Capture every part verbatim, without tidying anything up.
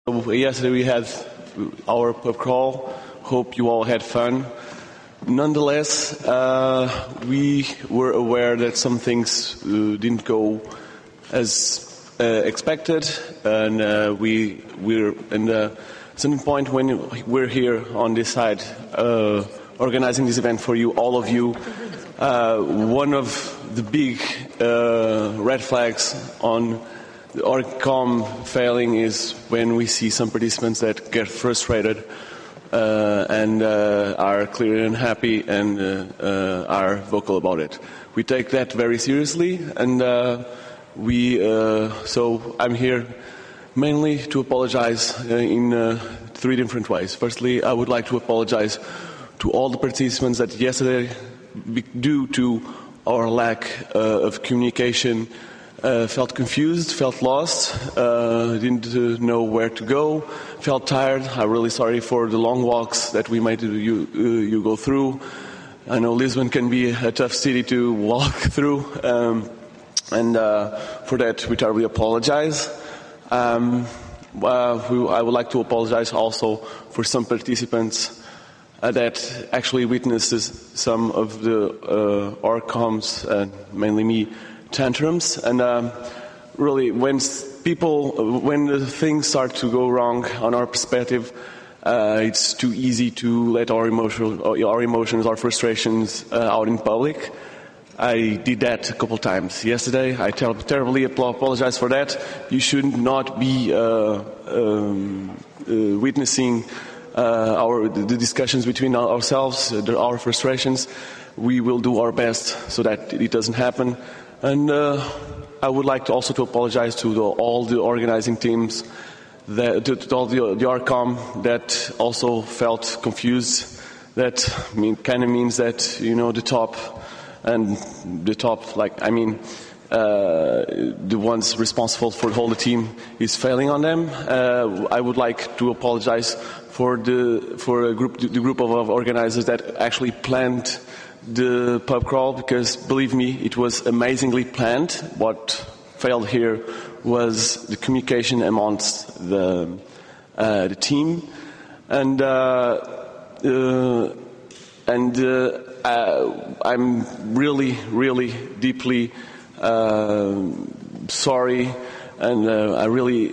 Yesterday we had our pub crawl. Hope you all had fun. Nonetheless, uh, we were aware that some things uh, didn't go as uh, expected, and uh, we we're in a certain point when we're here on this side uh, organizing this event for you, all of you. Uh, one of the big uh, red flags on the ORCOM failing is when we see some participants that get frustrated uh, and uh, are clearly unhappy and uh, uh, are vocal about it. We take that very seriously, and uh, we. Uh, so I'm here mainly to apologize uh, in uh, three different ways. Firstly, I would like to apologize to all the participants that yesterday, due to our lack uh, of communication, Uh, felt confused, felt lost, uh, didn't uh, know where to go, felt tired. I'm really sorry for the long walks that we made you, uh, you go through. I know Lisbon can be a tough city to walk through, um, and uh, for that we terribly apologize. Um, uh, we, I would like to apologize also for some participants uh, that actually witnesses some of the uh, ORCOMs, uh, mainly me, tantrums, and um, really when people, when the things start to go wrong on our perspective, uh, it's too easy to let our emotional, our emotions, our frustrations uh, out in public. I did that a couple times yesterday. I ter- terribly apologize for that. You should not be uh, um, uh, witnessing uh, our the discussions between ourselves, uh, our frustrations. We will do our best so that it doesn't happen. And uh, I would like to also to apologize to the, all the organizing teams, that, to, to all the, the ORCOM that also felt confused. That mean, kind of means that, you know, the top and the top, like, I mean, uh, the ones responsible for the whole team is failing on them. Uh, I would like to apologize for the for a group the group of organizers that actually planned the pub crawl, because believe me, it was amazingly planned. What failed here was the communication amongst the uh, the team, and uh, uh, and uh, uh, I'm really, really deeply uh, sorry, and uh, I really,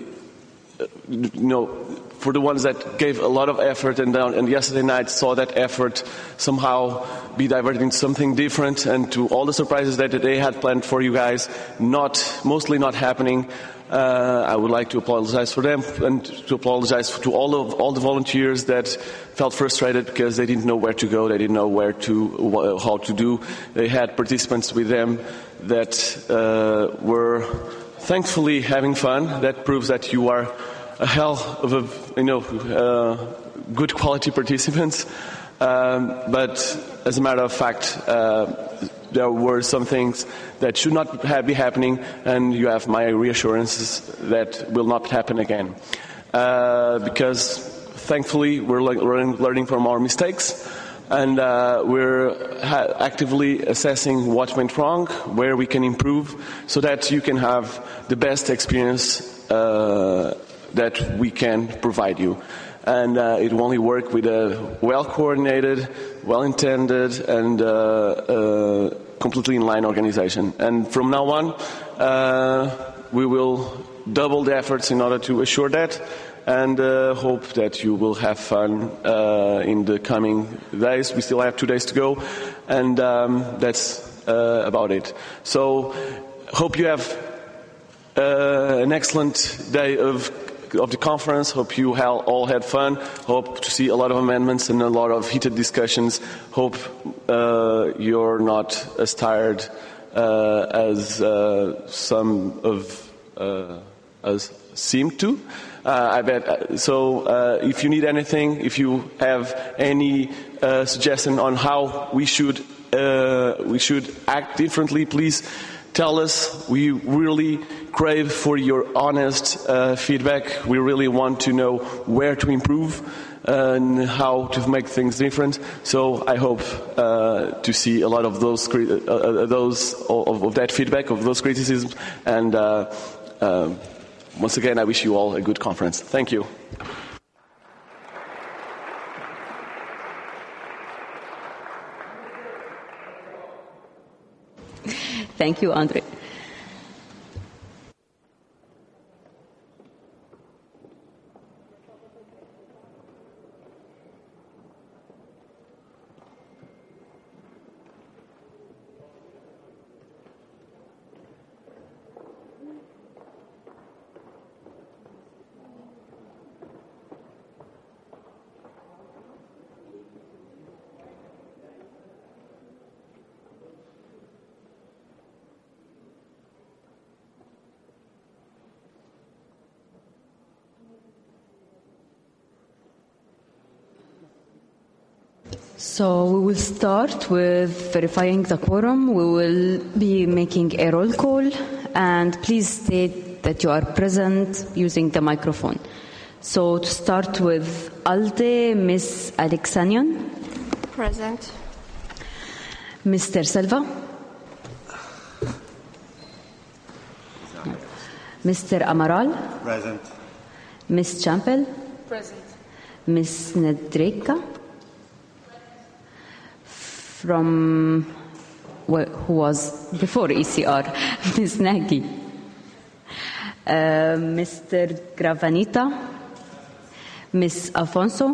you know, for the ones that gave a lot of effort and, uh, and yesterday night saw that effort somehow be diverted into something different, and to all the surprises that they had planned for you guys, not mostly not happening. Uh, I would like to apologize for them, and to apologize to all of all the volunteers that felt frustrated because they didn't know where to go, they didn't know where to how to do. They had participants with them that uh, were thankfully having fun. That proves that you are a hell of a, you know, uh, good quality participants. Um, but as a matter of fact, uh, there were some things that should not have, be happening, and you have my reassurances that will not happen again. Uh, because thankfully we're learning, learning from our mistakes, and uh, we're ha- actively assessing what went wrong, where we can improve, so that you can have the best experience uh, that we can provide you. And uh, it will only work with a well-coordinated, well-intended, and uh, uh, completely in-line organization. And from now on, uh, we will double the efforts in order to assure that, and uh, hope that you will have fun uh, in the coming days. We still have two days to go, and um, that's uh, about it. So, hope you have uh, an excellent day of of the conference. Hope you all had fun. Hope to see a lot of amendments and a lot of heated discussions. Hope uh, you're not as tired uh, as uh, some of uh, us seem to. Uh, I bet. So uh, if you need anything, if you have any uh, suggestion on how we should uh, we should act differently, please tell us. We really crave for your honest uh, feedback. We really want to know where to improve and how to make things different. So I hope uh, to see a lot of those uh, those of, of that feedback, of those criticisms, and uh, uh, once again, I wish you all a good conference. Thank you. Thank you, Andre. So we will start with verifying the quorum. We will be making a roll call, and please state that you are present using the microphone. So to start with ALDE, Miz Alexanian. Present. Mister Silva. Mister Amaral. Present. Miz Champel. Present. Miz Nedreka. From well, who was before E C R, Miz Nagy. Uh, Mister Gravanita. Miz Alfonso.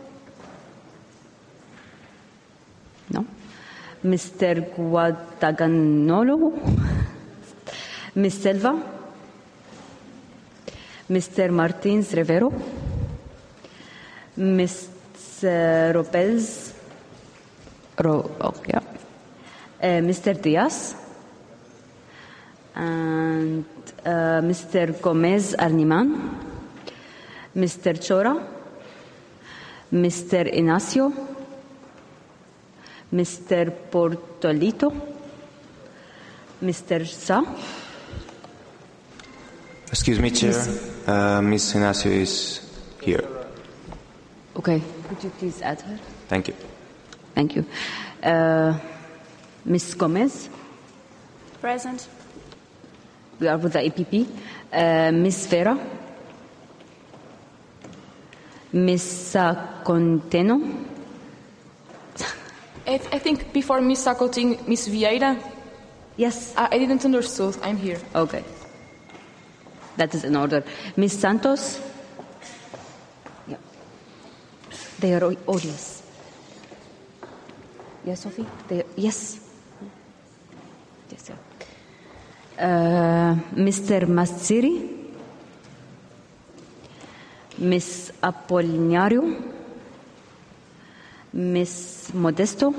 No. Mister Guadagnolo. Miz Silva. Mister Martins Rivero. Miz Ropels. Ro- oh, yeah. uh, Mister Diaz. And uh, Mister Gomez Arniman. Mister Chora. Mister Inacio. Mister Portolito. Mister Sa. Excuse me, Chair. Uh, Miss Inacio is here. Okay, could you please add her? Thank you. Thank you. Uh, Miz Gomez. Present. We are with the A P P. Uh, Miz Vera. Miz Conteno. I, th- I think before Miss Sacotin, Miss Vieira. Yes. I, I didn't understood. I'm here. Okay. That is in order. Miz Santos. Yeah. They are all, oh yes. Yes, Sophie? They, yes. Yes, sir. Uh, Mister Mazziri. Miss Apollinario. Miss Modesto.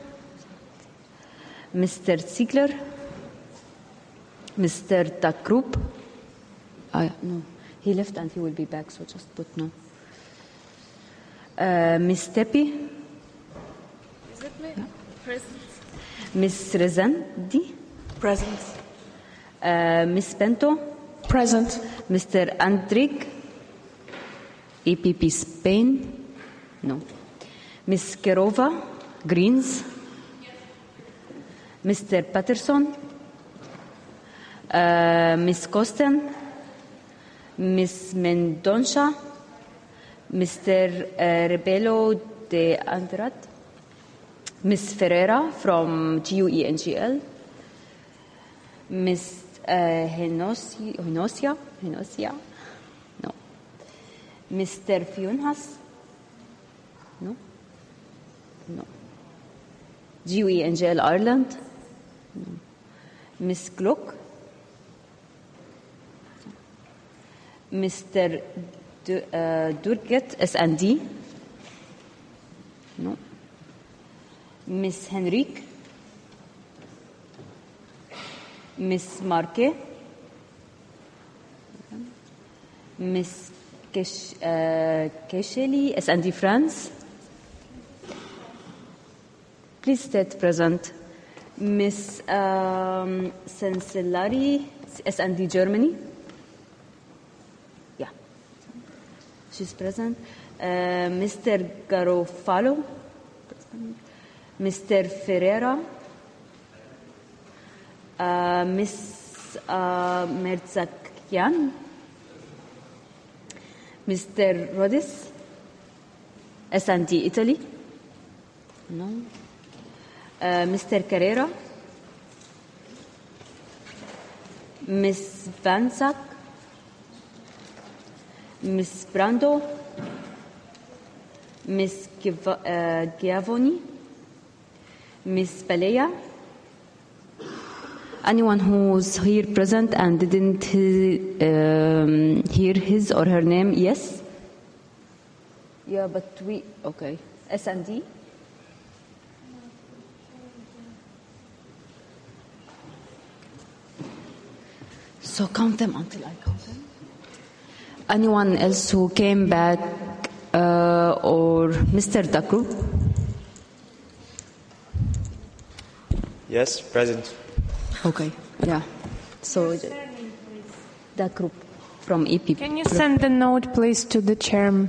Mister Ziegler. Mister Takrup. Uh, no, he left and he will be back, so just put no. Uh, Miss Tepi. Yeah. Present. Miss Rezendi. Present. Uh, Miss Bento. Present. Mister Andrik. E P P Spain. No. Miss Kerova. Greens. Mister Patterson. Uh, Miss Kosten. Miss Mendonça. Mister Uh, Rebelo de Andrade. Miss Ferreira from G U E N G L. Miss uh, Henosi, Henosia, Henosia, no. Mister Fionhas, no, no. G U E N G L Ireland, no. Miss Gluck, Mister Du, uh, Durget S and D, no. Miss Henrique, Miss Marque, Miss Kesh, uh, Kesheli, S and D France. Please state present. Miss um, Senselari, S and D Germany. Yeah, she's present. Uh, Mister Garofalo. Mister Ferreira, uh, Miss uh, Merzakian, Mister Rodis, S and D Italy. No. Uh, Mister Carrera. Miss Vansak. Miss Brando. Miss Giv- uh, Giavoni. Miss Balea. Anyone who's here present and didn't he- um, hear his or her name, yes? Yeah, but we, okay. S and D? So count them until I count them. Anyone else who came back uh, or Mister Dakru? Yes, present. Okay, yeah. So that group from E P P. Can you send the note, please, to the chairman?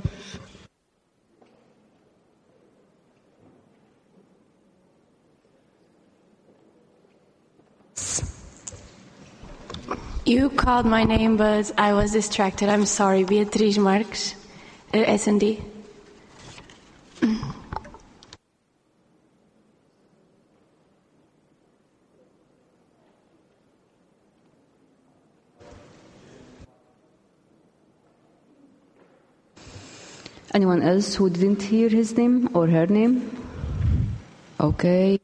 You called my name, but I was distracted. I'm sorry. Beatriz Marques, uh, S and D. Anyone else who didn't hear his name or her name? Okay.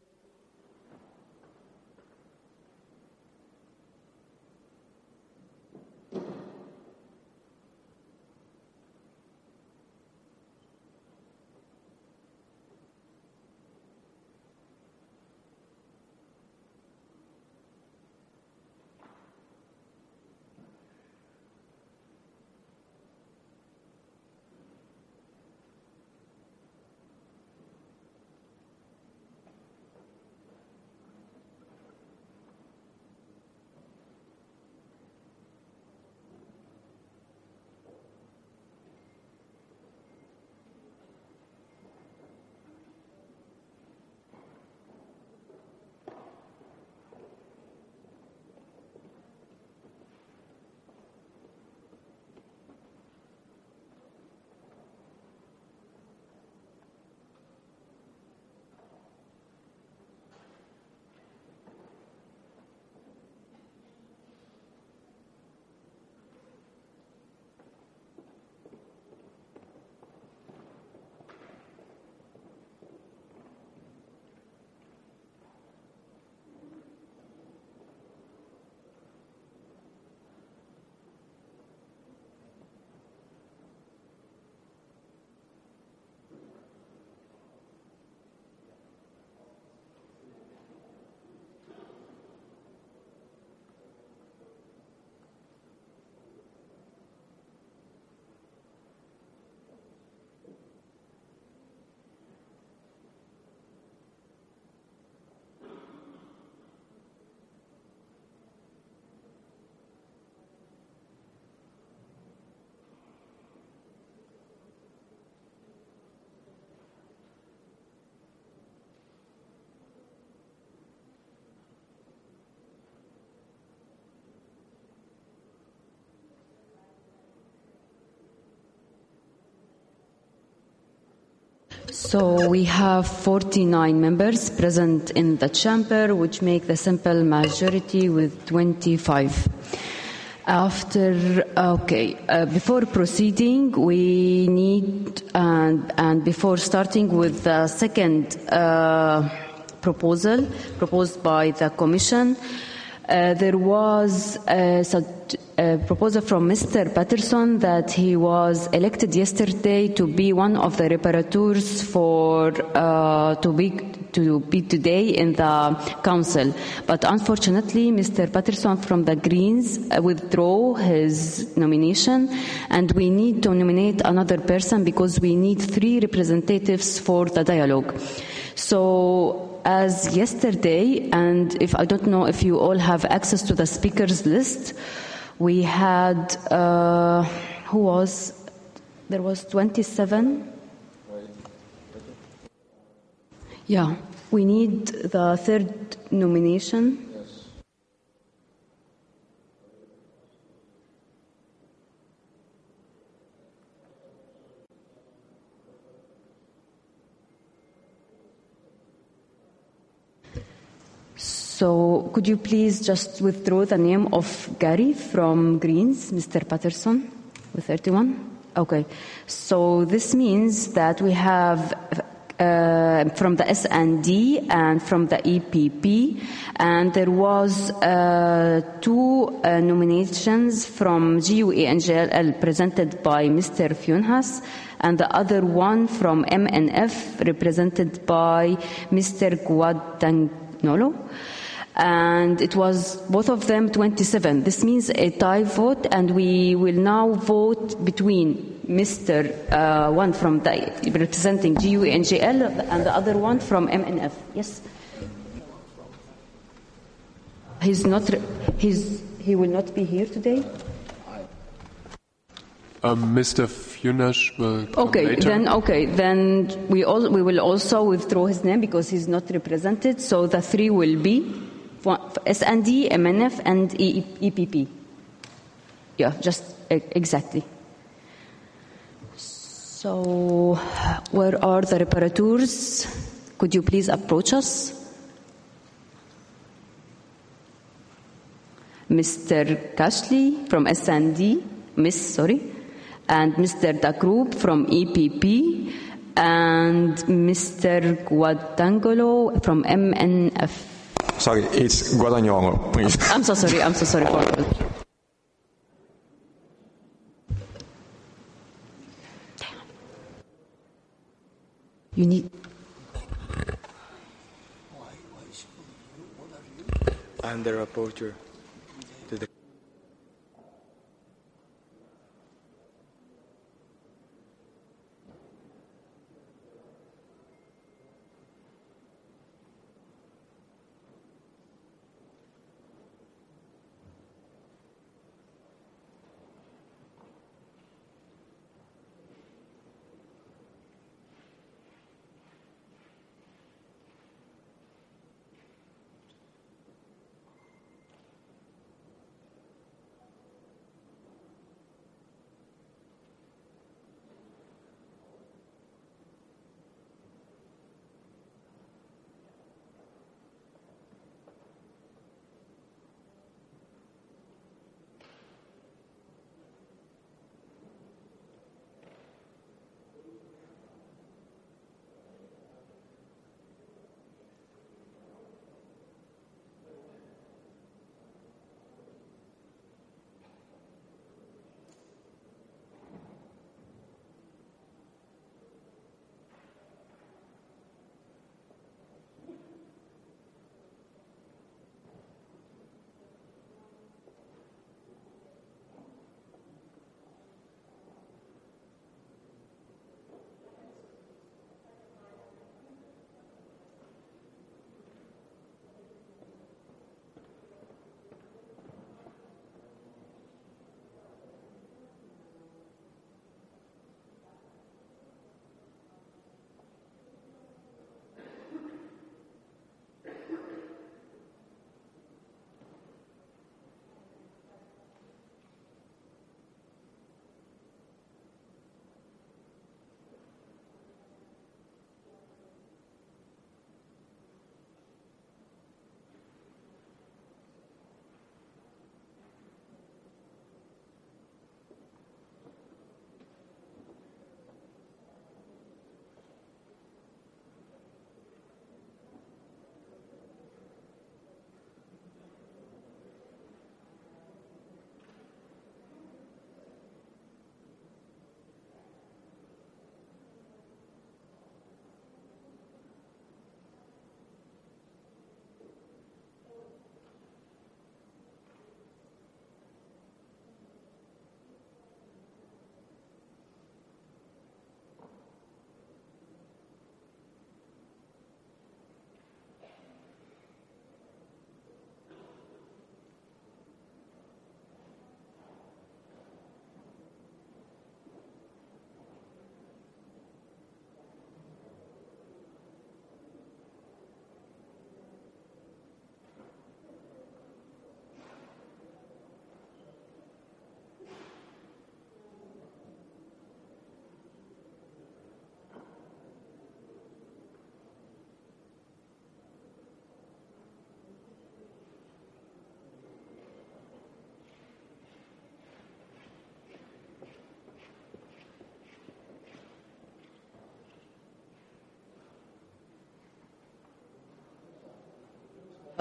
So we have forty-nine members present in the chamber, which make the simple majority with twenty-five. After, okay, uh, before proceeding, we need, and, and before starting with the second uh, proposal proposed by the Commission, uh, there was a, a proposal from Mister Patterson that he was elected yesterday to be one of the reparateurs for uh, to be to be today in the council. But unfortunately, Mister Patterson from the Greens withdrew his nomination, and we need to nominate another person because we need three representatives for the dialogue. So, as yesterday, and if I don't know if you all have access to the speakers list, we had, uh, who was, there was twenty-seven. Yeah, we need the third nomination. Yes. So could you please just withdraw the name of Gary from Greens, Mister Patterson, with thirty-one? Okay. So this means that we have uh, from the S and D and from the E P P, and there was uh, two uh, nominations from G U E N G L presented by Mister Funhas, and the other one from M N F represented by Mister Guadagnolo. And it was both of them twenty-seven. This means a tie vote, and we will now vote between Mister Uh, one from the representing G U E N G L and the other one from M N F. Yes. He's not. He's. He will not be here today. Um, Mister Funash will come Okay, later. then okay, then we all we will also withdraw his name because he's not represented. So the three will be S and D, M N F, and E P P. Yeah, just exactly. So, where are the reparateurs? Could you please approach us? Mister Cashley from S and D, Miss, sorry, and Mister Dakrub from E P P, and Mister Guadangolo from M N F. Sorry, it's Guadagnolo, please. I'm so sorry, I'm so sorry for that. You need... I'm the rapporteur to the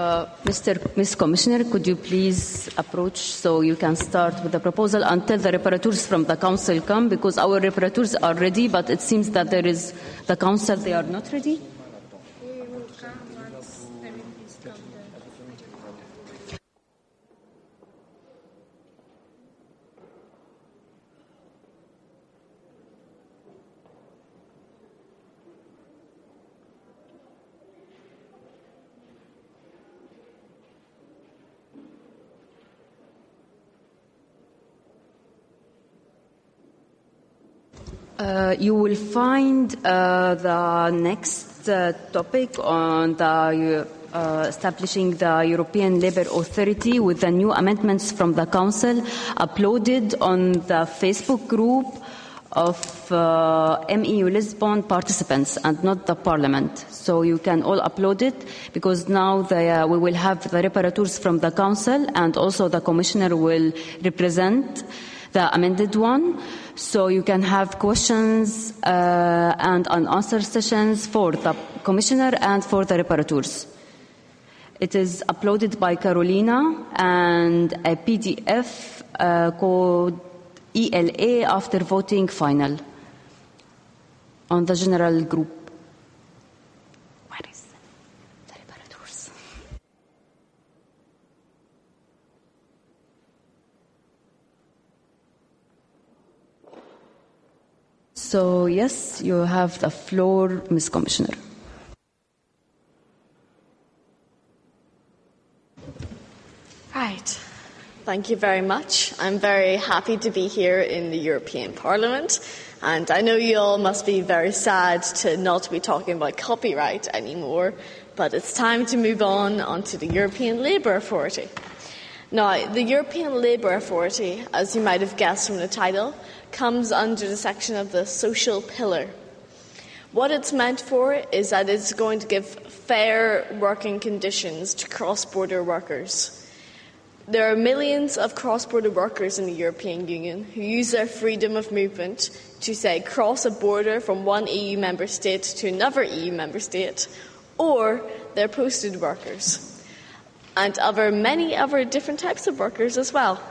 Uh, Mister Miz Commissioner, could you please approach so you can start with the proposal until the reparateurs from the council come, because our reparateurs are ready, but it seems that there is the council, they are not ready. Uh, you will find uh, the next uh, topic on the uh, establishing the European Labour Authority with the new amendments from the Council uploaded on the Facebook group of uh, M E U Lisbon participants and not the Parliament. So you can all upload it, because now the, uh, we will have the reparateurs from the Council, and also the Commissioner will represent the amended one. So you can have questions uh, and unanswered sessions for the Commissioner and for the reparateurs. It is uploaded by Carolina, and a P D F uh, called E L A after voting final on the general group. Where is the reparateurs? So, yes, you have the floor, Miz Commissioner. Right. Thank you very much. I'm very happy to be here in the European Parliament, and I know you all must be very sad to not be talking about copyright anymore, but it's time to move on onto the European Labour Authority. Now, the European Labour Authority, as you might have guessed from the title, comes under the section of the social pillar. What it's meant for is that it's going to give fair working conditions to cross-border workers. There are millions of cross-border workers in the European Union who use their freedom of movement to, say, cross a border from one E U member state to another E U member state, or they're posted workers, and other many other different types of workers as well.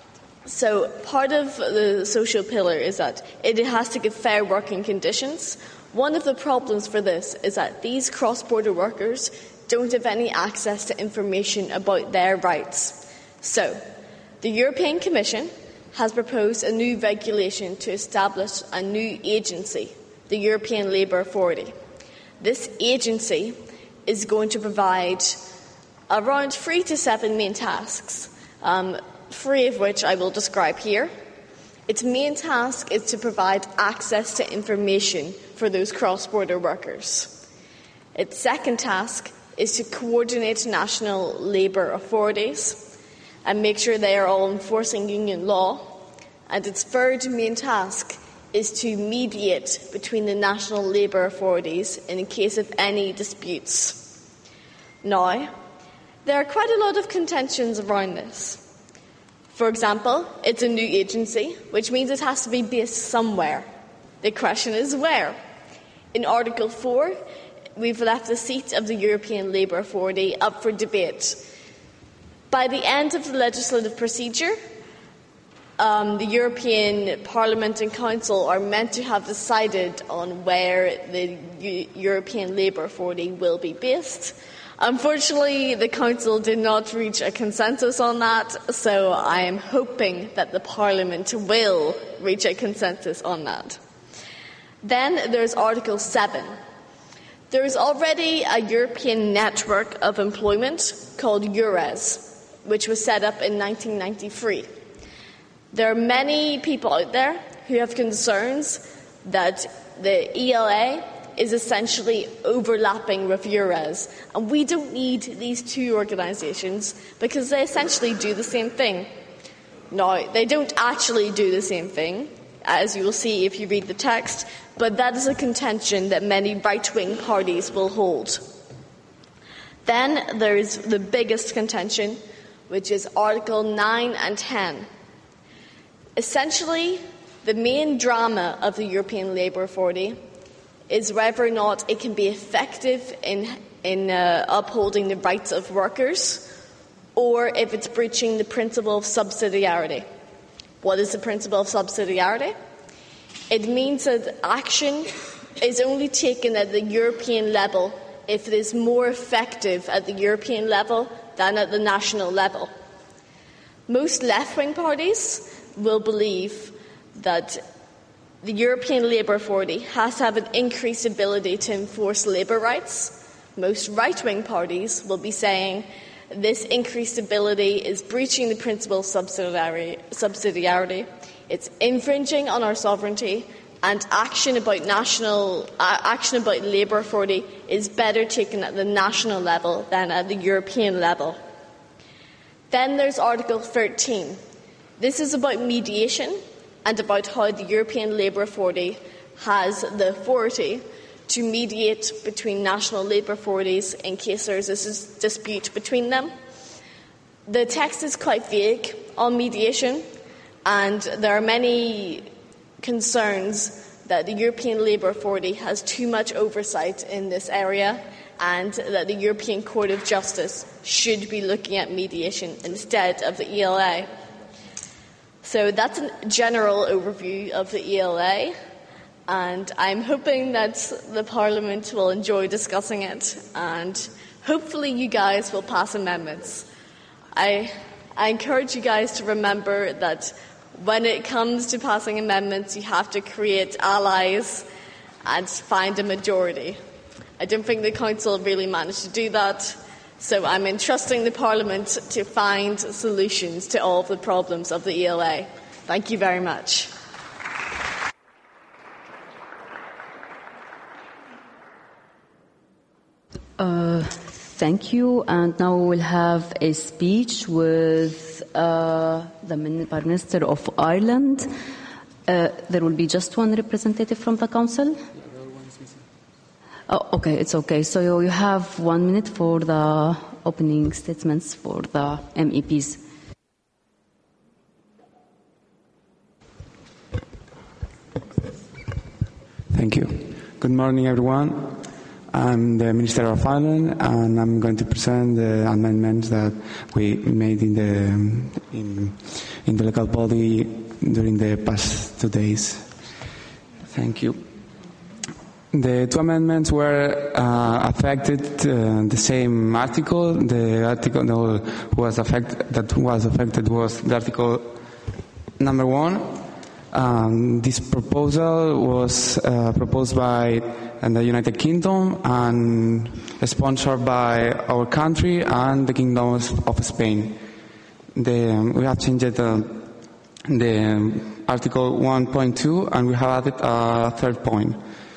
So part of the social pillar is that it has to give fair working conditions. One of the problems for this is that these cross-border workers don't have any access to information about their rights. So, the European Commission has proposed a new regulation to establish a new agency, the European Labour Authority. This agency is going to provide around three to seven main tasks, um, three of which I will describe here. Its main task is to provide access to information for those cross-border workers. Its second task is to coordinate national labour authorities and make sure they are all enforcing union law. And its third main task is to mediate between the national labour authorities in case of any disputes. Now, there are quite a lot of contentions around this. For example, it's a new agency, which means it has to be based somewhere. The question is where? In Article four, we've left the seat of the European Labour Authority up for debate. By the end of the legislative procedure, um, the European Parliament and Council are meant to have decided on where the U- European Labour Authority will be based. Unfortunately, the Council did not reach a consensus on that, so I am hoping that the Parliament will reach a consensus on that. Then there's Article seven. There is already a European network of employment called EURES, which was set up in nineteen ninety-three. There are many people out there who have concerns that the E L A is essentially overlapping with EURES, and we don't need these two organisations because they essentially do the same thing. Now, they don't actually do the same thing, as you will see if you read the text, but that is a contention that many right-wing parties will hold. Then there is the biggest contention, which is Article nine and ten. Essentially, the main drama of the European Labour Authority is whether or not it can be effective in in uh, upholding the rights of workers, or if it's breaching the principle of subsidiarity. What is the principle of subsidiarity? It means that action is only taken at the European level if it is more effective at the European level than at the national level. Most left-wing parties will believe that the European Labour Authority has to have an increased ability to enforce labour rights. Most right-wing parties will be saying this increased ability is breaching the principle of subsidiarity, subsidiarity. It's infringing on our sovereignty, and action about national uh, action about labour authority is better taken at the national level than at the European level. Then there's Article thirteen. This is about mediation and about how the European Labour Authority has the authority to mediate between national labour authorities in case there's a dispute between them. The text is quite vague on mediation, and there are many concerns that the European Labour Authority has too much oversight in this area, and that the European Court of Justice should be looking at mediation instead of the E L A. So that's a general overview of the E L A, and I'm hoping that the Parliament will enjoy discussing it, and hopefully you guys will pass amendments. I, I encourage you guys to remember that when it comes to passing amendments, you have to create allies and find a majority. I don't think the Council really managed to do that, so I'm entrusting the Parliament to find solutions to all of the problems of the E L A. Thank you very much. Uh, thank you. And now we will have a speech with uh, the Prime Minister of Ireland. Uh, there will be just one representative from the Council. Oh, okay, it's okay. So you, you have one minute for the opening statements for the M E Ps. Thank you. Good morning, everyone. I'm the Minister of Ireland, and I'm going to present the amendments that we made in the in, in the local body during the past two days. Thank you. The two amendments were uh, affected uh, the same article. The article that was affected that was affected was the article number one. Um, this proposal was uh, proposed by uh, the United Kingdom and sponsored by our country and the Kingdom of Spain. The, um, we have changed uh, the um, article one point two, and we have added a third point.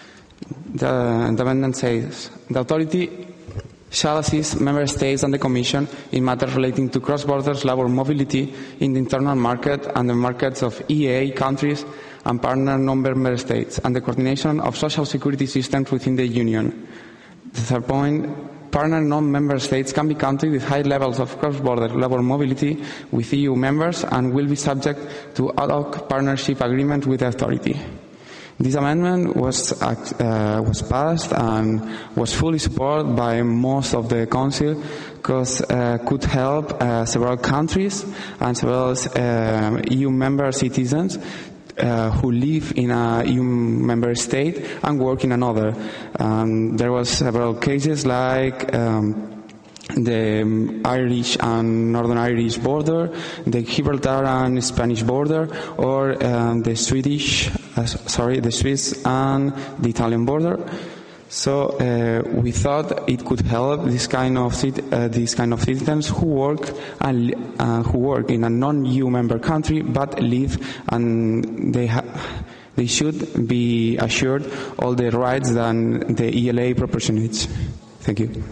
The, the amendment says, the authority shall assist Member States and the Commission in matters relating to cross-border labour mobility in the internal market and the markets of E E A countries and partner non-member states, and the coordination of social security systems within the Union. The third point, partner non-member states can be countries with high levels of cross-border labour mobility with E U members and will be subject to ad hoc partnership agreement with the authority. This amendment was uh, was passed and was fully supported by most of the Council because uh, could help uh, several countries and several uh, E U member citizens uh, who live in a E U member state and work in another. Um, there was several cases like um, the Irish and Northern Irish border, the Gibraltar and Spanish border, or um, the Swedish, uh, sorry, the Swiss and the Italian border. So uh, we thought it could help this kind of uh, these kind of citizens who work and uh, who work in a non-E U member country but live, and they ha- they should be assured all the rights that the E L A proportionates. Thank you.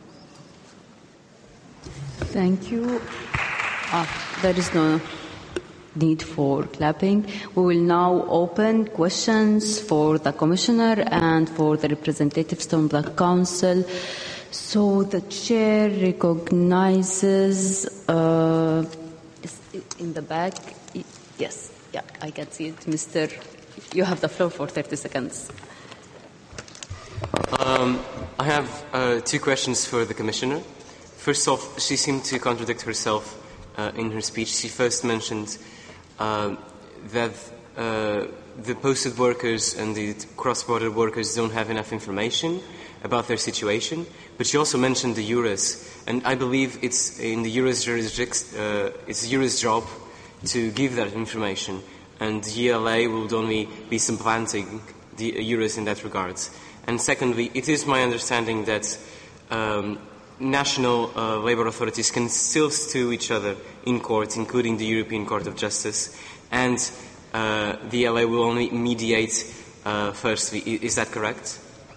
Thank you. Ah, there is no need for clapping. We will now open questions for the Commissioner and for the representatives from the Council. So the Chair recognizes uh, in the back. Yes, yeah, I can see it. Mister You have the floor for thirty seconds. Um, I have uh, two questions for the Commissioner. First off, she seemed to contradict herself uh, in her speech. She first mentioned uh, that uh, the posted workers and the cross-border workers don't have enough information about their situation, but she also mentioned the EURES, and I believe it's in the EURES jurisdiction, uh, it's EURES' job to give that information, and the E L A will only be supplanting the EURES in that regard. And secondly, it is my understanding that um, national uh, labour authorities can still sue each other in court, including the European Court of Justice, and uh, the E L A will only mediate uh, firstly. Is that correct?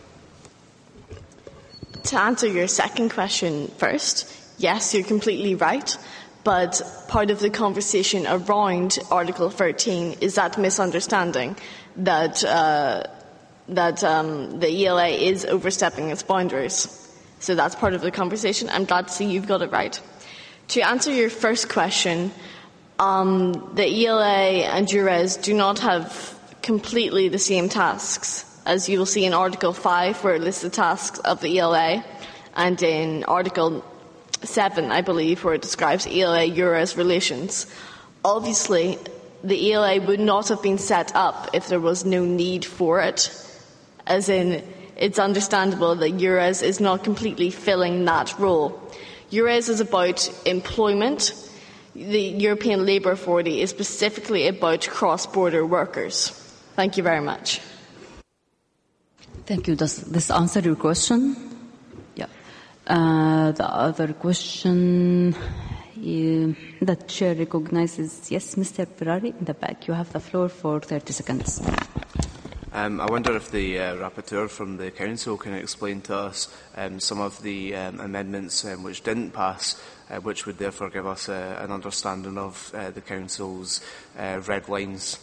To answer your second question first, yes, you're completely right, but part of the conversation around Article thirteen is that misunderstanding that uh, that um, the E L A is overstepping its boundaries. So that's part of the conversation. I'm glad to see you've got it right. To answer your first question, um, the E L A and EURES do not have completely the same tasks, as you will see in Article five, where it lists the tasks of the E L A, and in Article seven, I believe, where it describes E L A-EURES relations. Obviously, the E L A would not have been set up if there was no need for it, as in, it's understandable that EURES is not completely filling that role. EURES is about employment. The European Labour Authority is specifically about cross-border workers. Thank you very much. Thank you. Does this answer your question? Yeah. Uh, the other question uh, that Chair recognizes, yes, Mister Ferrari in the back. You have the floor for thirty seconds. Um, I wonder if the uh, rapporteur from the Council can explain to us um, some of the um, amendments um, which didn't pass, uh, which would therefore give us uh, an understanding of uh, the Council's uh, red lines.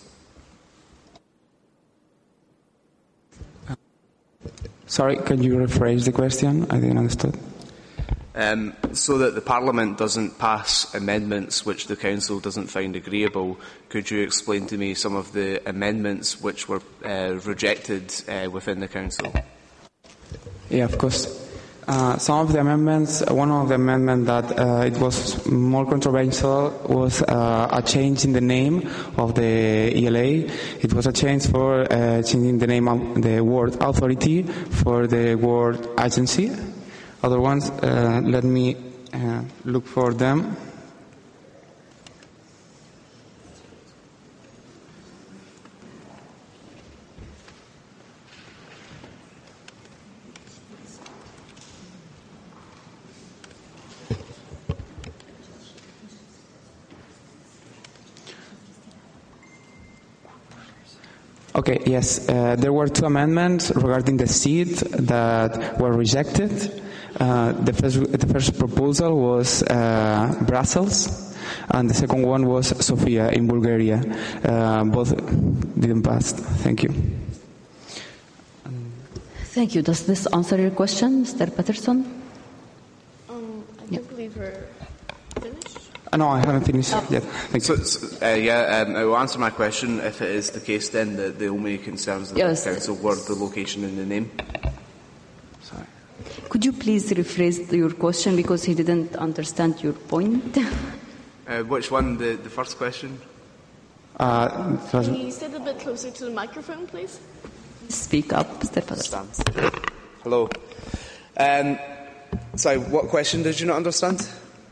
Sorry, can you rephrase the question? I didn't understand. Um, so that the Parliament doesn't pass amendments which the Council doesn't find agreeable, could you explain to me some of the amendments which were uh, rejected uh, within the Council? Yeah, of course. Uh, some of the amendments, one of the amendments that uh, it was more controversial was uh, a change in the name of the E L A. It was a change for uh, changing the name of the word authority for the word agency. Other ones, uh, let me uh, look for them. Okay, yes, uh, there were two amendments regarding the seat that were rejected. Uh, the first, the first proposal was uh, Brussels, and the second one was Sofia in Bulgaria. Uh, both didn't pass. Thank you. Thank you. Does this answer your question, Mister Patterson? Um, I do Yeah. believe we're finished. Uh, no, I haven't finished yet. Thank you. So, so, uh, yeah, um, I will answer my question if it is the case then that the only concerns of Yes. the Council were the location and the name. Sorry. Could you please rephrase your question because he didn't understand your point? Uh, which one? The, the first question? Uh, it was- Can you sit a bit closer to the microphone, please? Speak up, Mister Patterson. Hello. Um, sorry, what question did you not understand?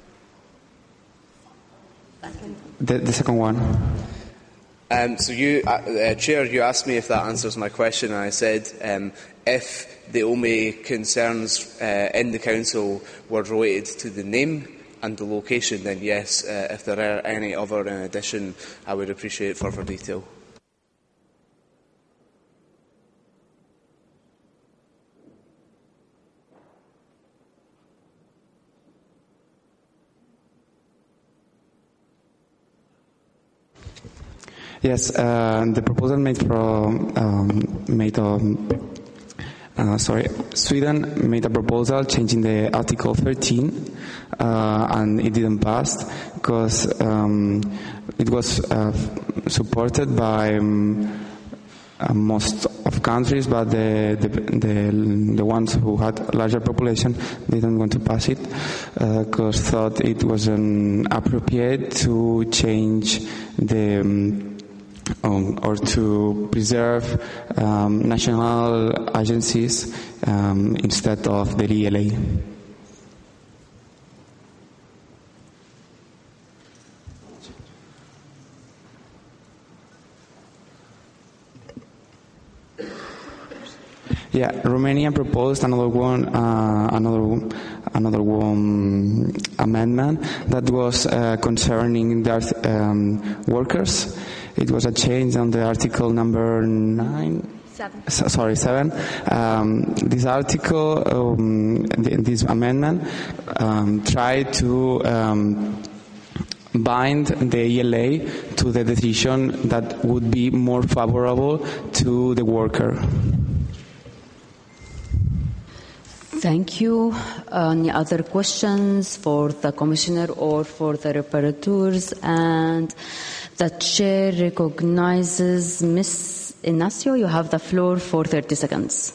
the, the second one. Um, so you, uh, uh, Chair, you asked me if that answers my question, and I said um, if the only concerns uh, in the Council were related to the name and the location, then yes. Uh, if there are any other in addition, I would appreciate further detail. Yes, uh, the proposal made from um, made um, uh, sorry, Sweden made a proposal changing the Article thirteen, uh, and it didn't pass because um, it was uh, supported by um, uh, most of countries, but the, the the the ones who had larger population didn't want to pass it because uh, thought it wasn't appropriate to change the um, um, or to preserve um, national agencies um, instead of the E L A. Yeah, Romania proposed another one, uh, another another one amendment that was uh, concerning the um, workers. It was a change on the article number nine. Seven. So, sorry, seven. Um, this article, um, this amendment, um, tried to um, bind the E L A to the decision that would be more favorable to the worker. Thank you. Any other questions for the Commissioner or for the rapporteurs? And the Chair recognizes Miz Ignacio. You have the floor for thirty seconds.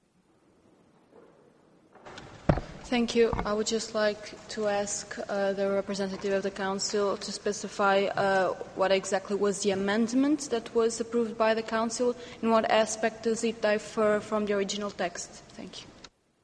Thank you. I would just like to ask uh, the representative of the Council to specify uh, what exactly was the amendment that was approved by the Council. In what aspect does it differ from the original text? Thank you.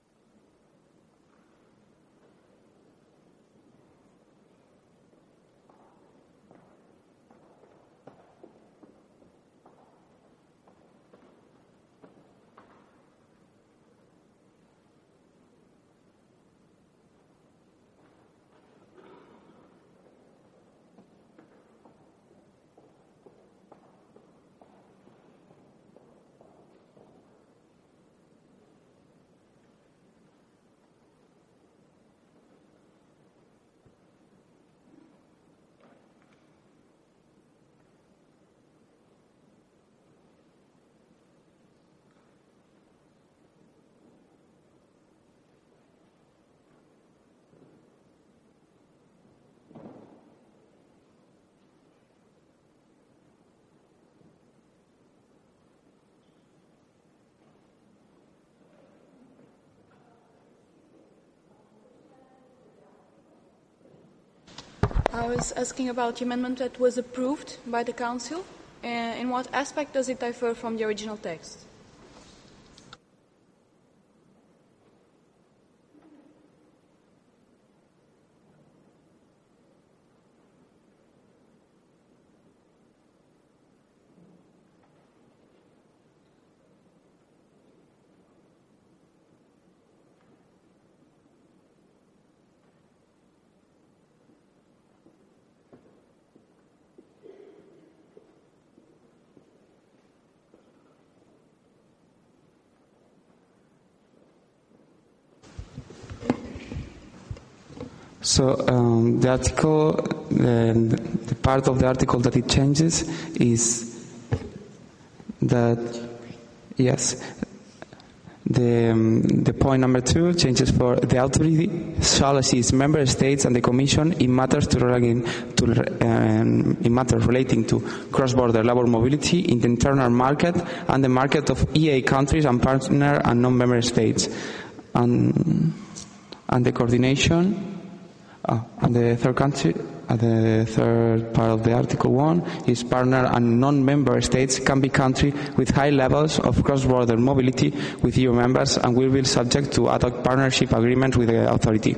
I was asking about the amendment that was approved by the Council. Uh, in what aspect does it differ from the original text? So um, the article, the, the part of the article that it changes is that, yes, the, um, the point number two changes for the authority shall assist member states and the Commission in matters to, to um, in matters relating to cross-border labor mobility in the internal market and the market of E A countries and partner and non-member states, and and the coordination. Oh, and the third country, uh, the third part of the Article one is partner and non-member states can be countries with high levels of cross-border mobility with E U members and will be subject to ad hoc partnership agreement with the authority.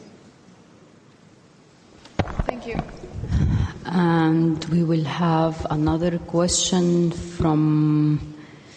Thank you. And we will have another question from,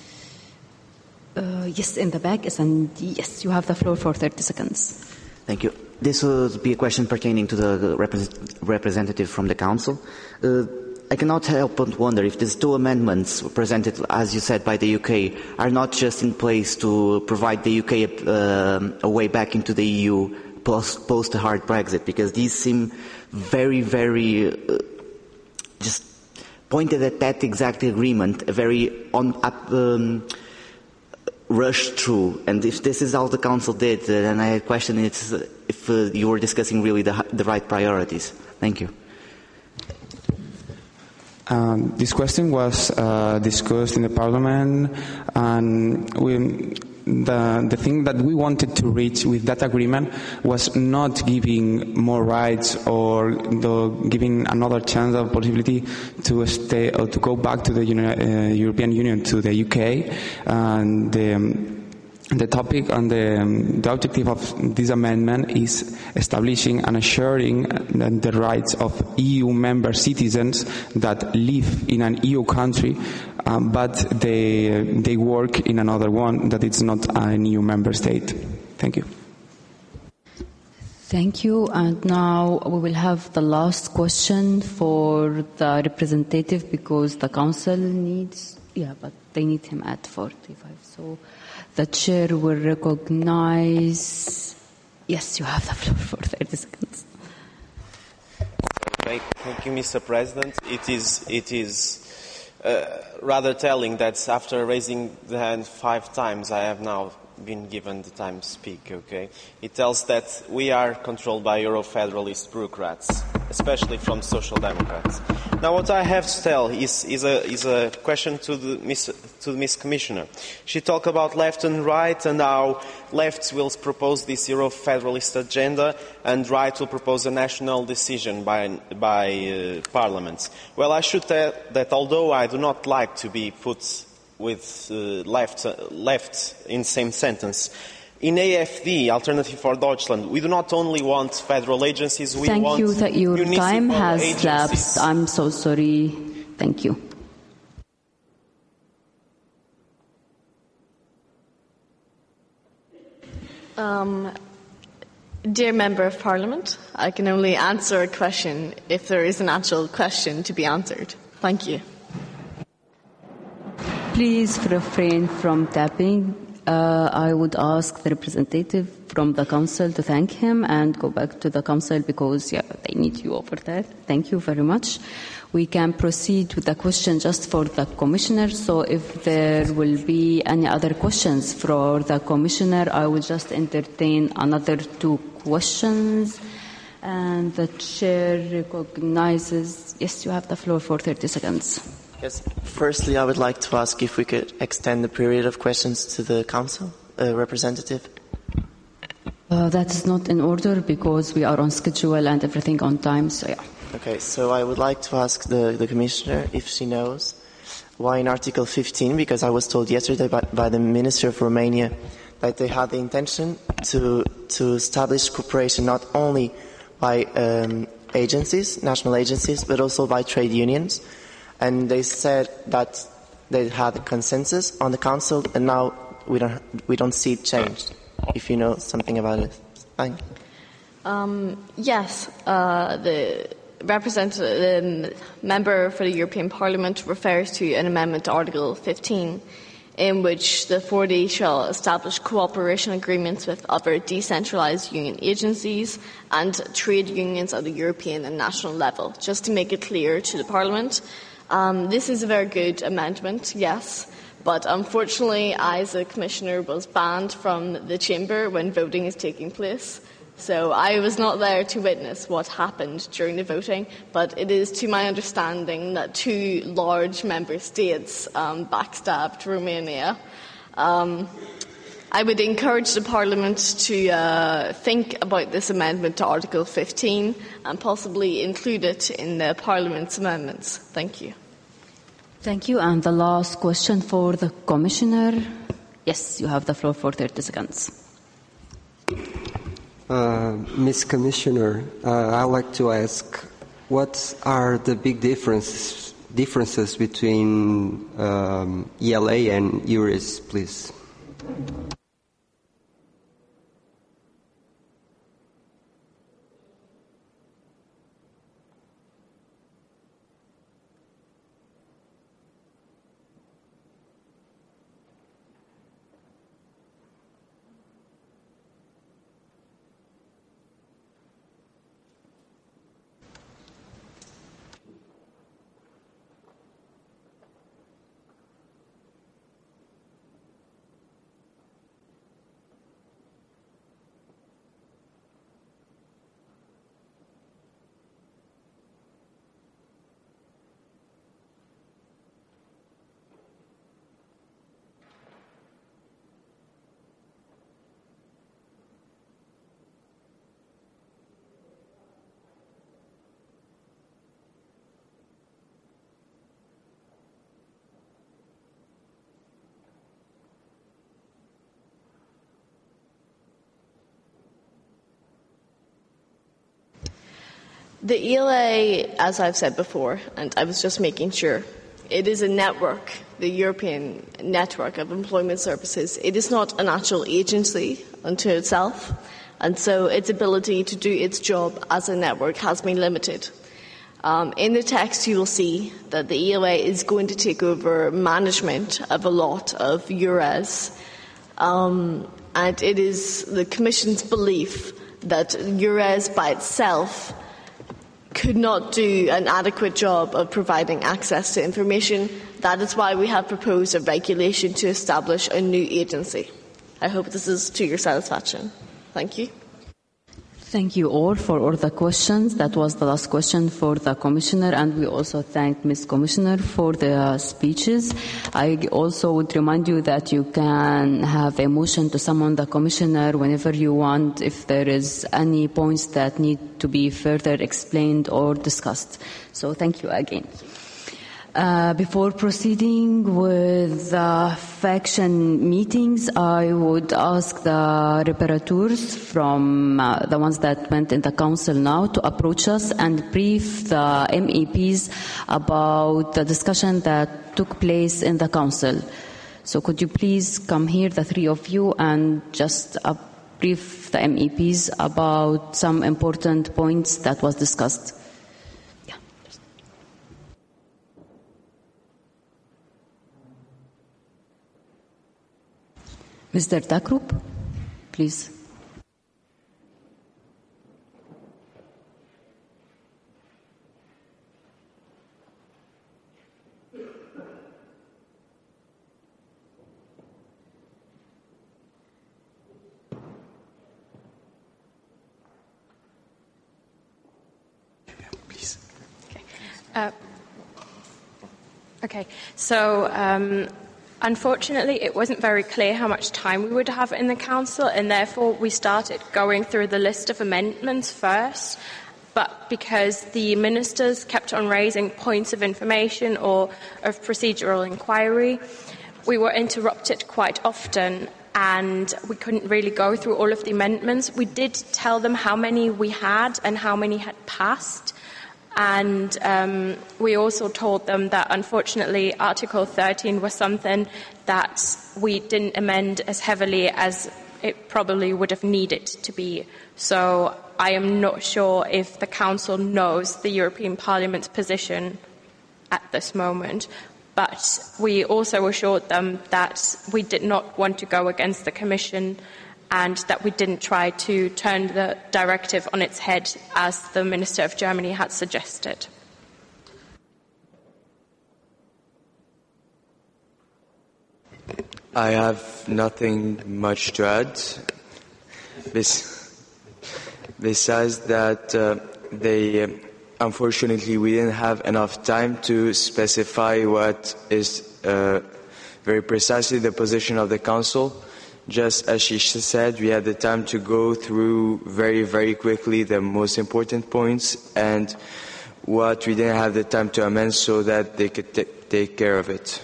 uh, yes, in the back. And yes, you have the floor for thirty seconds. Thank you. This will be a question pertaining to the repre- representative from the Council. Uh, I cannot help but wonder if these two amendments presented, as you said, by the U K are not just in place to provide the U K uh, a way back into the E U post, post a hard Brexit, because these seem very, very uh, just pointed at that exact agreement, a very on up, um, rushed through. And if this is all the Council did, uh, then I question it's, uh, if uh, you were discussing really the, the right priorities. Thank you. Um, this question was uh, discussed in the Parliament, and we, the, the thing that we wanted to reach with that agreement was not giving more rights or the, giving another chance or possibility to stay or to go back to the Uni- uh, European Union, to the U K. And the, um, The topic and the, um, the objective of this amendment is establishing and assuring the rights of E U member citizens that live in an E U country, um, but they they work in another one that it's not an E U member state. Thank you. Thank you. And now we will have the last question for the representative because the council needs, yeah, but they need him at forty-five. So. The chair will recognize. Yes, you have the floor for thirty seconds. Thank, thank you, Mister President. It is, it is uh, rather telling that after raising the hand five times, I have now been given the time to speak, okay? It tells that we are controlled by Euro-federalist bureaucrats, especially from Social Democrats. Now, what I have to tell is, is, a, is a question to the Miss, to the Miss Commissioner. She talked about left and right and how left will propose this Euro-federalist agenda and right will propose a national decision by, by uh, parliaments. Well, I should tell that although I do not like to be put with uh, left, uh, left in the same sentence, in A F D, Alternative for Deutschland, we do not only want federal agencies, we Thank want you that your time has agencies. lapsed. I'm so sorry. Thank you. Um, dear Member of Parliament, I can only answer a question if there is an actual question to be answered. Thank you. Please refrain from tapping. Uh, I would ask the representative from the council to thank him and go back to the council because yeah, they need you over there. Thank you very much. We can proceed with the question just for the commissioner. So if there will be any other questions for the commissioner, I will just entertain another two questions. And the chair recognizes, yes, you have the floor for thirty seconds. Yes. Firstly, I would like to ask if we could extend the period of questions to the council uh, representative. Uh, that is not in order because we are on schedule and everything on time, so yeah. Okay, so I would like to ask the, the Commissioner if she knows why in Article fifteen, because I was told yesterday by, by the Minister of Romania that they had the intention to, to establish cooperation not only by um, agencies, national agencies, but also by trade unions. And they said that they had a consensus on the council, and now we don't we don't see it changed. If you know something about it, thank you. Um, yes, uh, the representative, the member for the European Parliament refers to an amendment to Article fifteen, in which the forty shall establish cooperation agreements with other decentralised union agencies and trade unions at the European and national level. Just to make it clear to the Parliament. Um, this is a very good amendment, yes, but unfortunately I, as a commissioner, was banned from the chamber when voting is taking place. So I was not there to witness what happened during the voting, but it is to my understanding that two large member states um, backstabbed Romania. Um, I would encourage the Parliament to uh, think about this amendment to Article fifteen and possibly include it in the Parliament's amendments. Thank you. Thank you. And the last question for the Commissioner. Yes, you have the floor for thirty seconds. Uh, Miz Commissioner, uh, I'd like to ask, what are the big differences differences between um, E L A and EURES, please? The E L A, as I've said before, and I was just making sure, it is a network, the European network of employment services. It is not an actual agency unto itself, and so its ability to do its job as a network has been limited. Um, in the text, you will see that the E L A is going to take over management of a lot of EURES, um, and it is the Commission's belief that EURES by itself could not do an adequate job of providing access to information. That is why we have proposed a regulation to establish a new agency. I hope this is to your satisfaction. Thank you. Thank you all for all the questions. That was the last question for the Commissioner, and we also thank Miz Commissioner for the speeches. I also would remind you that you can have a motion to summon the Commissioner whenever you want if there is any points that need to be further explained or discussed. So thank you again. Uh, before proceeding with the faction meetings, I would ask the reparateurs from uh, the ones that went in the council now to approach us and brief the M E Ps about the discussion that took place in the council. So could you please come here, the three of you, and just uh, brief the M E Ps about some important points that was discussed. Mister Takrup, please. Please. Okay. Uh, okay. So. Um, Unfortunately, it wasn't very clear how much time we would have in the Council, and therefore we started going through the list of amendments first. But because the ministers kept on raising points of information or of procedural inquiry, we were interrupted quite often, and we couldn't really go through all of the amendments. We did tell them how many we had and how many had passed. And um, we also told them that, unfortunately, Article thirteen was something that we didn't amend as heavily as it probably would have needed to be. So I am not sure if the Council knows the European Parliament's position at this moment. But we also assured them that we did not want to go against the Commission and that we didn't try to turn the directive on its head, as the Minister of Germany had suggested. I have nothing much to add. Besides that, uh, they, uh, unfortunately, we didn't have enough time to specify what is uh, very precisely the position of the Council. Just as she said, we had the time to go through very, very quickly the most important points and what we didn't have the time to amend so that they could t- take care of it.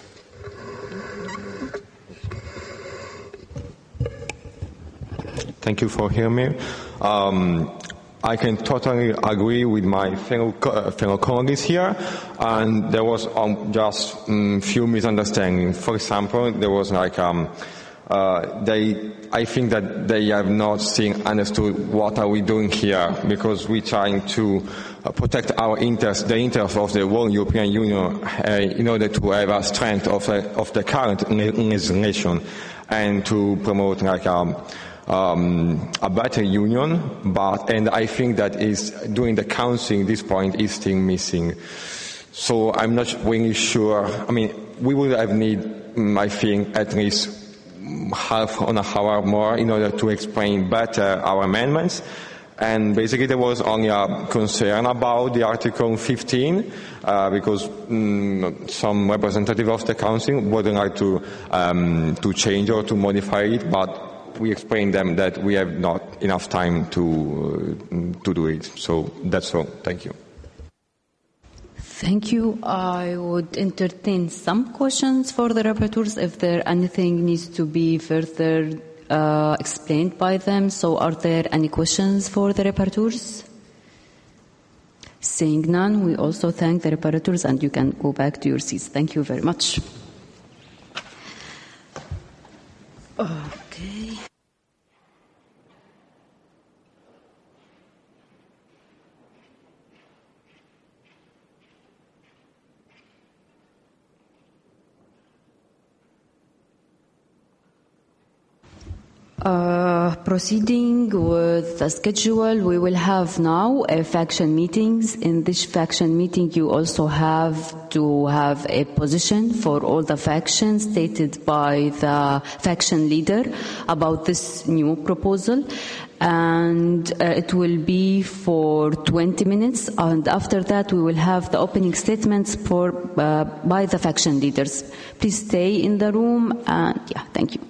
Thank you for hearing me. Um, I can totally agree with my fellow, uh, fellow colleagues here, and there was um, just a um, few misunderstandings. For example, there was like um, Uh, they, I think that they have not seen, understood what are we doing here, because we're trying to uh, protect our interests, the interests of the whole European Union, uh, in order to have a strength of, uh, of the current legislation and to promote like um, um, a better union. But and I think that is during the council, this point is still missing. So I'm not really sure. I mean, we would have need, I think, at least half an hour more in order to explain better our amendments. And basically there was only a concern about the Article fifteen, uh, because mm, some representative of the Council wouldn't like to, um, to change or to modify it, but we explained them that we have not enough time to, uh, to do it. So that's all. Thank you. Thank you. I would entertain some questions for the rapporteurs if there anything needs to be further uh, explained by them. So are there any questions for the rapporteurs? Seeing none, we also thank the reparators, and you can go back to your seats. Thank you very much. Okay. Uh, proceeding with the schedule, we will have now uh, faction meetings. In this faction meeting, you also have to have a position for all the factions stated by the faction leader about this new proposal. And uh, it will be for twenty minutes, and after that we will have the opening statements for uh, by the faction leaders. Please stay in the room, and yeah, thank you.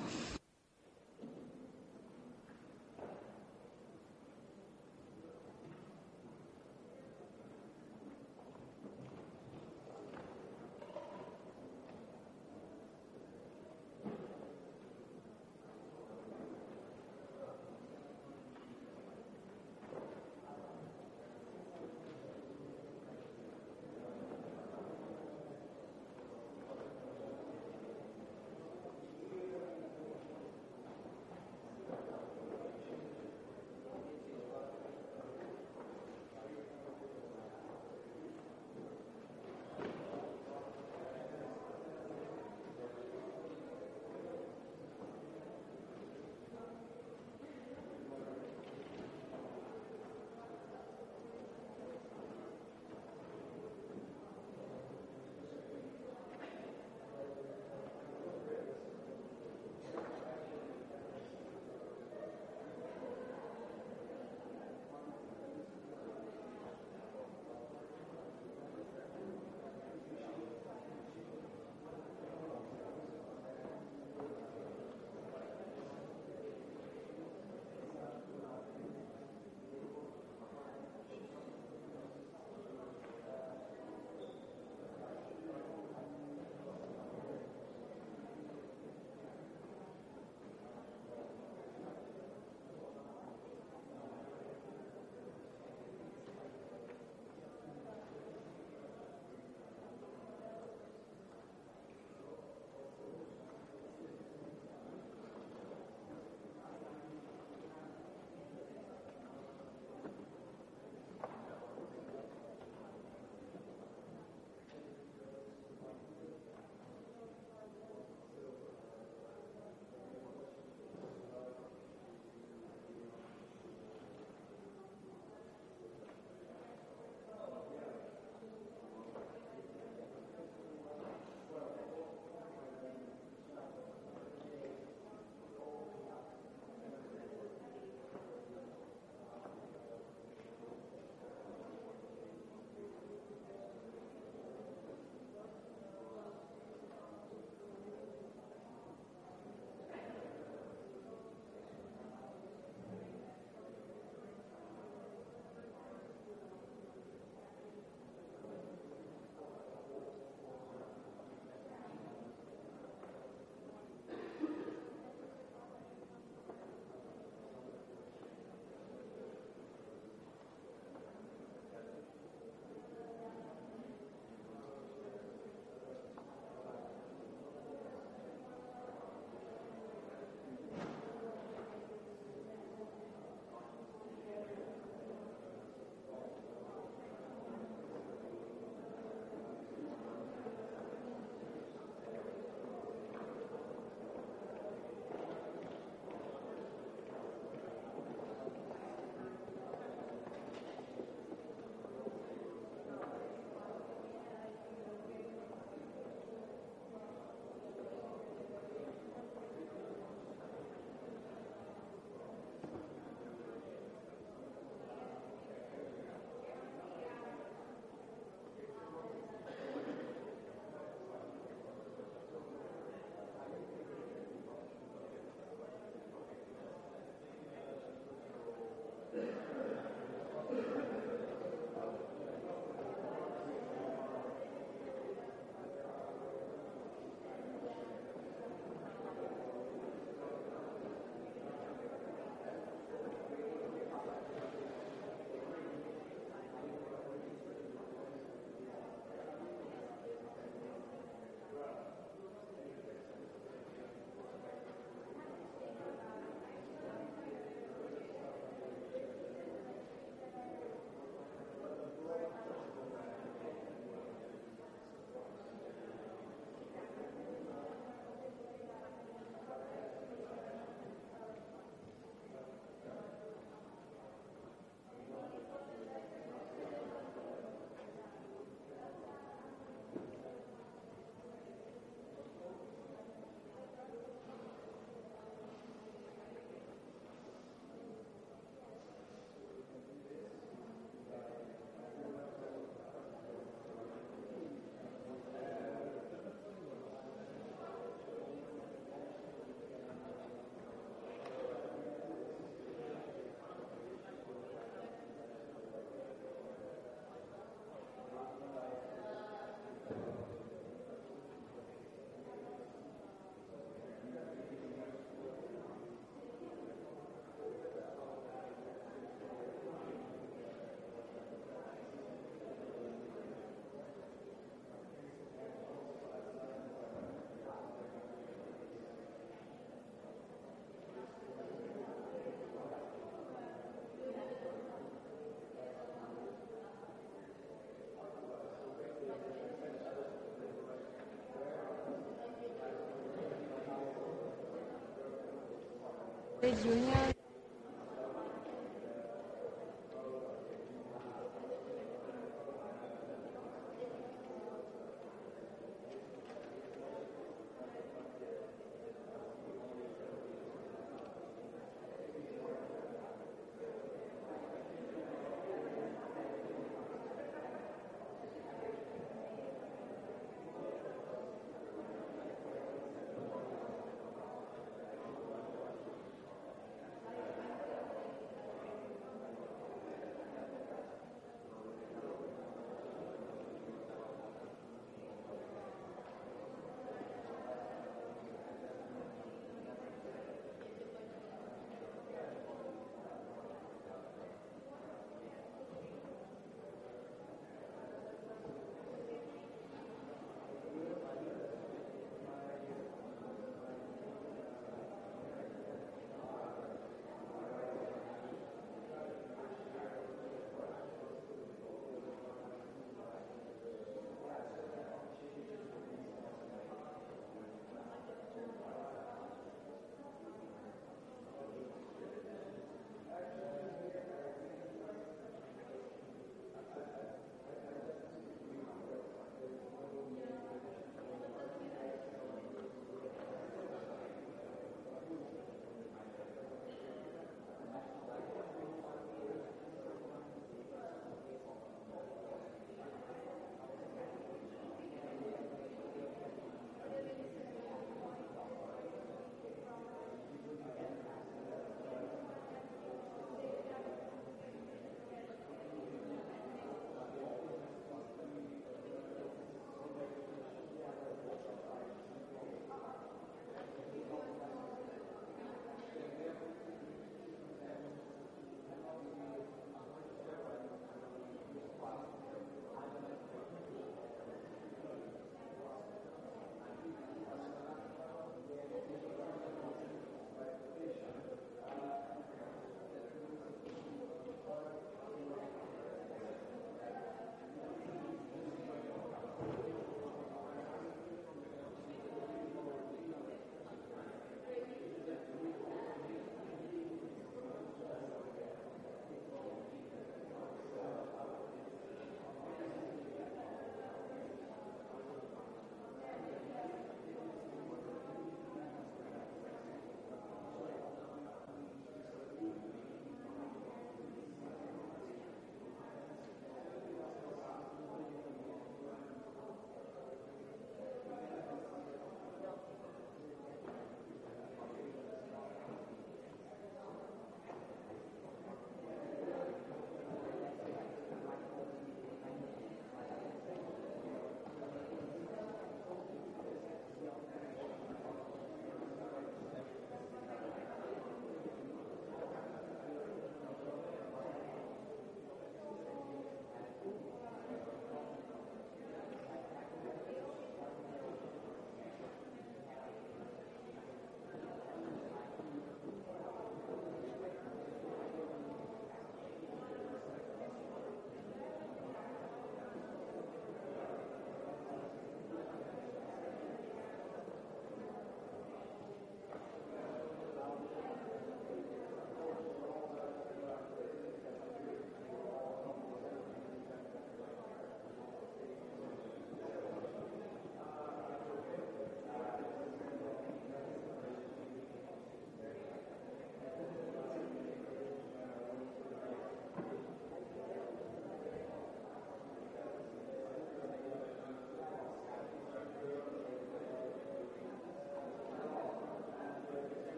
Trade union.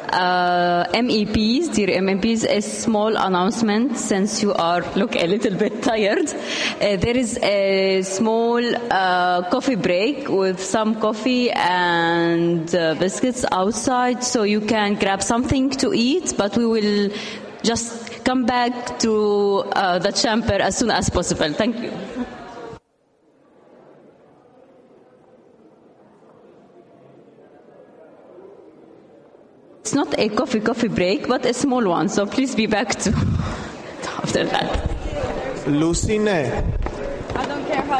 Uh, M E Ps, dear M E Ps, a small announcement since you are look a little bit tired. Uh, there is a small uh, coffee break with some coffee and uh, biscuits outside, so you can grab something to eat, but we will just come back to uh, the chamber as soon as possible. Thank you. It's not a coffee coffee break, but a small one, so please be back to after that. Lucine. I don't care how.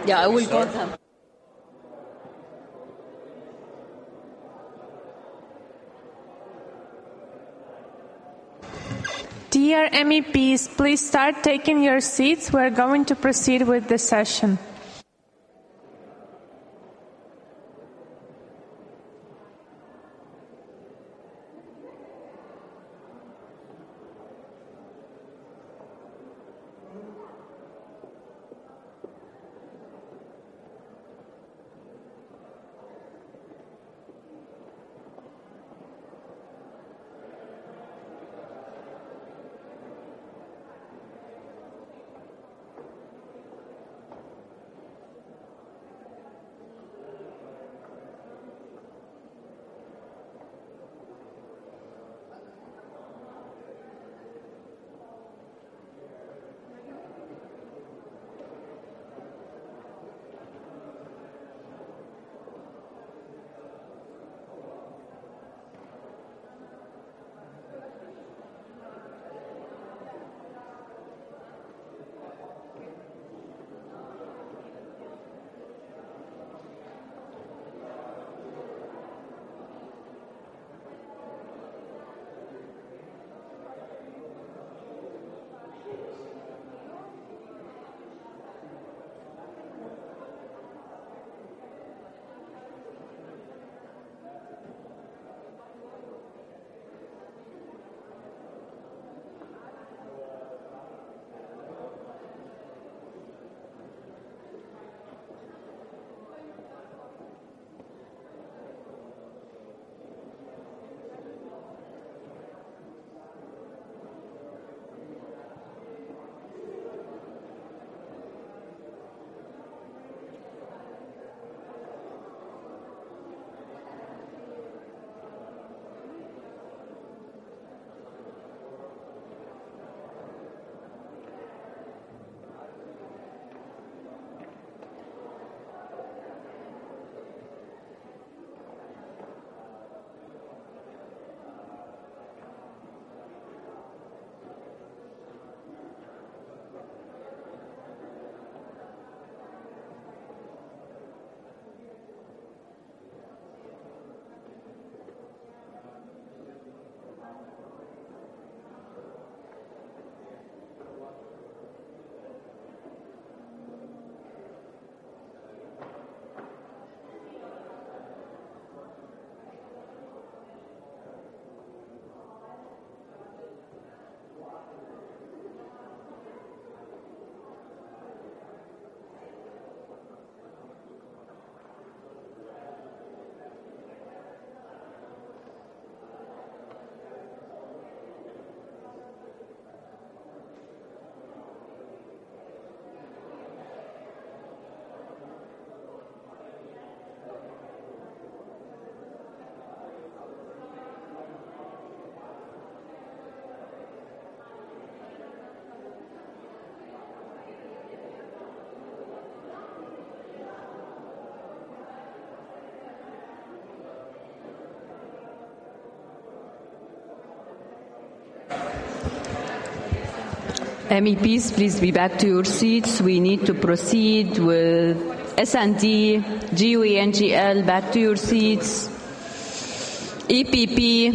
Yeah, I will call them. Dear M E Ps, please start taking your seats. We're going to proceed with the session. M E Ps, please be back to your seats. We need to proceed with S and D, G U E N G L, back to your seats. E P P,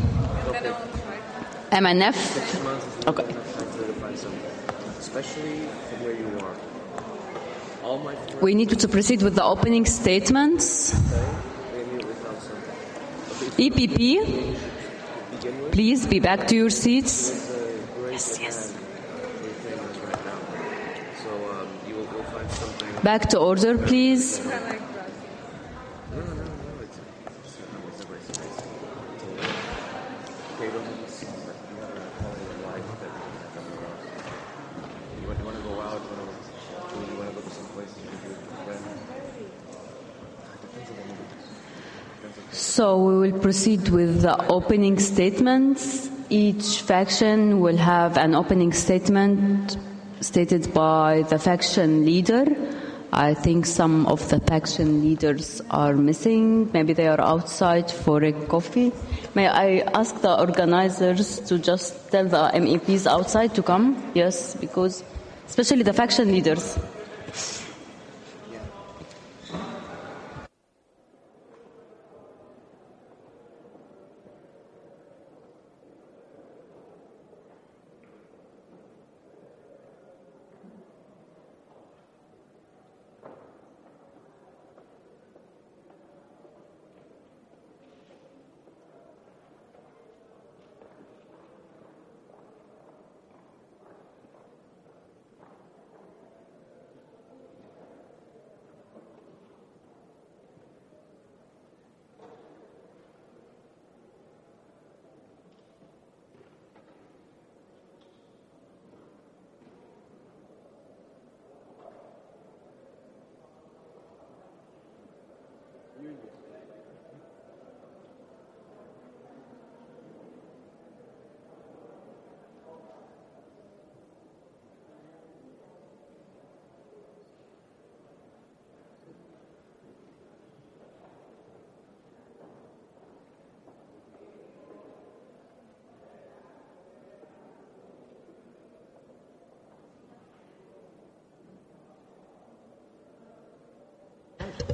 M N F. Okay. Especially where you are. All my We need to proceed with the opening statements. E P P, please be back to your seats. Yes, yes. Back to order, please. So we will proceed with the opening statements. Each faction will have an opening statement stated by the faction leader. I think some of the faction leaders are missing. Maybe they are outside for a coffee. May I ask the organizers to just tell the M E Ps outside to come? Yes, because especially the faction leaders.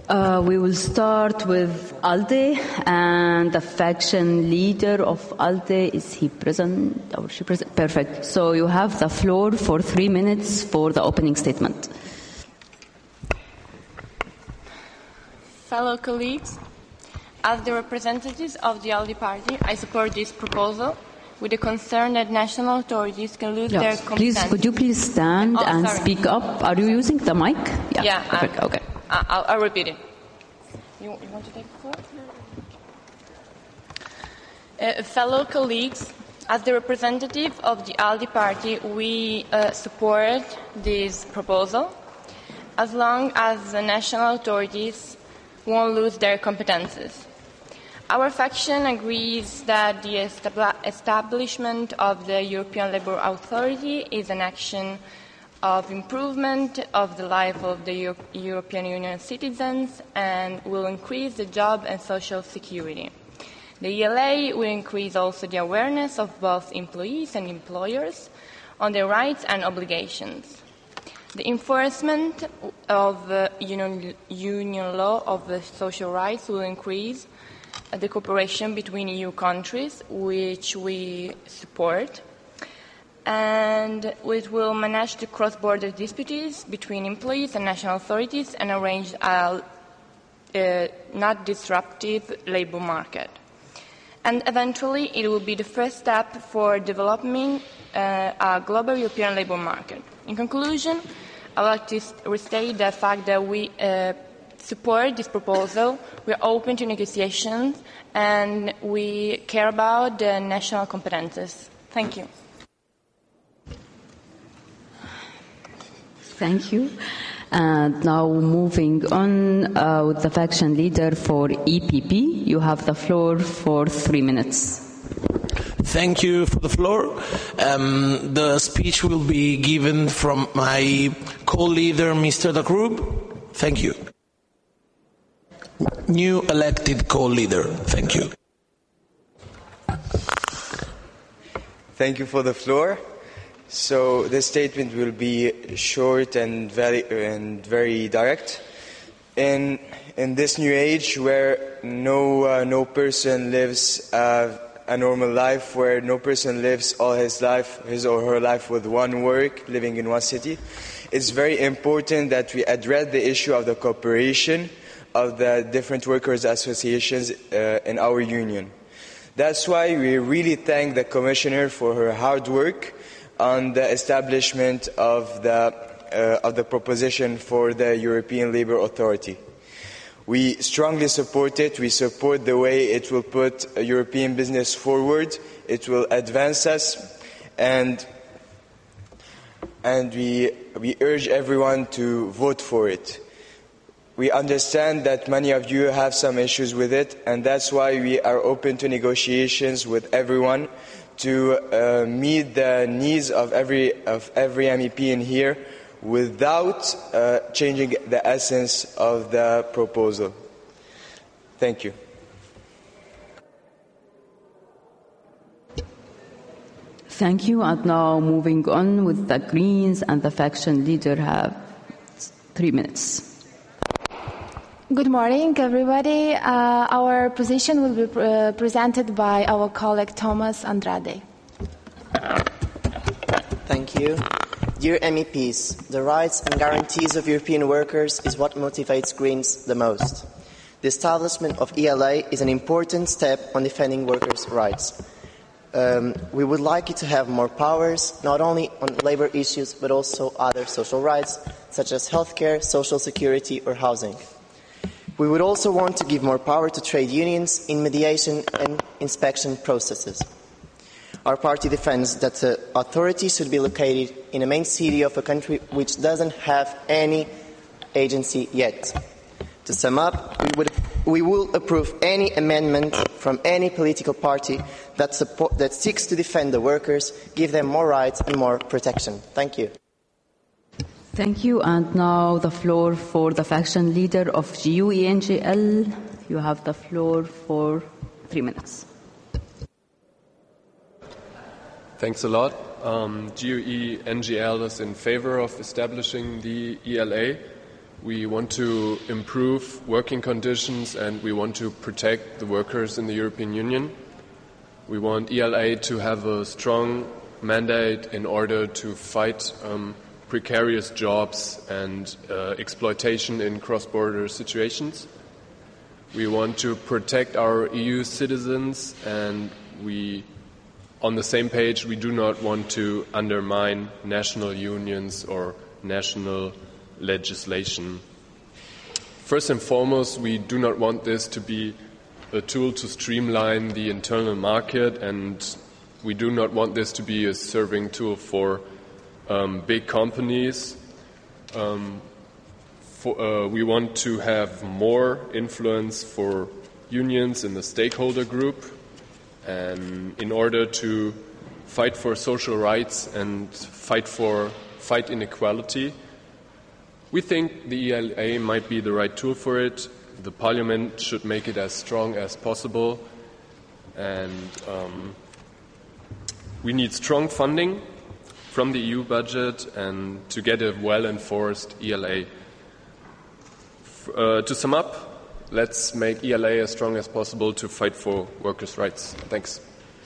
Uh, we will start with ALDE, and the faction leader of ALDE, is he present? Or she present? Perfect. So you have the floor for three minutes for the opening statement. Fellow colleagues, as the representatives of the ALDE party, I support this proposal with the concern that national authorities can lose Yes. their competence. Please, could you please stand Oh, and sorry. speak up? Are you using the mic? Yeah, Perfect. um, Okay. I- I'll, I'll repeat it. You, you want to take the floor? Uh, fellow colleagues, as the representative of the ALDE party, we uh, support this proposal as long as the national authorities won't lose their competences. Our faction agrees that the establi- establishment of the European Labour Authority is an action of improvement of the life of the Euro- European Union citizens and will increase the job and social security. The E L A will increase also the awareness of both employees and employers on their rights and obligations. The enforcement of uh, union, union law of the social rights will increase uh, the cooperation between E U countries, which we support, and it will manage the cross-border disputes between employees and national authorities and arrange a uh, not disruptive labour market. And eventually, it will be the first step for developing uh, a global European labour market. In conclusion, I would like to restate the fact that we uh, support this proposal, we are open to negotiations, and we care about the national competences. Thank you. Thank you. And now moving on uh, with the faction leader for E P P. You have the floor for three minutes. Thank you for the floor. Um, the speech will be given from my co-leader, Mister De Croo. Thank you. New elected co-leader. Thank you. Thank you for the floor. So this statement will be short and very and very direct. In in this new age, where no uh, no person lives uh, a normal life, where no person lives all his life, his or her life with one work, living in one city, it's very important that we address the issue of the cooperation of the different workers' associations uh, in our union. That's why we really thank the Commissioner for her hard work on the establishment of the, uh, of the proposition for the European Labour Authority. We strongly support it. We support the way it will put European business forward. It will advance us, and, and we, we urge everyone to vote for it. We understand that many of you have some issues with it, and that's why we are open to negotiations with everyone to uh, meet the needs of every of every M E P in here without uh, changing the essence of the proposal. Thank you. Thank you. And now moving on with the Greens, and the faction leader have three minutes. Good morning, everybody. Uh, our position will be uh, presented by our colleague Thomas Andrade. Thank you. Dear M E Ps, the rights and guarantees of European workers is what motivates Greens the most. The establishment of E L A is an important step on defending workers' rights. Um, we would like it to have more powers, not only on labour issues, but also other social rights, such as healthcare, social security, or housing. We would also want to give more power to trade unions in mediation and inspection processes. Our party defends that the authority should be located in a main city of a country which doesn't have any agency yet. To sum up, we, would, we will approve any amendment from any political party that, support, that seeks to defend the workers, give them more rights and more protection. Thank you. Thank you. And now the floor for the faction leader of G U E N G L. You have the floor for three minutes. Thanks a lot. Um, G U E N G L is in favor of establishing the E L A. We want to improve working conditions and we want to protect the workers in the European Union. We want E L A to have a strong mandate in order to fight um, precarious jobs and uh, exploitation in cross-border situations. We want to protect our E U citizens, and we, on the same page, we do not want to undermine national unions or national legislation. First and foremost, we do not want this to be a tool to streamline the internal market, and we do not want this to be a serving tool for um, big companies. Um, for, uh, we want to have more influence for unions in the stakeholder group, and in order to fight for social rights and fight for fight inequality. We think the E L A might be the right tool for it. The Parliament should make it as strong as possible, and um, we need strong funding from the E U budget and to get a well-enforced E L A. Uh, to sum up, let's make E L A as strong as possible to fight for workers' rights. Thanks.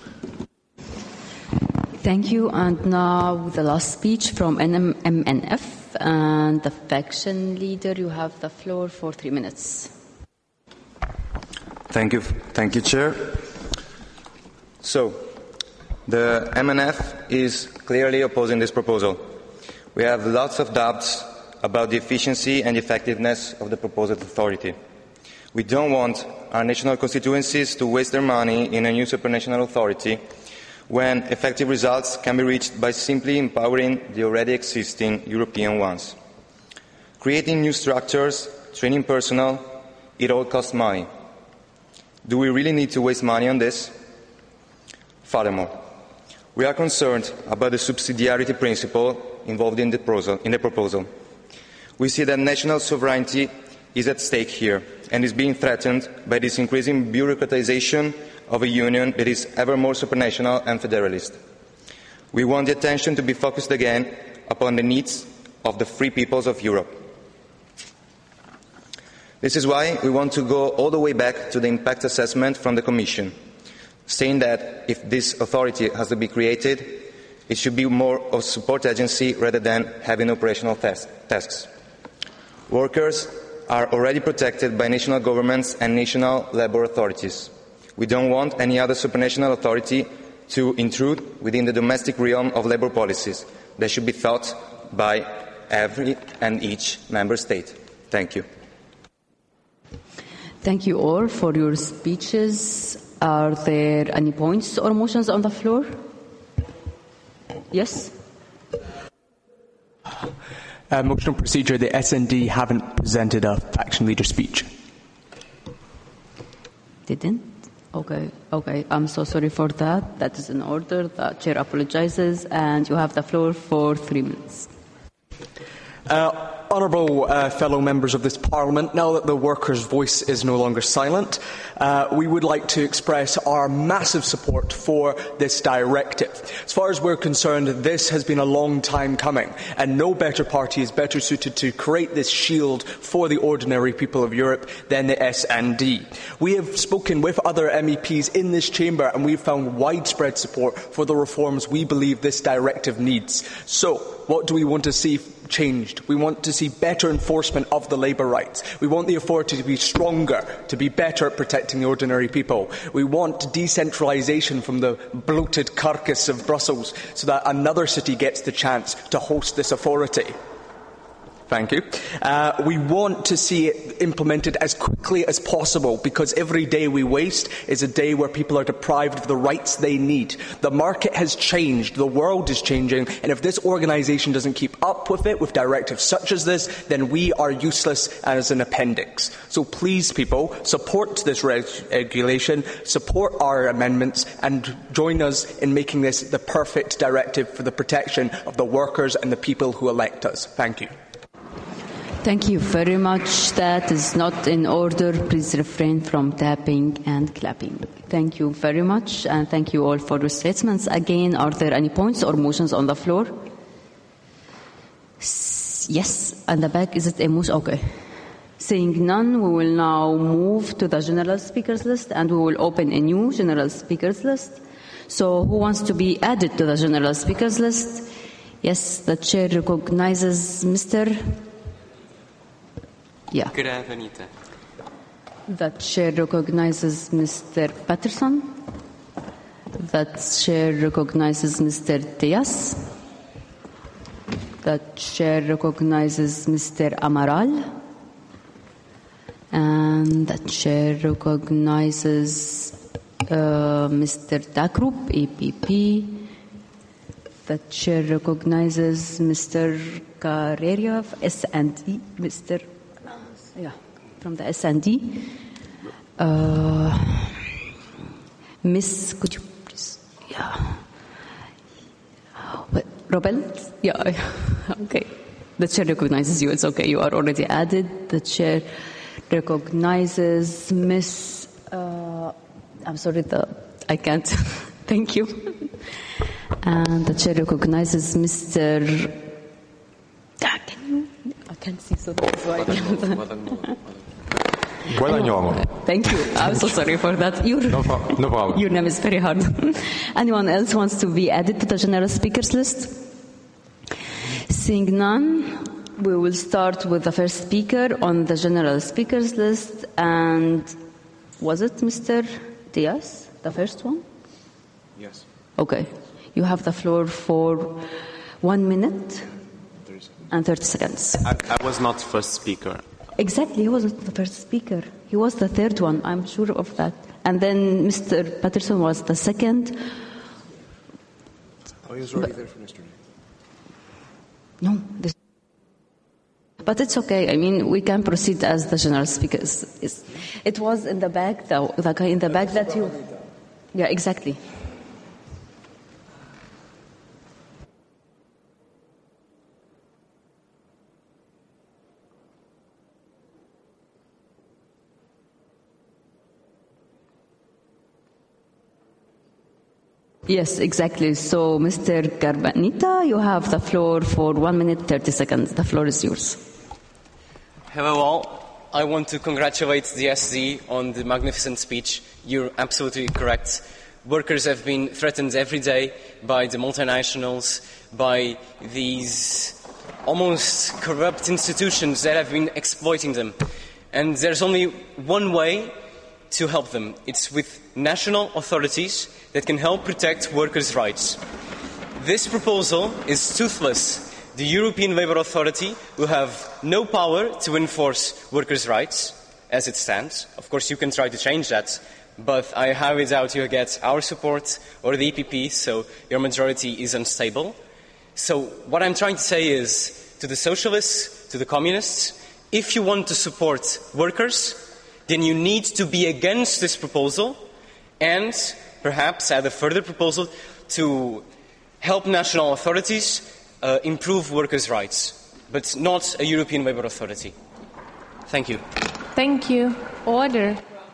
Thank you. And now the last speech from N M N F. And the faction leader, you have the floor for three minutes. Thank you, thank you, Chair. So, the M N F is clearly opposing this proposal. We have lots of doubts about the efficiency and effectiveness of the proposed authority. We don't want our national constituencies to waste their money in a new supranational authority when effective results can be reached by simply empowering the already existing European ones. Creating new structures, training personnel, it all costs money. Do we really need to waste money on this? Furthermore, we are concerned about the subsidiarity principle involved in the proposal. In the proposal. We see that national sovereignty is at stake here and is being threatened by this increasing bureaucratization of a union that is ever more supranational and federalist. We want the attention to be focused again upon the needs of the free peoples of Europe. This is why we want to go all the way back to the impact assessment from the Commission, saying that if this authority has to be created, it should be more of a support agency rather than having operational tasks. Workers are already protected by national governments and national labour authorities. We don't want any other supranational authority to intrude within the domestic realm of labour policies. They should be thought by every and each member state. Thank you. Thank you all for your speeches. Are there any points or motions on the floor? Yes? Uh, motion of procedure, the S N D haven't presented a faction leader speech. Didn't? Okay, okay. I'm so sorry for that. That is in order. The chair apologizes, and you have the floor for three minutes. Uh, Honourable uh, fellow members of this Parliament, now that the workers' voice is no longer silent, uh, we would like to express our massive support for this directive. As far as we're concerned, this has been a long time coming, and no better party is better suited to create this shield for the ordinary people of Europe than the S N D. We have spoken with other M E Ps in this chamber, and we've found widespread support for the reforms we believe this directive needs. So, what do we want to see changed? We want to see better enforcement of the labour rights. We want the authority to be stronger, to be better at protecting the ordinary people. We want decentralisation from the bloated carcass of Brussels so that another city gets the chance to host this authority. Thank you. Uh, we want to see it implemented as quickly as possible, because every day we waste is a day where people are deprived of the rights they need. The market has changed, the world is changing, and if this organisation doesn't keep up with it, with directives such as this, then we are useless as an appendix. So please, people, support this reg- regulation, support our amendments, and join us in making this the perfect directive for the protection of the workers and the people who elect us. Thank you. Thank you very much. That is not in order. Please refrain from tapping and clapping. Thank you very much, and thank you all for your statements. Again, are there any points or motions on the floor? Yes, and the back, is it a motion? Okay. Seeing none, we will now move to the general speakers list and we will open a new general speakers list. So who wants to be added to the general speakers list? Yes, the chair recognizes Mister Yeah. Gravenita. The chair recognizes Mister Patterson. The chair recognizes Mister Diaz. The chair recognizes Mister Amaral. And the chair recognizes uh, Mister Dakrup, E P P. The chair recognizes Mister Carrera of S and D. Mister Yeah, from the S and D. Uh, Miss, could you please? Yeah. What, Robel? Yeah. Okay. The chair recognizes you. It's okay. You are already added. The chair recognizes Miss. Uh, I'm sorry, the I can't. Thank you. And the chair recognizes Mister Ah, can you? I can't see, so that's why I can't. Anyway, thank you. I'm so sorry for that. Your, no, pro- no problem. Your name is very hard. Anyone else wants to be added to the general speakers list? Seeing none, we will start with the first speaker on the general speakers list. And was it Mister Diaz, the first one? Yes. Okay. You have the floor for one minute and thirty seconds. I, I was not first speaker. Exactly, he wasn't the first speaker. He was the third one, I'm sure of that. And then Mister Patterson was the second. Oh, he was already there for yesterday. No. This But it's okay. I mean, we can proceed as the general speakers. It's, it was in the back, the, the guy in the back that you... Yeah, exactly. Yes, exactly. So, Mister Garbanita, you have the floor for one minute, thirty seconds. The floor is yours. Hello all. I want to congratulate the S D on the magnificent speech. You're absolutely correct. Workers have been threatened every day by the multinationals, by these almost corrupt institutions that have been exploiting them. And there's only one way to help them. It's with national authorities that can help protect workers' rights. This proposal is toothless. The European Labour Authority will have no power to enforce workers' rights as it stands. Of course, you can try to change that, but I highly doubt you'll get our support or the E P P, so your majority is unstable. So what I'm trying to say is, to the socialists, to the communists, if you want to support workers, then you need to be against this proposal and perhaps add a further proposal to help national authorities uh, improve workers' rights, but not a European Labour Authority. Thank you. Thank you. Order.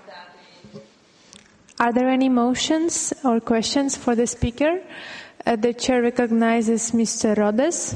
Are there any motions or questions for the speaker? Uh, the chair recognizes Mister Rhodes.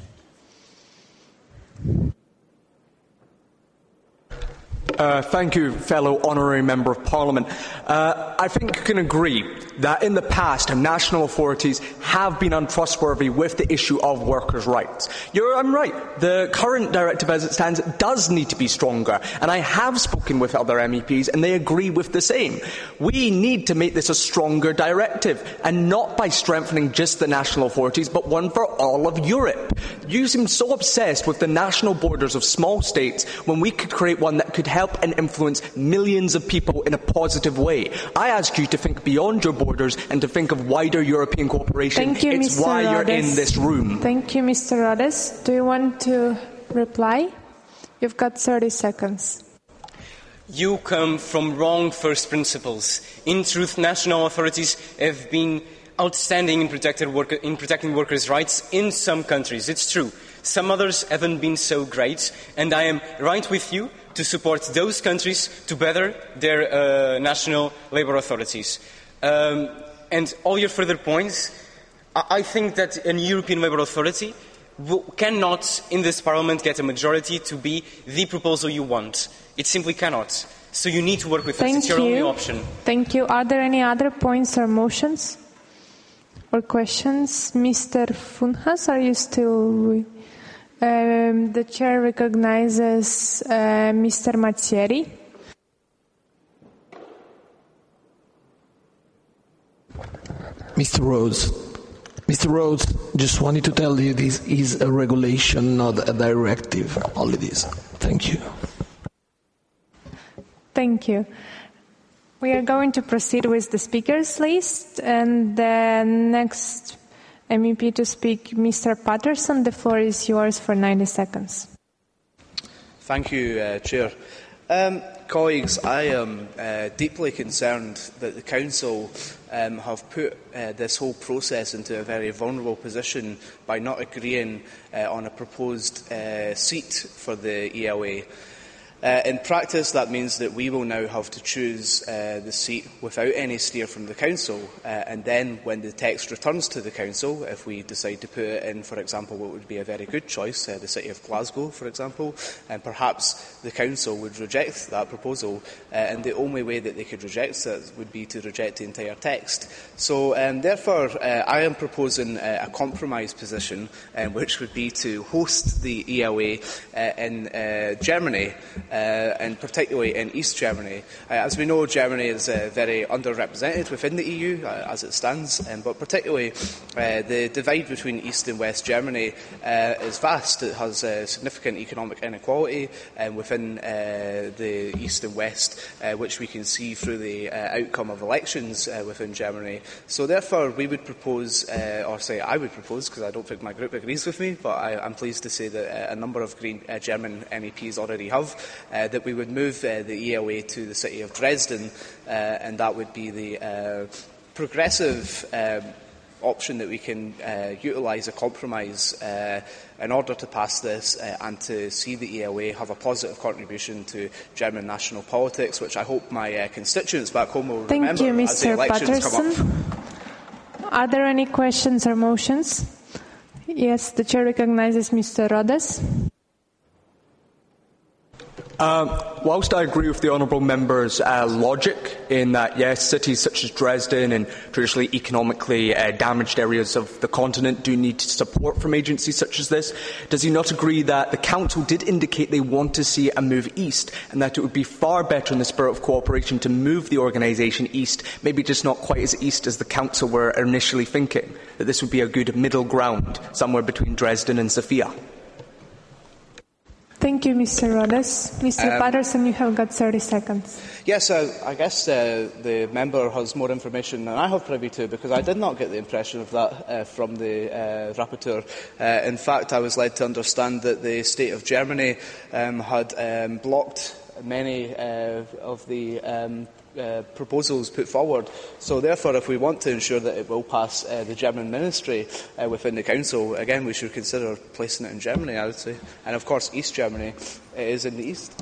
Uh, thank you, fellow honorary member of Parliament. Uh, I think you can agree that in the past, national authorities have been untrustworthy with the issue of workers' rights. You're, I'm right. The current directive as it stands does need to be stronger, and I have spoken with other M E Ps, and they agree with the same. We need to make this a stronger directive, and not by strengthening just the national authorities, but one for all of Europe. You seem so obsessed with the national borders of small states when we could create one that could help and influence millions of people in a positive way. I ask you to think beyond your borders and to think of wider European cooperation. Thank you, it's Mister why Rhodes. you're in this room. Thank you, Mister Rhodes. Do you want to reply? You've got thirty seconds. You come from wrong first principles. In truth, national authorities have been outstanding in, protected worker, in protecting workers' rights in some countries. It's true. Some others haven't been so great, and I am right with you to support those countries to better their uh, national labour authorities. Um, and all your further points, I, I think that a European Labour Authority w- cannot, in this parliament, get a majority to be the proposal you want. It simply cannot. So you need to work with Thank us. It's your you. only option. Thank you. Are there any other points or motions or questions? Mister Funhas, are you still... Um, the chair recognizes uh, Mister Mazzieri. Mister Rhodes, Mister Rhodes, just wanted to tell you this is a regulation, not a directive, only this. Thank you. Thank you. We are going to proceed with the speakers list, and the next M E P to speak, Mister Patterson, the floor is yours for ninety seconds. Thank you, uh, Chair. Um, colleagues, I am uh, deeply concerned that the Council um, have put uh, this whole process into a very vulnerable position by not agreeing uh, on a proposed uh, seat for the E L A. Uh, in practice, that means that we will now have to choose uh, the seat without any steer from the Council, uh, and then when the text returns to the Council, if we decide to put it in, for example, what would be a very good choice, uh, the City of Glasgow, for example, and perhaps the Council would reject that proposal, uh, and the only way that they could reject it would be to reject the entire text. So, um, therefore, uh, I am proposing uh, a compromise position, um, which would be to host the E L A uh, in uh, Germany, Uh, and particularly in East Germany. Uh, as we know, Germany is uh, very underrepresented within the E U uh, as it stands, um, but particularly uh, the divide between East and West Germany uh, is vast. It has uh, significant economic inequality um, within uh, the East and West, uh, which we can see through the uh, outcome of elections uh, within Germany. So therefore, we would propose, uh, or say I would propose, because I don't think my group agrees with me, but I, I'm pleased to say that uh, a number of Green uh, German M E Ps already have, Uh, that we would move uh, the E L A to the city of Dresden, uh, and that would be the uh, progressive um, option that we can uh, utilise a compromise uh, in order to pass this uh, and to see the E L A have a positive contribution to German national politics, which I hope my uh, constituents back home will Thank remember you, as the Mister elections Patterson. come up. Are there any questions or motions? Yes, the chair recognizes Mister Rhodes. Um, whilst I agree with the honourable member's uh, logic in that, yes, cities such as Dresden and traditionally economically uh, damaged areas of the continent do need support from agencies such as this, does he not agree that the Council did indicate they want to see a move east and that it would be far better in the spirit of cooperation to move the organisation east, maybe just not quite as east as the Council were initially thinking, that this would be a good middle ground somewhere between Dresden and Sofia? Thank you, Mister Rhodes. Mister Um, Patterson, you have got thirty seconds. Yes, uh, I guess uh, the member has more information than I have privy to, because I did not get the impression of that uh, from the uh, rapporteur. Uh, in fact, I was led to understand that the state of Germany um, had um, blocked many uh, of the um, uh, proposals put forward. So therefore, if we want to ensure that it will pass uh, the German ministry uh, within the Council, again, we should consider placing it in Germany, I would say. And of course, East Germany is in the east.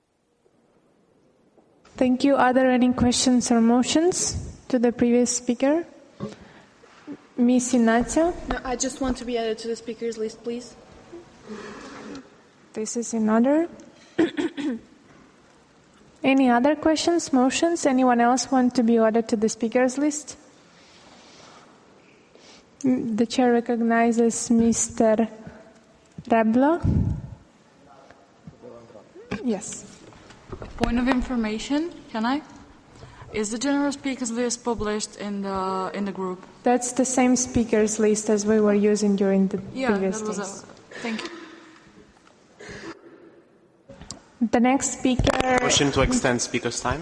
Thank you. Are there any questions or motions to the previous speaker? Miz Ignazio? No, I just want to be added to the speakers list, please. This is in order. Any other questions, motions? Anyone else want to be added to the speakers list? The chair recognizes Mister Reblo. Yes. Point of information, can I? Is the general speakers list published in the in the group? That's the same speakers list as we were using during the Yeah, previous that was days. a, thank you. The next speaker. Motion to extend speaker's time.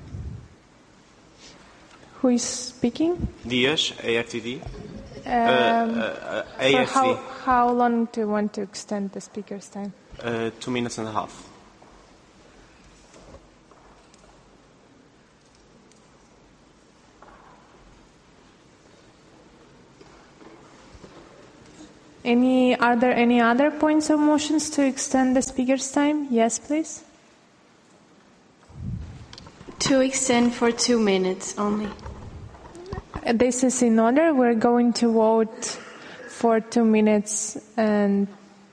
Who is speaking? Dias, A F T D. Um, uh, uh, A for F D. how, how long do you want to extend the speaker's time? Uh, two minutes and a half. Any, are there any other points or motions to extend the speaker's time? Yes, please. To extend for two minutes only. This is in order. We're going to vote for two minutes and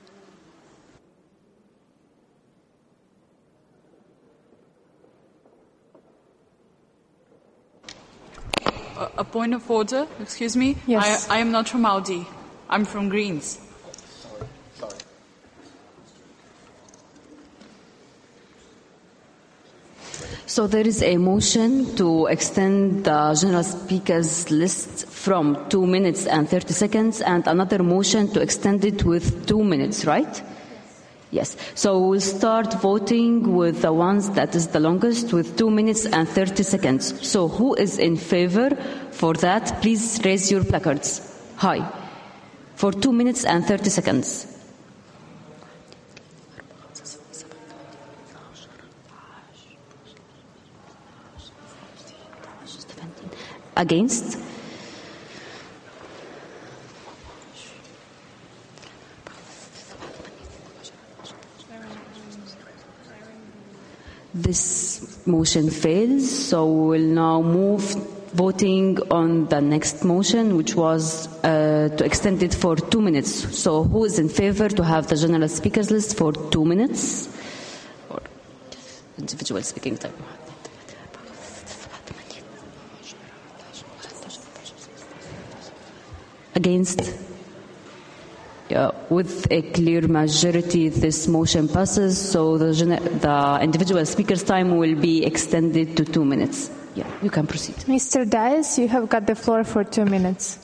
A, a point of order, excuse me. Yes. I, I am not from Audi. I'm from Greens. So there is a motion to extend the general speakers list from two minutes and thirty seconds, and another motion to extend it with two minutes, right? Yes. So we'll start voting with the ones that is the longest, with two minutes and thirty seconds. So who is in favor for that? Please raise your placards. Hi. For two minutes and thirty seconds. Against? This motion fails, so we'll now move voting on the next motion, which was uh, to extend it for two minutes. So who is in favor to have the general speakers list for two minutes? Or individual speaking time. Against? Yeah, with a clear majority, this motion passes, so the, the individual speaker's time will be extended to two minutes. Yeah, you can proceed. Mister Dias, you have got the floor for two minutes.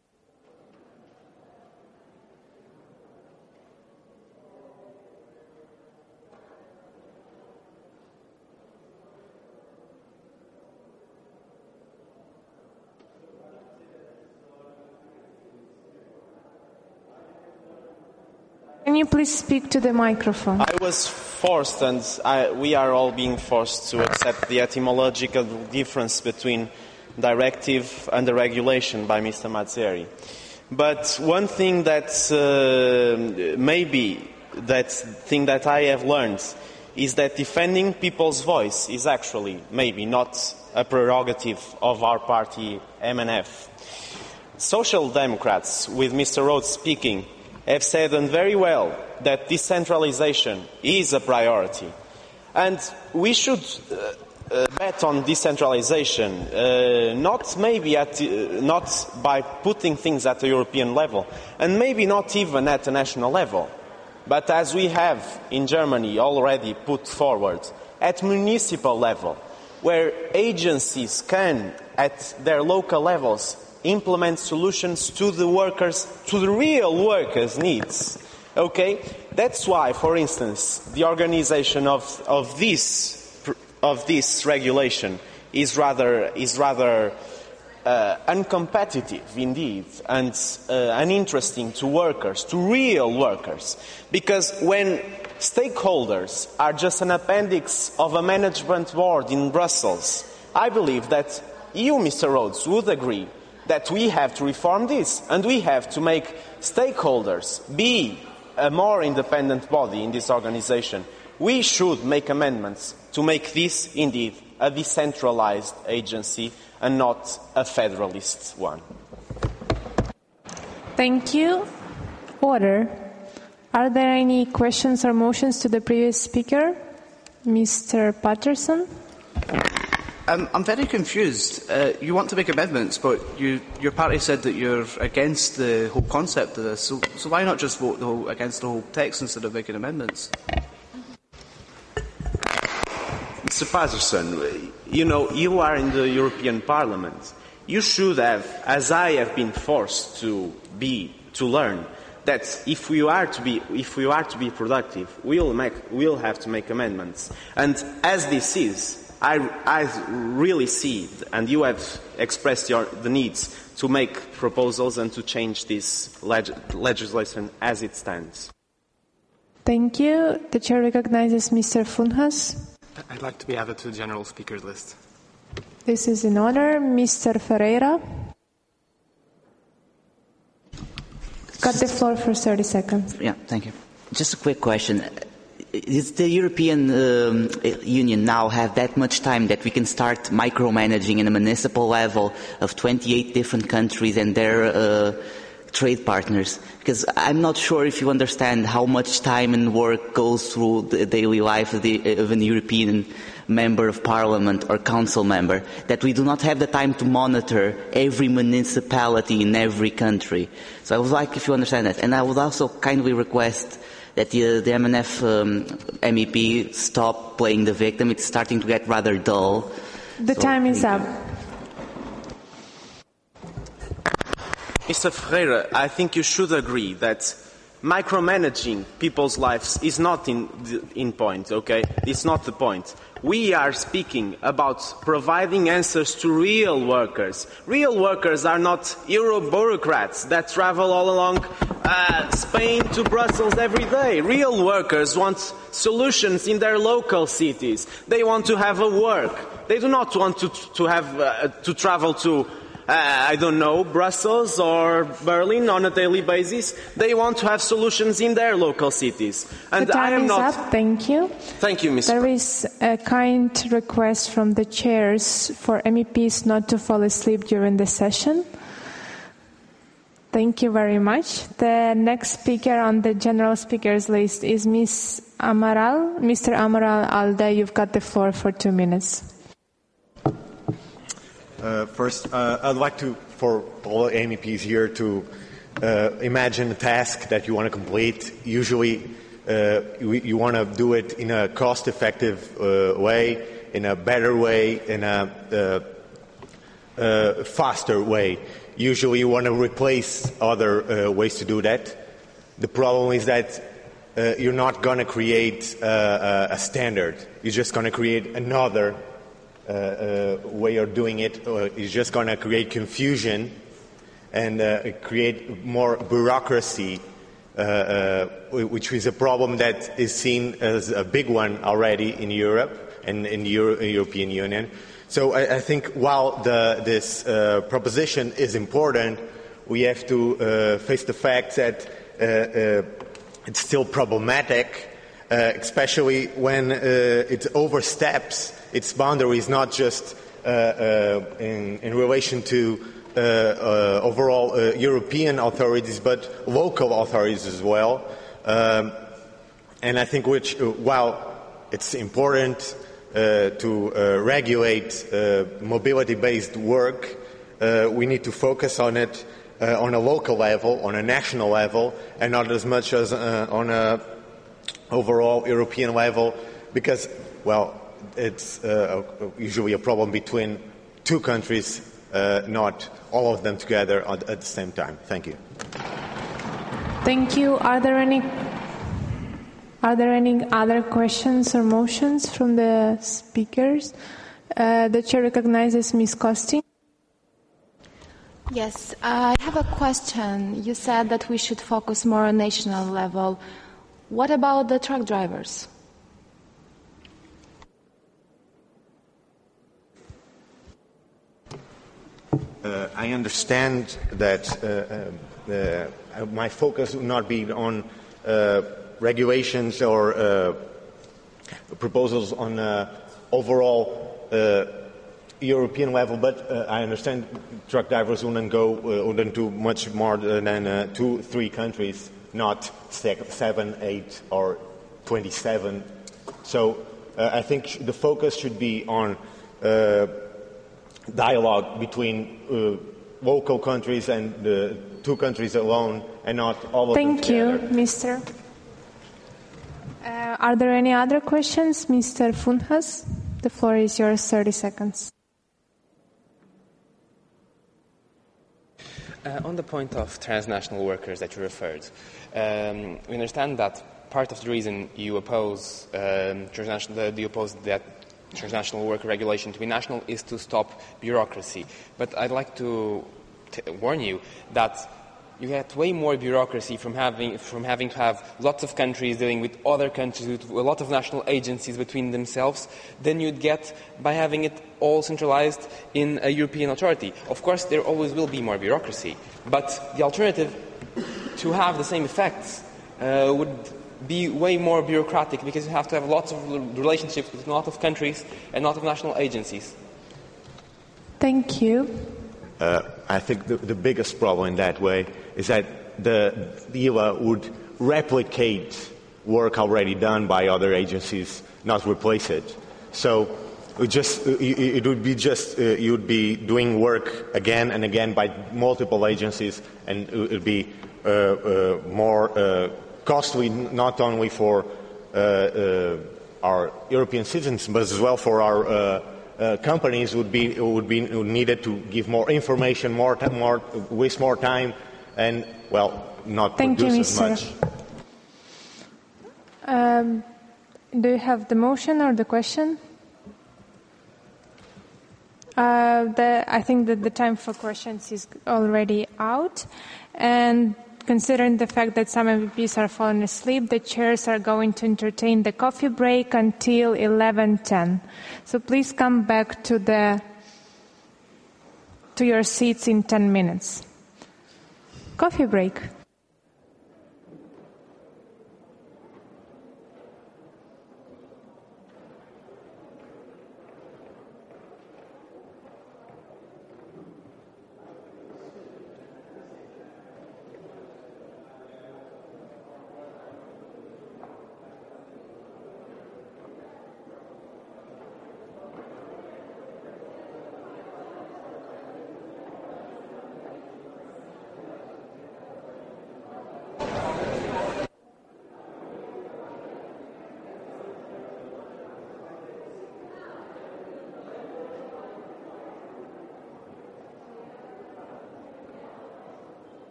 Can you please speak to the microphone? I was forced, and I, we are all being forced to accept the etymological difference between directive and the regulation by Mister Mazzieri. But one thing that uh, maybe that thing that I have learned is that defending people's voice is actually maybe not a prerogative of our party, M N F. Social Democrats, with Mister Rhodes speaking, have said and very well that decentralization is a priority. And we should uh, uh, bet on decentralization, uh, not maybe at, uh, not by putting things at the European level, and maybe not even at the national level, but as we have in Germany already put forward, at municipal level, where agencies can, at their local levels, implement solutions to the workers, to the real workers' needs. Okay? That's why, for instance, the organization of, of this of this regulation is rather is rather uh, uncompetitive indeed, and uh, uninteresting to workers, to real workers, because when stakeholders are just an appendix of a management board in Brussels, I believe that you, Mister Rhodes, would agree that we have to reform this, and we have to make stakeholders be a more independent body in this organization. We should make amendments to make this indeed a decentralized agency and not a federalist one. Thank you. Order. Are there any questions or motions to the previous speaker? Mister Patterson? Um, I'm very confused. Uh, you want to make amendments, but you, your party said that you're against the whole concept of this. So, so why not just vote the whole, against the whole text instead of making amendments? Mister Patterson, you know, you are in the European Parliament. You should have, as I have been forced to be, to learn, that if we are to be, if we are to be productive, we'll make, we'll have to make amendments. And as this is, I, I really see, and you have expressed your, the needs to make proposals and to change this leg legislation as it stands. Thank you. The chair recognizes Mister Funhas. I'd like to be added to the general speakers list. This is in order. Mister Ferreira. Got the floor for thirty seconds. Yeah, thank you. Just a quick question. Does the European um, Union now have that much time that we can start micromanaging in a municipal level of twenty-eight different countries and their uh, trade partners, because I'm not sure if you understand how much time and work goes through the daily life of, the, of an European member of parliament or council member, that we do not have the time to monitor every municipality in every country. So I would like if you understand that. And I would also kindly request that the, the M N F um, M E P stop playing the victim. It's starting to get rather dull. The so, time is up. Mister Ferreira, I think you should agree that micromanaging people's lives is not in, in point, okay? It's not the point. We are speaking about providing answers to real workers. Real workers are not Euro bureaucrats that travel all along uh, Spain to Brussels every day. Real workers want solutions in their local cities. They want to have a work. They do not want to, to, have, uh, to travel to Uh, I don't know, Brussels or Berlin on a daily basis. They want to have solutions in their local cities. And the time I am is not... up. Thank you. Thank you, Mister There is a kind request from the chairs for M E Ps not to fall asleep during the session. Thank you very much. The next speaker on the general speakers list is Miz Amaral. Mister Amaral Alde, you've got the floor for two minutes. Uh, first, uh, I'd like to, for all M E Ps here, to uh, imagine a task that you want to complete. Usually, uh, you, you want to do it in a cost-effective uh, way, in a better way, in a uh, uh, faster way. Usually, you want to replace other uh, ways to do that. The problem is that uh, you're not going to create uh, a standard. You're just going to create another Uh, uh, way of doing it uh, is just going to create confusion and uh, create more bureaucracy, uh, uh, which is a problem that is seen as a big one already in Europe and in the Euro- European Union. So I, I think while the, this uh, proposition is important, we have to uh, face the fact that uh, uh, it's still problematic, uh, especially when uh, it oversteps its boundaries, not just uh, uh, in, in relation to uh, uh, overall uh, European authorities, but local authorities as well. Um, and I think which, uh, while it's important uh, to uh, regulate uh, mobility-based work, uh, we need to focus on it uh, on a local level, on a national level, and not as much as uh, on a overall European level, because, well, it's uh, usually a problem between two countries, uh, not all of them together at, at the same time. Thank you. Thank you. Are there any are there any other questions or motions from the speakers? Uh, the chair recognizes Miz Costi. Yes, I have a question. You said that we should focus more on national level. What about the truck drivers? Uh, I understand that uh, uh, uh, my focus would not be on uh, regulations or uh, proposals on uh, overall uh, European level, but uh, I understand truck drivers wouldn't go, uh, wouldn't do much more than uh, two, three countries, not seven, eight, or twenty-seven. So uh, I think the focus should be on uh, dialogue between uh, local countries and the two countries alone, and not all of Thank them together. Thank you, Mister Uh, are there any other questions? Mister Funhas, the floor is yours, thirty seconds. Uh, on the point of transnational workers that you referred, um, we understand that part of the reason you oppose um, transnational, you oppose that transnational worker regulation to be national is to stop bureaucracy. But I'd like to t- warn you that you get way more bureaucracy from having from having to have lots of countries dealing with other countries, with a lot of national agencies between themselves, than you'd get by having it all centralized in a European authority. Of course, there always will be more bureaucracy, but the alternative to have the same effects uh, would be way more bureaucratic, because you have to have lots of relationships with a lot of countries and a lot of national agencies. Thank you. Uh, I think the, the biggest problem in that way is that the D I L A would replicate work already done by other agencies, not replace it. So it, just, it would be just, uh, you would be doing work again and again by multiple agencies, and it would be uh, uh, more uh, costly, not only for uh, uh, our European citizens, but as well for our uh, uh, companies. Would be would be needed to give more information, more time, more waste more time, and well, not Thank produce you, as Mister much. Um, do you have the motion or the question? Uh, the, I think that the time for questions is already out, and considering the fact that some M V Ps are falling asleep, the chairs are going to entertain the coffee break until eleven ten. So please come back to the to your seats in ten minutes. Coffee break.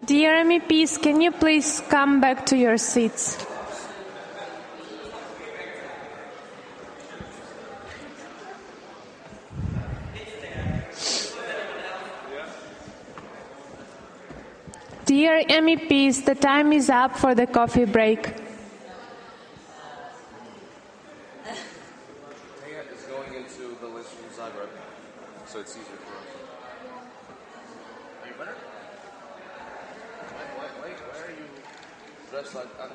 Dear M E Ps, can you please come back to your seats? Dear M E Ps, the time is up for the coffee break. Is going into the list from Zagreb, so it's easier for us. Are you better? Wait, wait, why are you dressed like un-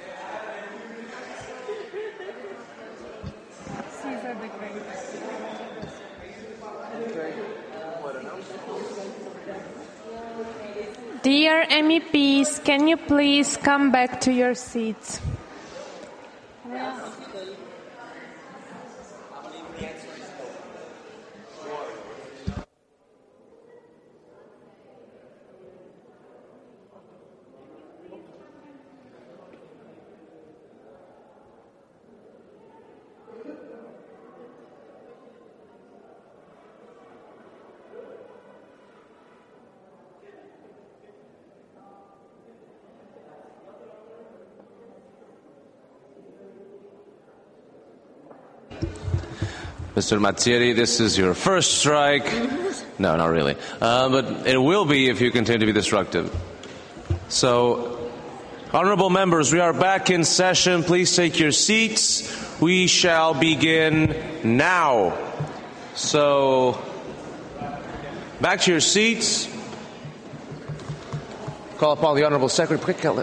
Caesar the Great. Dear M E Ps, can you please come back to your seats? Mister Mazzieri, this is your first strike. No, not really. Uh, but it will be if you continue to be destructive. So, honorable members, we are back in session. Please take your seats. We shall begin now. So, back to your seats. Call upon the Honorable Secretary.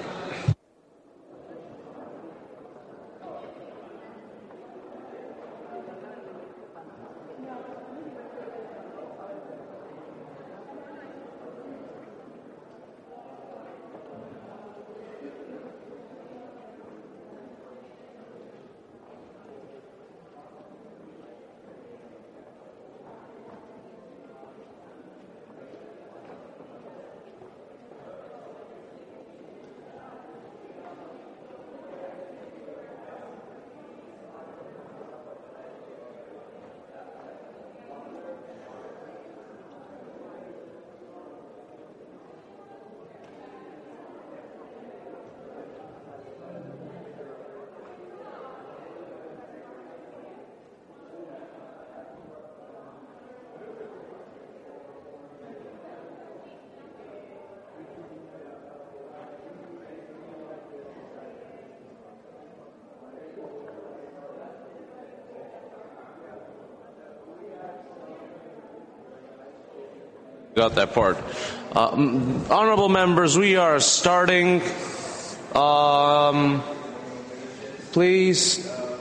Got that part. Uh, honorable members, we are starting. Um, please,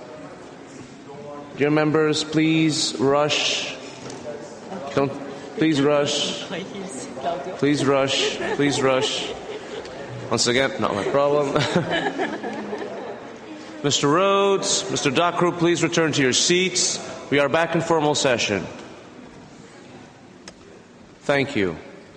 dear members, please rush. Don't, please rush. Please rush. Please rush. Once again, not my problem. Mister Rhodes, Mister Dakru, please return to your seats. We are back in formal session. Thank you.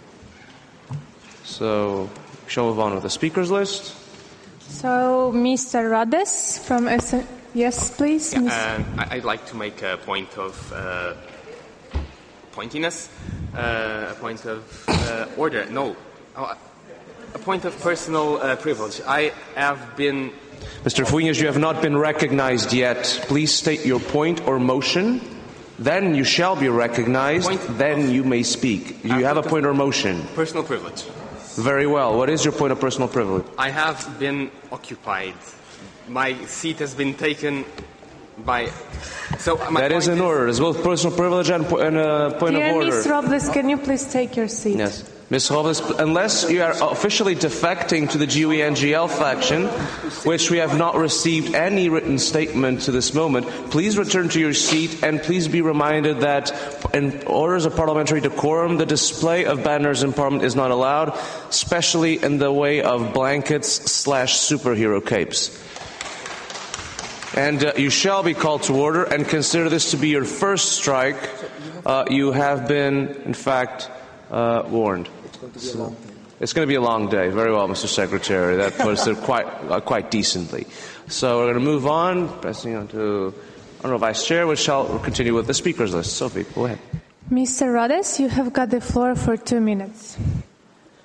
So, shall we move on with the speakers list? So, Mister Rhodes from S N... Yes, please. Yeah, uh, I'd like to make a point of uh, pointiness, uh, a point of uh, order. No, a point of personal uh, privilege. I have been... Mister Fuentes, you have not been recognized yet. Please state your point or motion. Then you shall be recognized. Point. Then you may speak. Do you have a point or motion? Personal privilege. Very well. What is your point of personal privilege? I have been occupied. My seat has been taken by... So my that is in order. It's both personal privilege and, and a point Dear of order. Miz Robles, can you please take your seat? Yes. Miz Robles, unless you are officially defecting to the G U E N G L faction, which we have not received any written statement to this moment, please return to your seat and please be reminded that in orders of parliamentary decorum, the display of banners in Parliament is not allowed, especially in the way of blankets slash superhero capes. And uh, you shall be called to order and consider this to be your first strike. Uh, you have been, in fact, uh, warned. So, it's going to be a long day. Very well, Mister Secretary. That puts it quite, uh, quite decently. So we're going to move on, pressing on to Honourable Vice Chair, which shall continue with the speakers list. Sophie, go ahead. Mister Rhodes, you have got the floor for two minutes.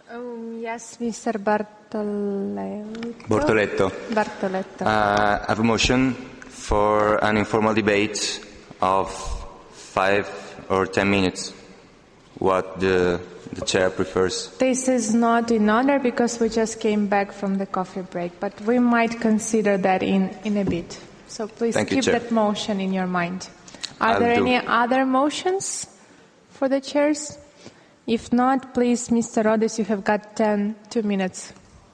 Um, yes, Mister Bartoletto. Bortoletto. Bartoletto. Uh, I have a motion for an informal debate of five or ten minutes. What the, the chair prefers. This is not in order because we just came back from the coffee break, but we might consider that in, in a bit. So please Thank you, keep Chair. that motion in your mind. Are I'll there do. any other motions for the chairs? If not, please, Mister Rhodes, you have got ten, two minutes.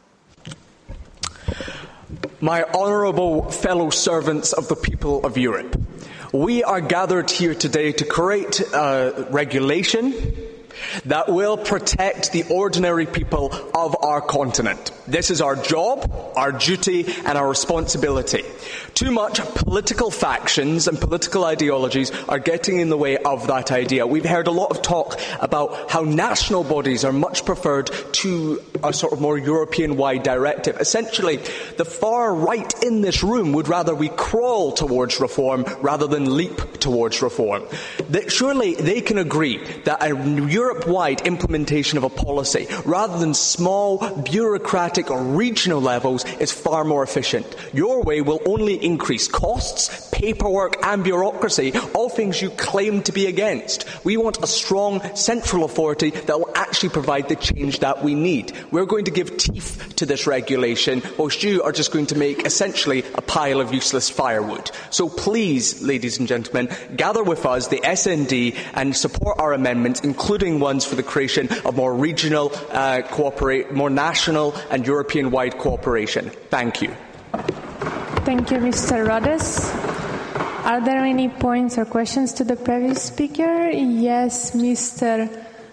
My honourable fellow servants of the people of Europe, we are gathered here today to create a regulation that will protect the ordinary people of our continent. This is our job, our duty, and our responsibility. Too much political factions and political ideologies are getting in the way of that idea. We've heard a lot of talk about how national bodies are much preferred to a sort of more European-wide directive. Essentially, the far right in this room would rather we crawl towards reform rather than leap towards reform. That surely they can agree that a Europe-wide implementation of a policy, rather than small, bureaucratic or regional levels, is far more efficient. Your way will only increase costs, paperwork and bureaucracy, all things you claim to be against. We want a strong central authority that will actually provide the change that we need. We're going to give teeth to this regulation, whilst you are just going to make essentially a pile of useless firewood. So please, ladies and gentlemen, gather with us, the S N D, and support our amendments, including ones for the creation of more regional uh, cooperate, more national and European-wide cooperation. Thank you. Thank you, Mister Rhodes. Are there any points or questions to the previous speaker? Yes, Mister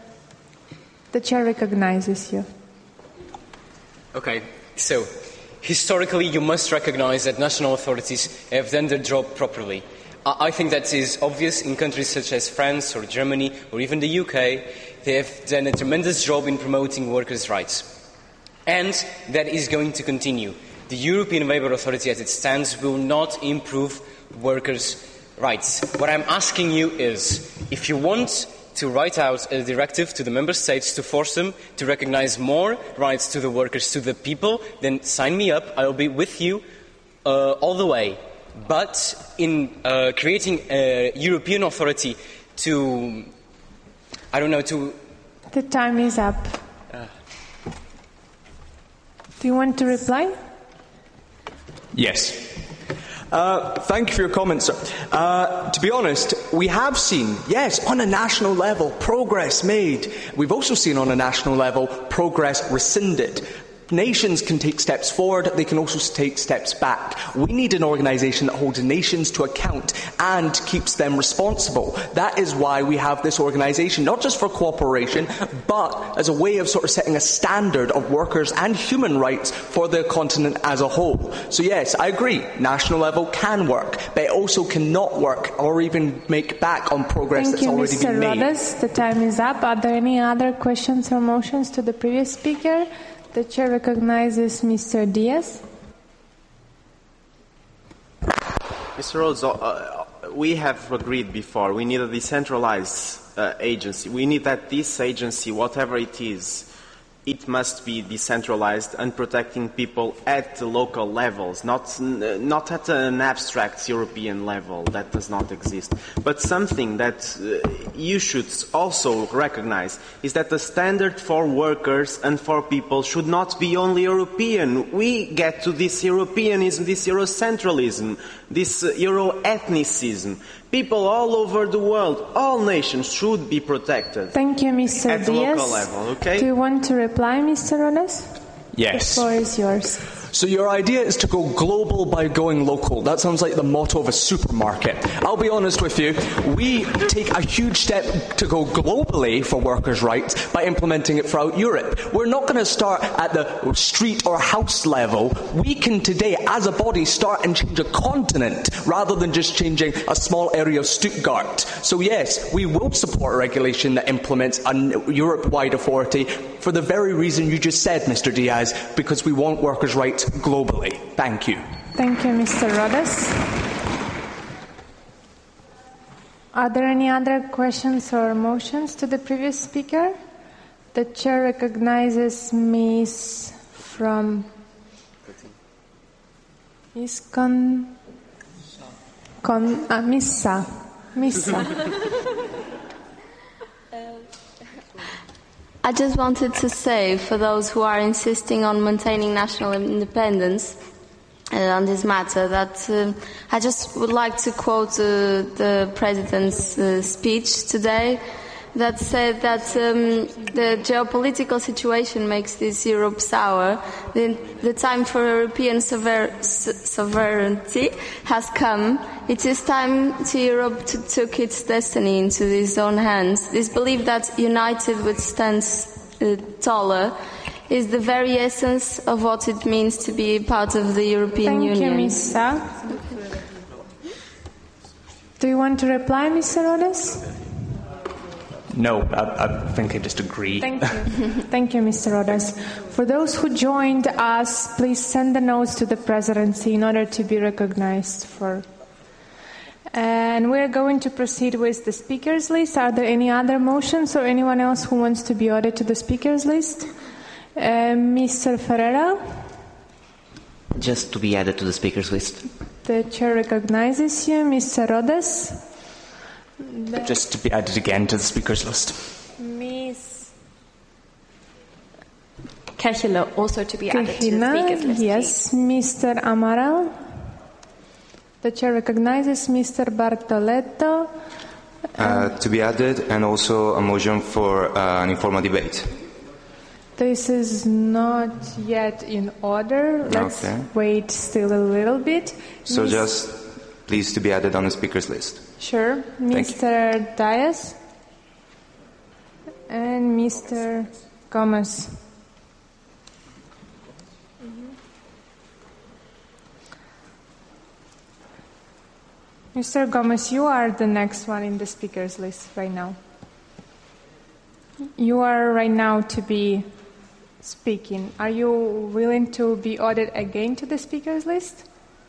The chair recognizes you. Okay, so historically you must recognize that national authorities have done their job properly. I think that is obvious in countries such as France or Germany or even the U K. They have done a tremendous job in promoting workers' rights. And that is going to continue. The European Labour Authority as it stands will not improve workers' rights. What I'm asking you is, if you want to write out a directive to the member states to force them to recognise more rights to the workers, to the people, then sign me up. I will be with you uh, all the way. But in uh, creating a European authority to, I don't know, to... The time is up. Uh, Do you want to reply? Yes. Uh, thank you for your comments, sir. Uh, to be honest, we have seen, yes, on a national level, progress made. We've also seen on a national level, progress rescinded. Nations can take steps forward, they can also take steps back. We need an organisation that holds nations to account and keeps them responsible. That is why we have this organisation, not just for cooperation, but as a way of sort of setting a standard of workers and human rights for the continent as a whole. So yes, I agree, national level can work, but it also cannot work or even make back on progress Thank that's you, already Mister been made. Rhodes. The time is up. Are there any other questions or motions to the previous speaker? The chair recognizes Mister Diaz. Mister Rhodes, uh, we have agreed before, we need a decentralized uh, agency. We need that this agency, whatever it is, it must be decentralized and protecting people at the local levels, not, not at an abstract European level that does not exist. But something that uh, you should also recognize is that the standard for workers and for people should not be only European. We get to this Europeanism, this Eurocentralism, this uh, Euro-ethnicism. People all over the world, all nations should be protected. Thank you, Mister At the Diaz. local level, okay? Do you want to reply, Mister Rhodes? Yes. The floor is yours. So your idea is to go global by going local. That sounds like the motto of a supermarket. I'll be honest with you, we take a huge step to go globally for workers' rights by implementing it throughout Europe. We're not going to start at the street or house level. We can today, as a body, start and change a continent rather than just changing a small area of Stuttgart. So yes, we will support a regulation that implements a Europe-wide authority for the very reason you just said, Mister Diaz, because we want workers' rights globally. Thank you. Thank you, Mister Rhodes. Are there any other questions or motions to the previous speaker? The chair recognizes Miss from Miss Con Con uh, Missa Missa. I just wanted to say, for those who are insisting on maintaining national independence uh, on this matter, that uh, I just would like to quote uh, the President's uh, speech today, that said that um, the geopolitical situation makes this Europe sour. The, the time for European sover- sovereignty has come. It is time to Europe to take its destiny into its own hands. This belief that united we stand uh, taller is the very essence of what it means to be part of the European Thank Union. you, Missa. Do you want to reply, Mister Rodas? No, I, I think I just agree. Thank you. Thank you, Mister Rodas. For those who joined us, please send the notes to the presidency in order to be recognized for. And we're going to proceed with the speakers list. Are there any other motions or anyone else who wants to be added to the speakers list? Uh, Mister Ferreira? Just to be added to the speakers list. The chair recognizes you. Mister Rodas? Just to be added again to the speakers list. Miss Kerchila, also to be added to the Kehina, speakers list. yes. Please. Mister Amaral? The chair recognizes Mister Bartoletto. Uh, to be added, and also a motion for uh, an informal debate. This is not yet in order. Let's Okay. wait still a little bit. So Miss- just please to be added on the speakers list. Sure. Thank you. Mister Dias and Mister Gomez. Mister Gomez, you are the next one in the speakers list right now. You are right now to be speaking. Are you willing to be added again to the speakers list?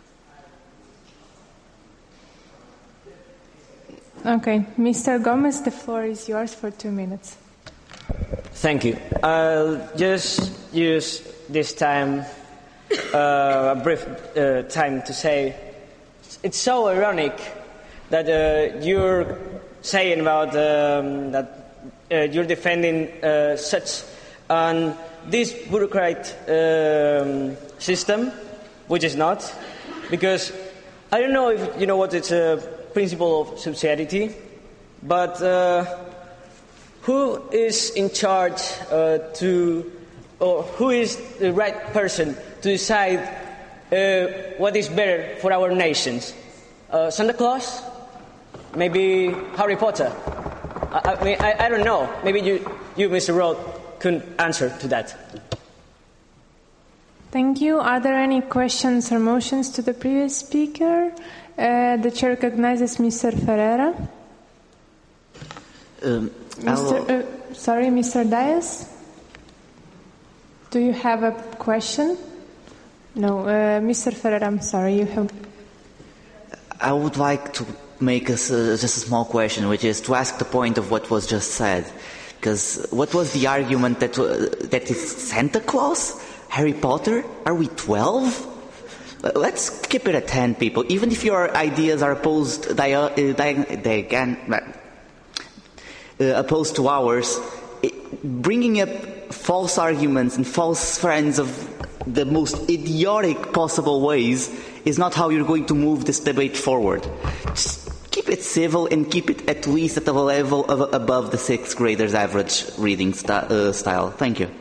Okay, Mister Gomez, the floor is yours for two minutes. Thank you. I'll just use this time, uh, a brief uh, time to say it's so ironic that uh, you're saying about um, that uh, you're defending uh, such an this bureaucrat um, system, which is not, because I don't know if you know what it's a principle of subsidiarity, but uh, who is in charge uh, to, or who is the right person to decide uh, what is better for our nations? Uh, Santa Claus? Maybe Harry Potter? I, I mean, I, I don't know. Maybe you, you, Mister Roth, could answer to that. Thank you. Are there any questions or motions to the previous speaker? Uh, the chair recognizes Mister Ferreira. Um, Mister Uh, sorry, Mister Dias? Do you have a question? No. Uh, Mister Ferreira, I'm sorry. You have. I would like to make a, uh, just a small question, which is to ask the point of what was just said. Because what was the argument that uh, that it's Santa Claus? Harry Potter? Are we twelve? Uh, let's keep it at ten, people. Even if your ideas are opposed, di- uh, di- di- again, uh, opposed to ours, it, bringing up false arguments and false friends of the most idiotic possible ways is not how you're going to move this debate forward. Just keep it civil and keep it at least at the level of above the sixth graders' average reading st- uh, style. Thank you.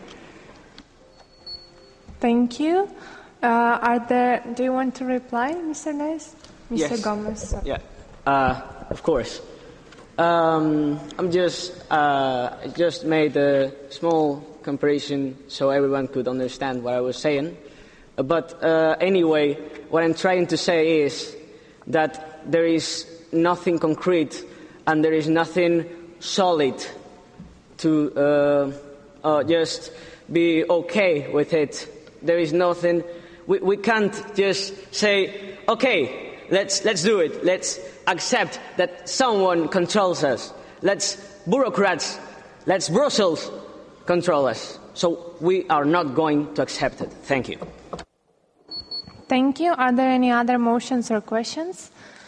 Thank you. Uh, are there? Do you want to reply, Mister Dias? Mister Yes. Gomez. Sorry. Yeah, uh, of course. Um, I'm just uh, I just made a small comparison so everyone could understand what I was saying. Uh, but uh, anyway, what I'm trying to say is that there is nothing concrete and there is nothing solid to uh, uh, just be okay with it. There is nothing. We, we can't just say, okay, let's let's do it. Let's accept that someone controls us. Let's bureaucrats. Let's Brussels control us. So we are not going to accept it. Thank you. Thank you. Are there any other motions or questions?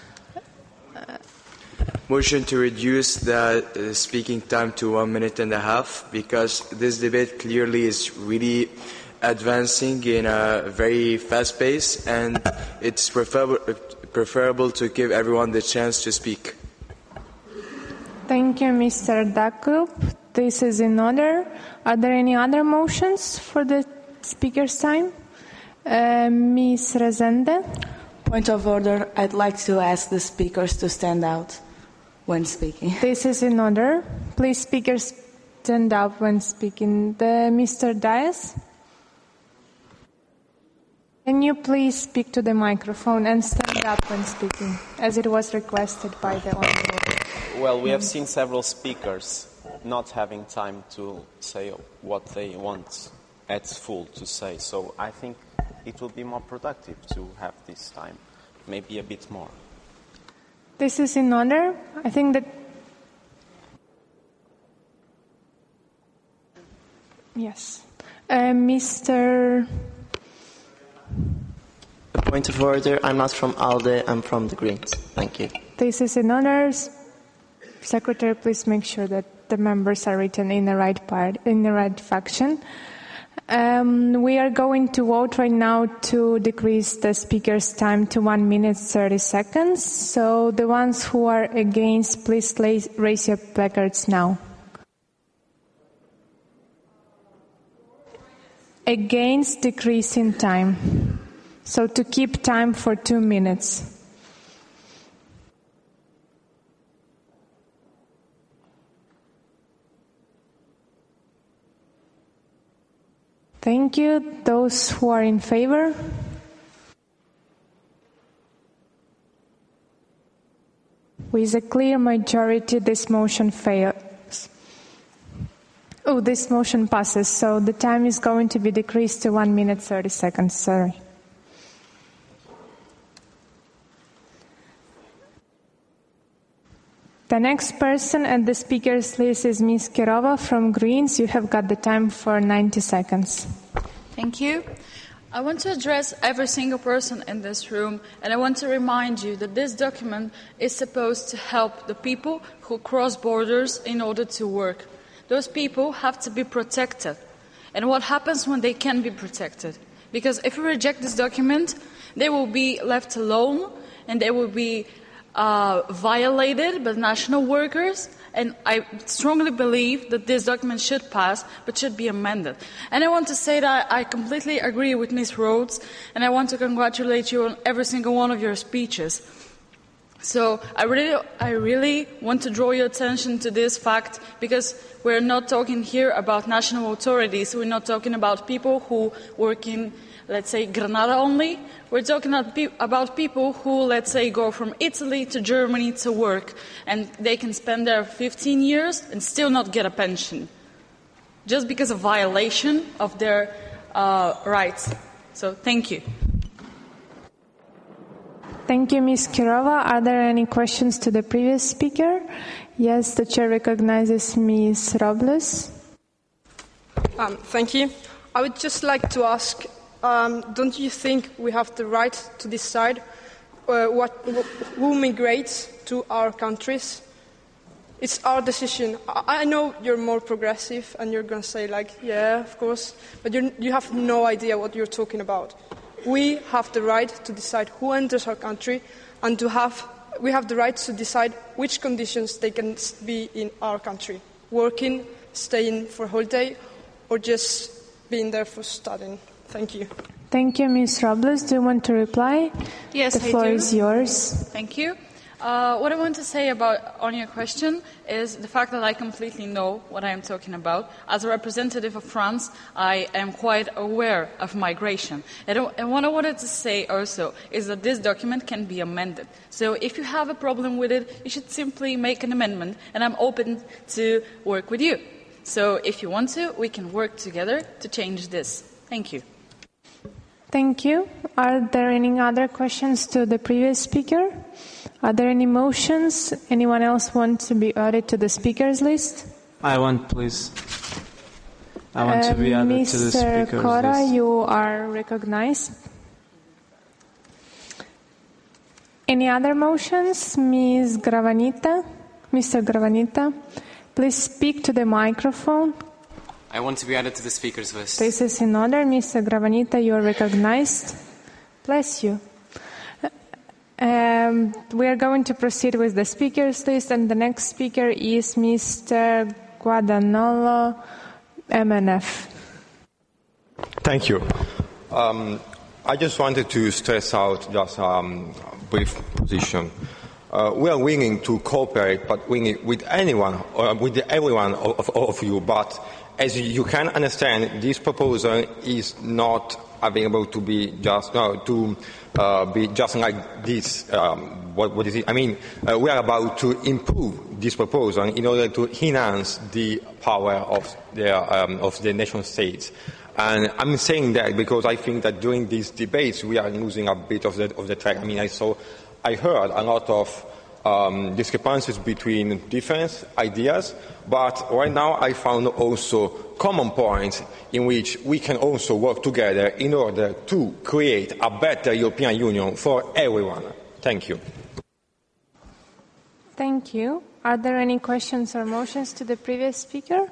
Motion to reduce the uh, speaking time to one minute and a half, because this debate clearly is really advancing in a very fast pace, and it's preferable, preferable to give everyone the chance to speak. Thank you, Mister Dakup. This is in order. Are there any other motions for the speaker's time? Uh, Miz Rezende. Point of order. I'd like to ask the speakers to stand out when speaking. This is in order. Please, speakers, stand up when speaking. The Mister Dias. Can you please speak to the microphone and stand up when speaking, as it was requested by the honorable? Well, we have seen several speakers not having time to say what they want at full to say. So I think it will be more productive to have this time, maybe a bit more. This is in order. I think that... Yes. Uh, Mister A point of order. I'm not from ALDE, I'm from the Greens. Thank you. This is in order. Secretary, please make sure that the members are written in the right part, in the right faction. Um, we are going to vote right now to decrease the speaker's time to one minute thirty seconds. So the ones who are against, please raise your placards now. Against decreasing time. So to keep time for two minutes. Thank you. Those who are in favor? With a clear majority, this motion fails. Oh, this motion passes, so the time is going to be decreased to one minute thirty seconds. Sorry. The next person at the speaker's list is Miz Kirova from Greens. You have got the time for ninety seconds. Thank you. I want to address every single person in this room, and I want to remind you that this document is supposed to help the people who cross borders in order to work. Those people have to be protected. And what happens when they can't be protected? Because if we reject this document, they will be left alone, and they will be Uh, violated by national workers, and I strongly believe that this document should pass, but should be amended. And I want to say that I completely agree with Miz Rhodes, and I want to congratulate you on every single one of your speeches. So I really, I really want to draw your attention to this fact, because we're not talking here about national authorities. We're not talking about people who work in, let's say, Granada only. We're talking about people who, let's say, go from Italy to Germany to work, and they can spend there fifteen years and still not get a pension, just because of violation of their uh, rights. So, thank you. Thank you, Miz Kirova. Are there any questions to the previous speaker? Yes, the chair recognizes Miz Robles. Um, thank you. I would just like to ask, um, don't you think we have the right to decide uh, what, who migrates to our countries? It's our decision. I, I know you're more progressive and you're going to say, like, yeah, of course, but you're, you have no idea what you're talking about. We have the right to decide who enters our country, and to have, we have the right to decide which conditions they can be in our country. Working, staying for a whole day, or just being there for studying. Thank you. Thank you, Miz Robles. Do you want to reply? Yes, the floor I do. is yours. Thank you. Uh, what I want to say about on your question is the fact that I completely know what I am talking about. As a representative of France, I am quite aware of migration. And, and what I wanted to say also is that this document can be amended. So if you have a problem with it, you should simply make an amendment, and I'm open to work with you. So if you want to, we can work together to change this. Thank you. Thank you. Are there any other questions to the previous speaker? Are there any motions? Anyone else want to be added to the speakers list? I want, please. I want to be added Mister to the speakers Cora, list. you are recognized. Any other motions? Miz Gravanita? Mister Gravanita, please speak to the microphone. I want to be added to the speakers list. This is in order. Mister Gravanita, you are recognized. Bless you. Um, we are going to proceed with the speakers list, and the next speaker is Mister Guadagnolo, M N F. Thank you. Um, I just wanted to stress out just a um, brief position. Uh, we are willing to cooperate, but willing with anyone, or with everyone of, of, of you. But as you can understand, this proposal is not available to be just no, to uh, be just like this. Um, what, what is it? I mean, uh, we are about to improve this proposal in order to enhance the power of the um, of the nation states. And I'm saying that because I think that during these debates we are losing a bit of the of the track. I mean, I saw. I heard a lot of um, discrepancies between different ideas, but right now I found also common points in which we can also work together in order to create a better European Union for everyone. Thank you. Thank you. Are there any questions or motions to the previous speaker?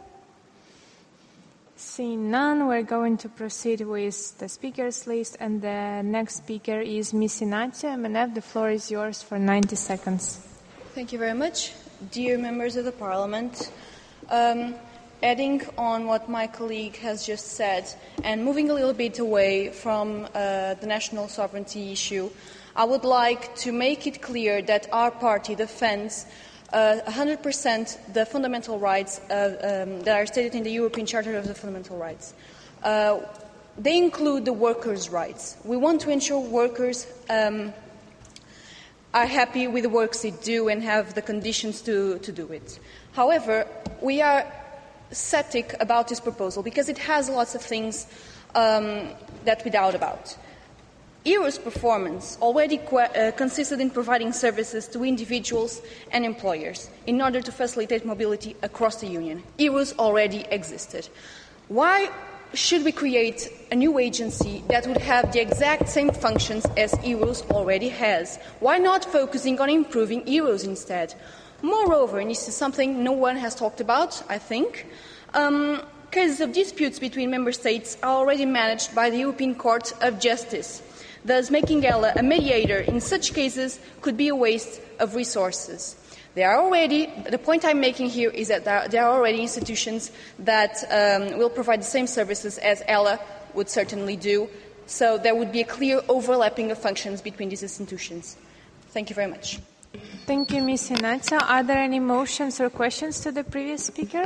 Seeing none, we're going to proceed with the speakers list, and the next speaker is Miz Inácio, M N F. The floor is yours for ninety seconds. Thank you very much. Dear members of the Parliament, um, adding on what my colleague has just said and moving a little bit away from uh, the national sovereignty issue, I would like to make it clear that our party defends Uh, one hundred percent the fundamental rights uh, um, that are stated in the European Charter of the Fundamental Rights. Uh, they include the workers' rights. We want to ensure workers um, are happy with the works they do and have the conditions to, to do it. However, we are sceptic about this proposal because it has lots of things um, that we doubt about. E U's performance already qu- uh, consisted in providing services to individuals and employers in order to facilitate mobility across the Union. E U's already existed. Why should we create a new agency that would have the exact same functions as E U's already has? Why not focusing on improving E U's instead? Moreover, and this is something no one has talked about, I think, um, cases of disputes between member states are already managed by the European Court of Justice. Thus, making ELA a mediator in such cases could be a waste of resources. There are already, the point I'm making here is that there are already institutions that um, will provide the same services as ELA would certainly do, so there would be a clear overlapping of functions between these institutions. Thank you very much. Thank you, Miz Inácio. Are there any motions or questions to the previous speaker?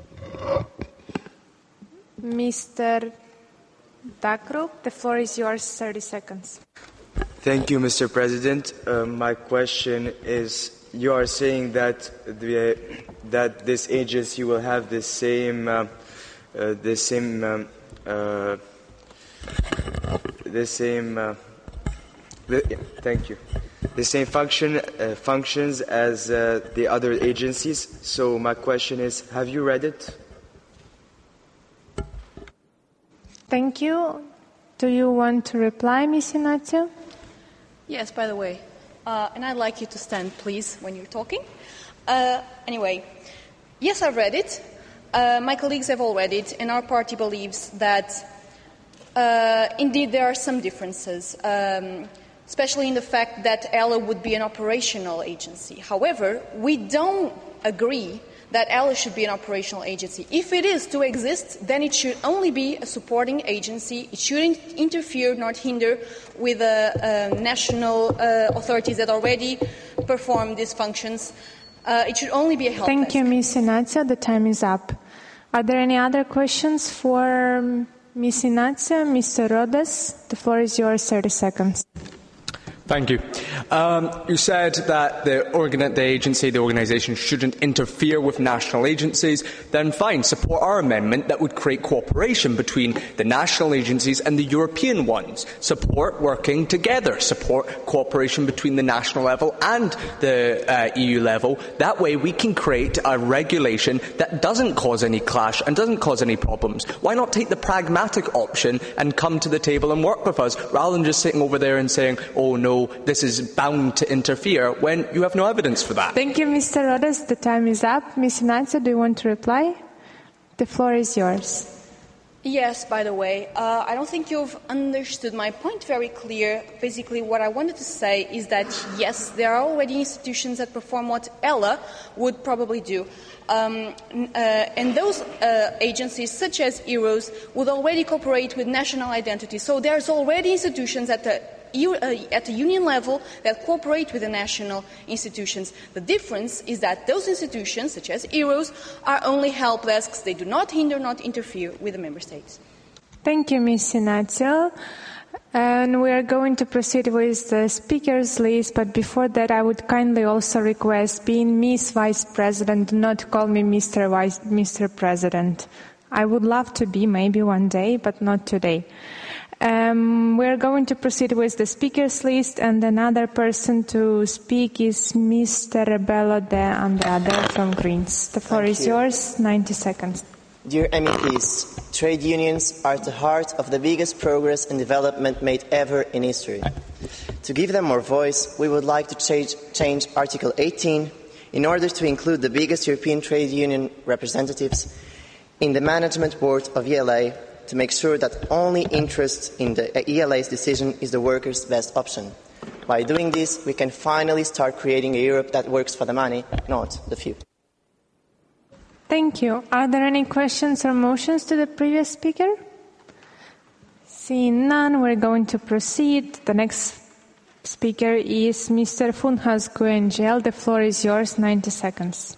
Mister Dakrup, the floor is yours, thirty seconds. Thank you, Mister President. Uh, my question is, you are saying that the, that this agency will have the same, uh, uh, the same, um, uh, the same, uh, the, yeah, thank you, the same function, uh, functions as uh, the other agencies. So my question is, have you read it? Thank you. Do you want to reply, Miz Inácio? Yes, by the way. Uh, and I'd like you to stand, please, when you're talking. Uh, anyway, yes, I've read it. Uh, my colleagues have all read it, and our party believes that, uh, indeed, there are some differences, um, especially in the fact that ELA would be an operational agency. However, we don't agree that ELA should be an operational agency. If it is to exist, then it should only be a supporting agency. It shouldn't interfere nor hinder with the uh, uh, national uh, authorities that already perform these functions. Uh, it should only be a help Thank desk. you, Miz Inácio. The time is up. Are there any other questions for Miz Inácio? Mister Rodas, the floor is yours, thirty seconds. Thank you. Um, you said that the, organ- the agency, the organisation, shouldn't interfere with national agencies. Then fine, support our amendment that would create cooperation between the national agencies and the European ones. Support working together. Support cooperation between the national level and the uh, E U level. That way we can create a regulation that doesn't cause any clash and doesn't cause any problems. Why not take the pragmatic option and come to the table and work with us, rather than just sitting over there and saying, oh no, this is bound to interfere, when you have no evidence for that? Thank you, Mister Rodas. The time is up. Miz Inácio, do you want to reply? The floor is yours. Yes, by the way, uh, I don't think you've understood my point very clear. Basically, what I wanted to say is that, yes, there are already institutions that perform what Ella would probably do. Um, uh, and those uh, agencies, such as E U R O S, would already cooperate with national identities. So there's already institutions at the at the union level that cooperate with the national institutions. The difference is that those institutions, such as E U R O S, are only help desks. They do not hinder, not interfere with the member states. Thank you, Miz Inácio. And we are going to proceed with the speakers list, but before that I would kindly also request, being Miss Vice President, do not call me Mister Vice, Mister President. I would love to be, maybe one day, but not today. Um, we are going to proceed with the speakers list, and another person to speak is Mister Rebelo de Andrade from Greens. The floor Thank is you. yours, ninety seconds. Dear M E Ps, trade unions are at the heart of the biggest progress and development made ever in history. To give them more voice, we would like to change, change Article eighteen in order to include the biggest European trade union representatives in the management board of E L A, to make sure that only interest in the E L A's decision is the workers' best option. By doing this, we can finally start creating a Europe that works for the money, not the few. Thank you. Are there any questions or motions to the previous speaker? Seeing none, we're going to proceed. The next speaker is Mister Funhas Guengel. The floor is yours, ninety seconds.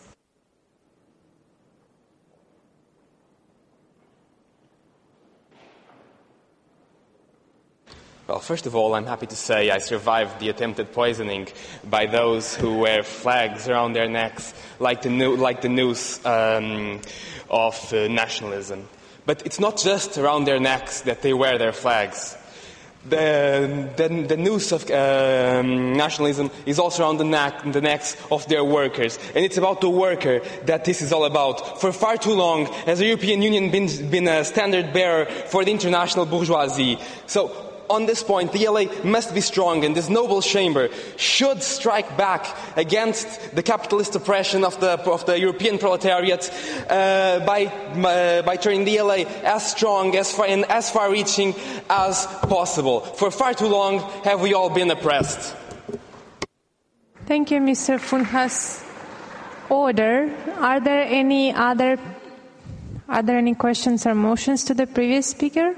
Well, first of all, I'm happy to say I survived the attempted poisoning by those who wear flags around their necks, like the, no- like the noose um, of uh, nationalism. But it's not just around their necks that they wear their flags. The, the, the noose of um, nationalism is also around the, neck, the necks of their workers. And it's about the worker that this is all about. For far too long has the European Union been, been a standard bearer for the international bourgeoisie. So, on this point, the E L A must be strong, and this noble chamber should strike back against the capitalist oppression of the, of the European proletariat uh, by, uh, by turning the E L A as strong as far, and as far-reaching as possible. For far too long have we all been oppressed. Thank you, Mister Funhas. Order. Are there any other? Are there any questions or motions to the previous speaker?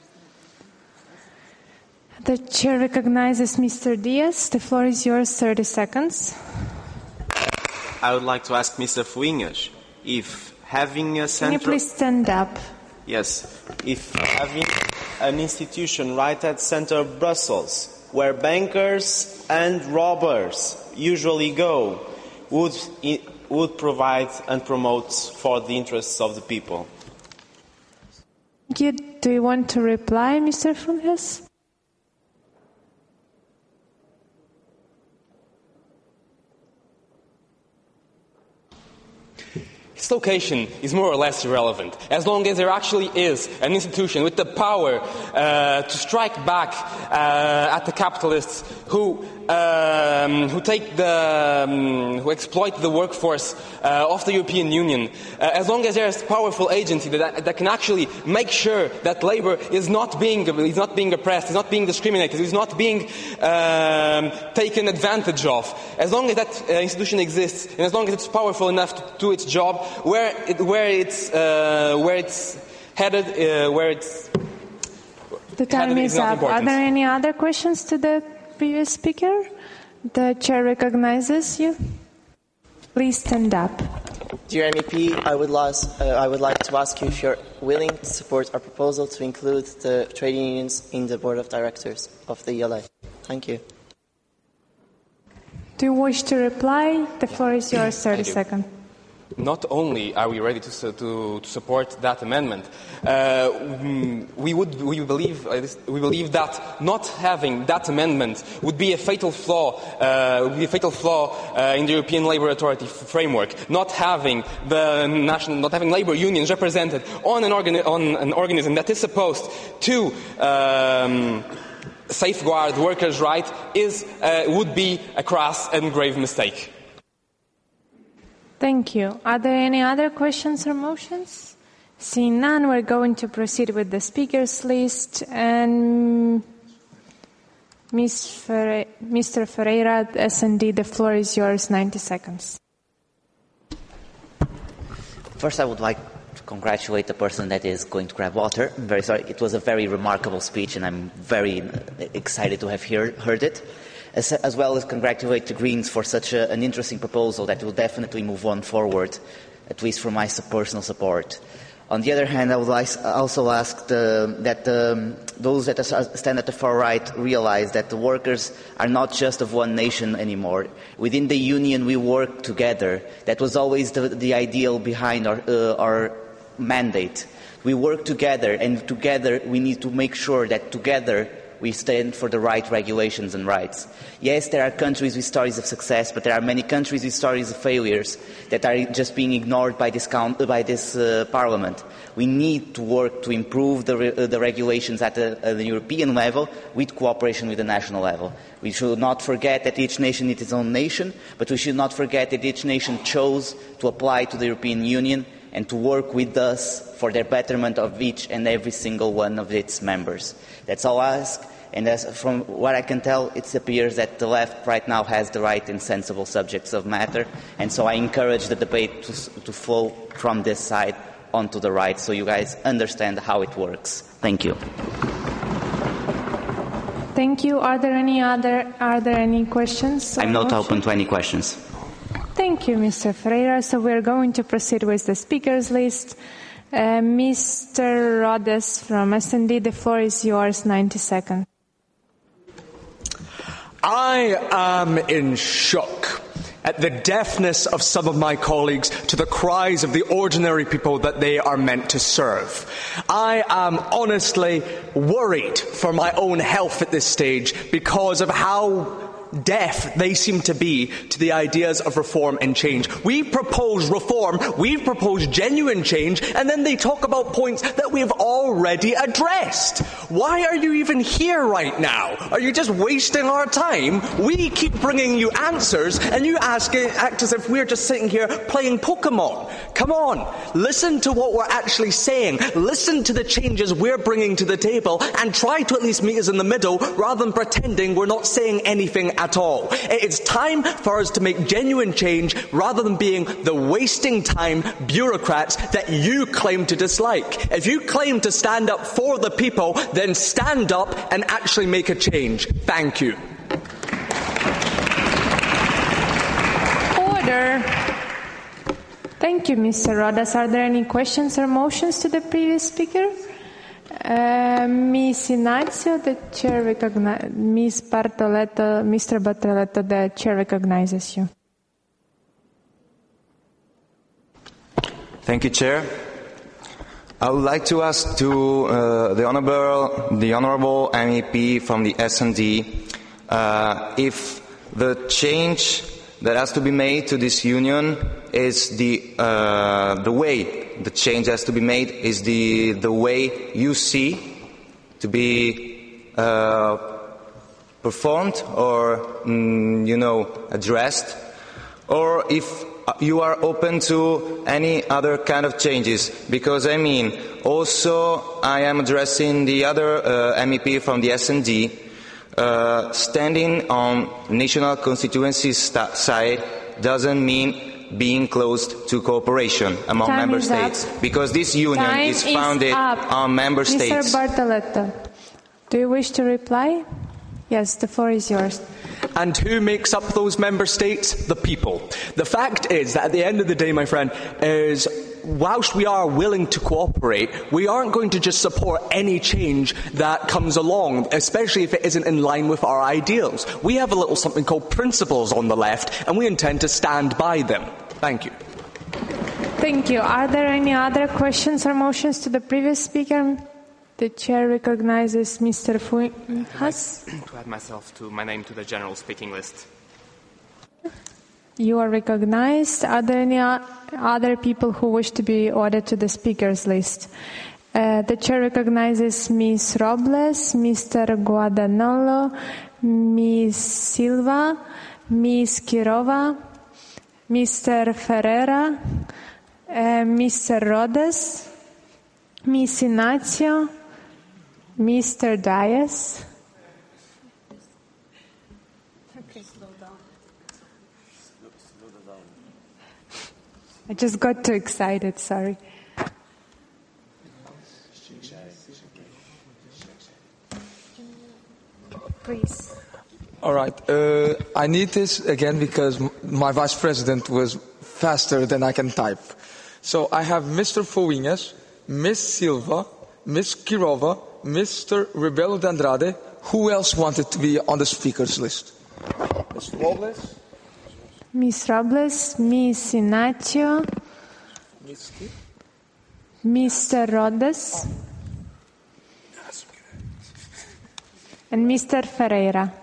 The chair recognizes Mister Diaz. The floor is yours, thirty seconds. I would like to ask Mister Fuinhas if having a Can central... you please stand up? Yes. If having an institution right at the center of Brussels, where bankers and robbers usually go, would, would provide and promote for the interests of the people. Thank you. Do you want to reply, Mister Funhas? Its location is more or less irrelevant, as long as there actually is an institution with the power uh, to strike back uh, at the capitalists who um, who take the um, who exploit the workforce uh, of the European Union. Uh, as long as there is a powerful agency that, that can actually make sure that labor is not being is not being oppressed, is not being discriminated, is not being um, taken advantage of. As long as that uh, institution exists, and as long as it's powerful enough to do its job, where it, where it's uh, where it's headed, uh, where it's the time is up. Important. Are there any other questions to the previous speaker? The chair recognizes you. Please stand up. Dear M E P, I would, last, uh, I would like to ask you if you're willing to support our proposal to include the trade unions in the board of directors of the E L A. Thank you. Do you wish to reply? The floor is yours, thirty seconds. Not only are we ready to, su- to, to support that amendment, uh, we would we believe uh, this, we believe that not having that amendment would be a fatal flaw uh, would be a fatal flaw uh, in the European Labour Authority f- framework. Not having the national, not having labour unions represented on an organi- on an organism that is supposed to Um, safeguard workers' rights is uh, would be a crass and grave mistake. Thank you. Are there any other questions or motions? Seeing none, we're going to proceed with the speakers list. And Miz Ferre- Mister Ferreira, S and D, the floor is yours, ninety seconds. First, I would like to congratulate the person that is going to grab water. I'm very sorry. It was a very remarkable speech, and I'm very excited to have hear, heard it. As, as well as congratulate the Greens for such a, an interesting proposal that will definitely move on forward, at least for my personal support. On the other hand, I would like, also ask the, that the, those that stand at the far right realize that the workers are not just of one nation anymore. Within the union, we work together. That was always the, the ideal behind our, uh, our mandate. We work together, and together we need to make sure that together we stand for the right regulations and rights. Yes, there are countries with stories of success, but there are many countries with stories of failures that are just being ignored by this, count, by this uh, Parliament. We need to work to improve the, re, uh, the regulations at the, at the European level with cooperation with the national level. We should not forget that each nation is its own nation, but we should not forget that each nation chose to apply to the European Union and to work with us for the betterment of each and every single one of its members. That's all I ask. And as from what I can tell, it appears that the left right now has the right and sensible subjects of matter. And so I encourage the debate to, to flow from this side onto the right so you guys understand how it works. Thank you. Thank you. Are there any other, are there any questions? I'm not open to any questions. Thank you, Mister Ferreira. So we're going to proceed with the speakers list. Uh, Mister Rhodes from S and D, the floor is yours, ninety seconds. I am in shock at the deafness of some of my colleagues to the cries of the ordinary people that they are meant to serve. I am honestly worried for my own health at this stage because of how deaf they seem to be to the ideas of reform and change. We propose reform, we propose genuine change, and then they talk about points that we've already addressed. Why are you even here right now? Are you just wasting our time? We keep bringing you answers, and you ask, act as if we're just sitting here playing Pokemon. Come on, listen to what we're actually saying. Listen to the changes we're bringing to the table, and try to at least meet us in the middle, rather than pretending we're not saying anything at all. It's time for us to make genuine change rather than being the wasting time bureaucrats that you claim to dislike. If you claim to stand up for the people, then stand up and actually make a change. Thank you. Order. Thank you, Mister Rhodes. Are there any questions or motions to the previous speaker? Uh, Miz Ignazio, the chair recognizes. Miz Bartoletto, Mister Bartoletto, the chair recognizes you. Thank you, Chair. I would like to ask to uh, the honourable, the honourable M E P from the S and D uh, if the change that has to be made to this union is the uh, the way the change has to be made is the the way you see to be uh, performed or mm, you know addressed, or if you are open to any other kind of changes, because I mean also I am addressing the other uh, M E P from the S and D. Uh, standing on national constituency st- side doesn't mean being closed to cooperation among Time member is states, up. because this union Time is founded is up. on member Mister states. Bartoletto, do you wish to reply? Yes, the floor is yours. And who makes up those member states? The people. The fact is that at the end of the day, my friend, is whilst we are willing to cooperate, we aren't going to just support any change that comes along, especially if it isn't in line with our ideals. We have a little something called principles on the left, and we intend to stand by them. Thank you. Thank you. Are there any other questions or motions to the previous speaker? The chair recognizes Mister Funhas. To add myself to my name to the general speaking list. You are recognized. Are there any other people who wish to be added to the speakers list? Uh, the chair recognizes Miz Robles, Mister Guadagnolo, Miz Silva, Miz Kirova, Mister Ferreira, uh, Mister Rhodes, Miz Ignacio, Mister Dias. Okay. I just got too excited, sorry. Please. All right. Uh, I need this again because m- my vice president was faster than I can type. So I have Mister Foinhas, Miss Silva, Miss Kirova, Mister Rebelo de Andrade. Who else wanted to be on the speakers list? Miss Robles? Miss Robles, Miss Ignacio, Mister Rhodes, and Mister Ferreira.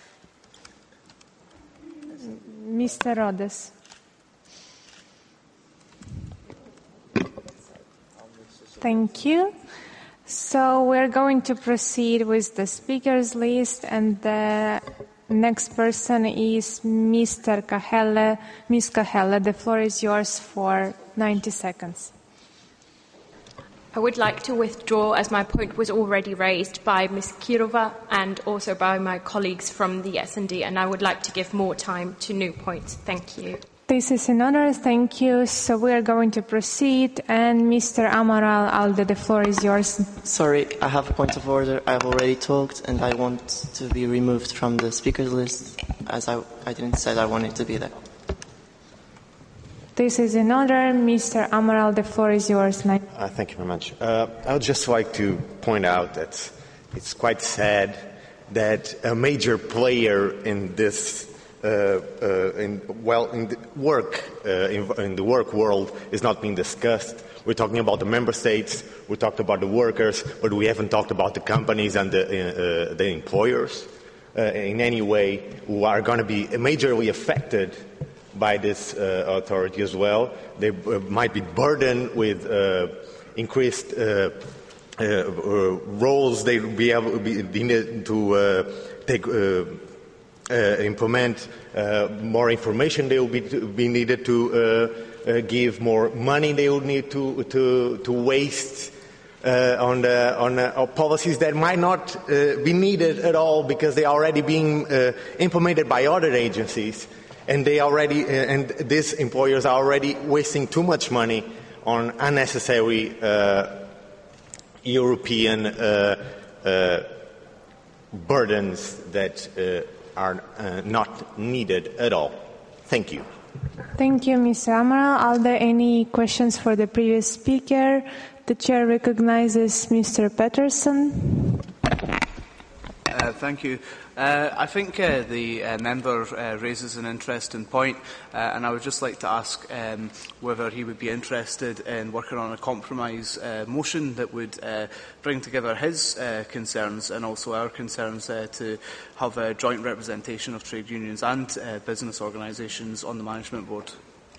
Mister Rhodes. Thank you. So we're going to proceed with the speakers list, and the next person is Mister Cahelle. Miz Cahelle, the floor is yours for ninety seconds. I would like to withdraw, as my point was already raised by Miz Kirova and also by my colleagues from the S and D, and I would like to give more time to new points. Thank you. This is in order. Thank you. So we are going to proceed. And Mister Amaral Alde, the floor is yours. Sorry, I have a point of order. I have already talked, and I want to be removed from the speakers list, as I, I didn't say I wanted to be there. This is in order. Mister Amaral, the floor is yours. Uh, thank you very much. Uh, I would just like to point out that it's quite sad that a major player in this Uh, uh, in, well, in the work, uh, in, in the work world is not being discussed. We're talking about the member states, we talked about the workers, but we haven't talked about the companies and the, uh, the employers uh, in any way who are going to be majorly affected by this uh, authority as well. They uh, might be burdened with uh, increased uh, uh, uh, roles they will be able to, be, to uh, take uh, Uh, implement uh, more information they will be, to, be needed to uh, uh, give more money they will need to to, to waste uh, on the, on uh, policies that might not uh, be needed at all because they are already being uh, implemented by other agencies, and they already uh, and these employers are already wasting too much money on unnecessary uh, European uh, uh, burdens that Uh, are uh, not needed at all. Thank you. Thank you, Mister Amaral. Are there any questions for the previous speaker? The chair recognizes Mister Peterson. Uh, thank you. Uh, I think uh, the uh, member uh, raises an interesting point, uh, and I would just like to ask um, whether he would be interested in working on a compromise uh, motion that would uh, bring together his uh, concerns and also our concerns uh, to have a joint representation of trade unions and uh, business organisations on the management board.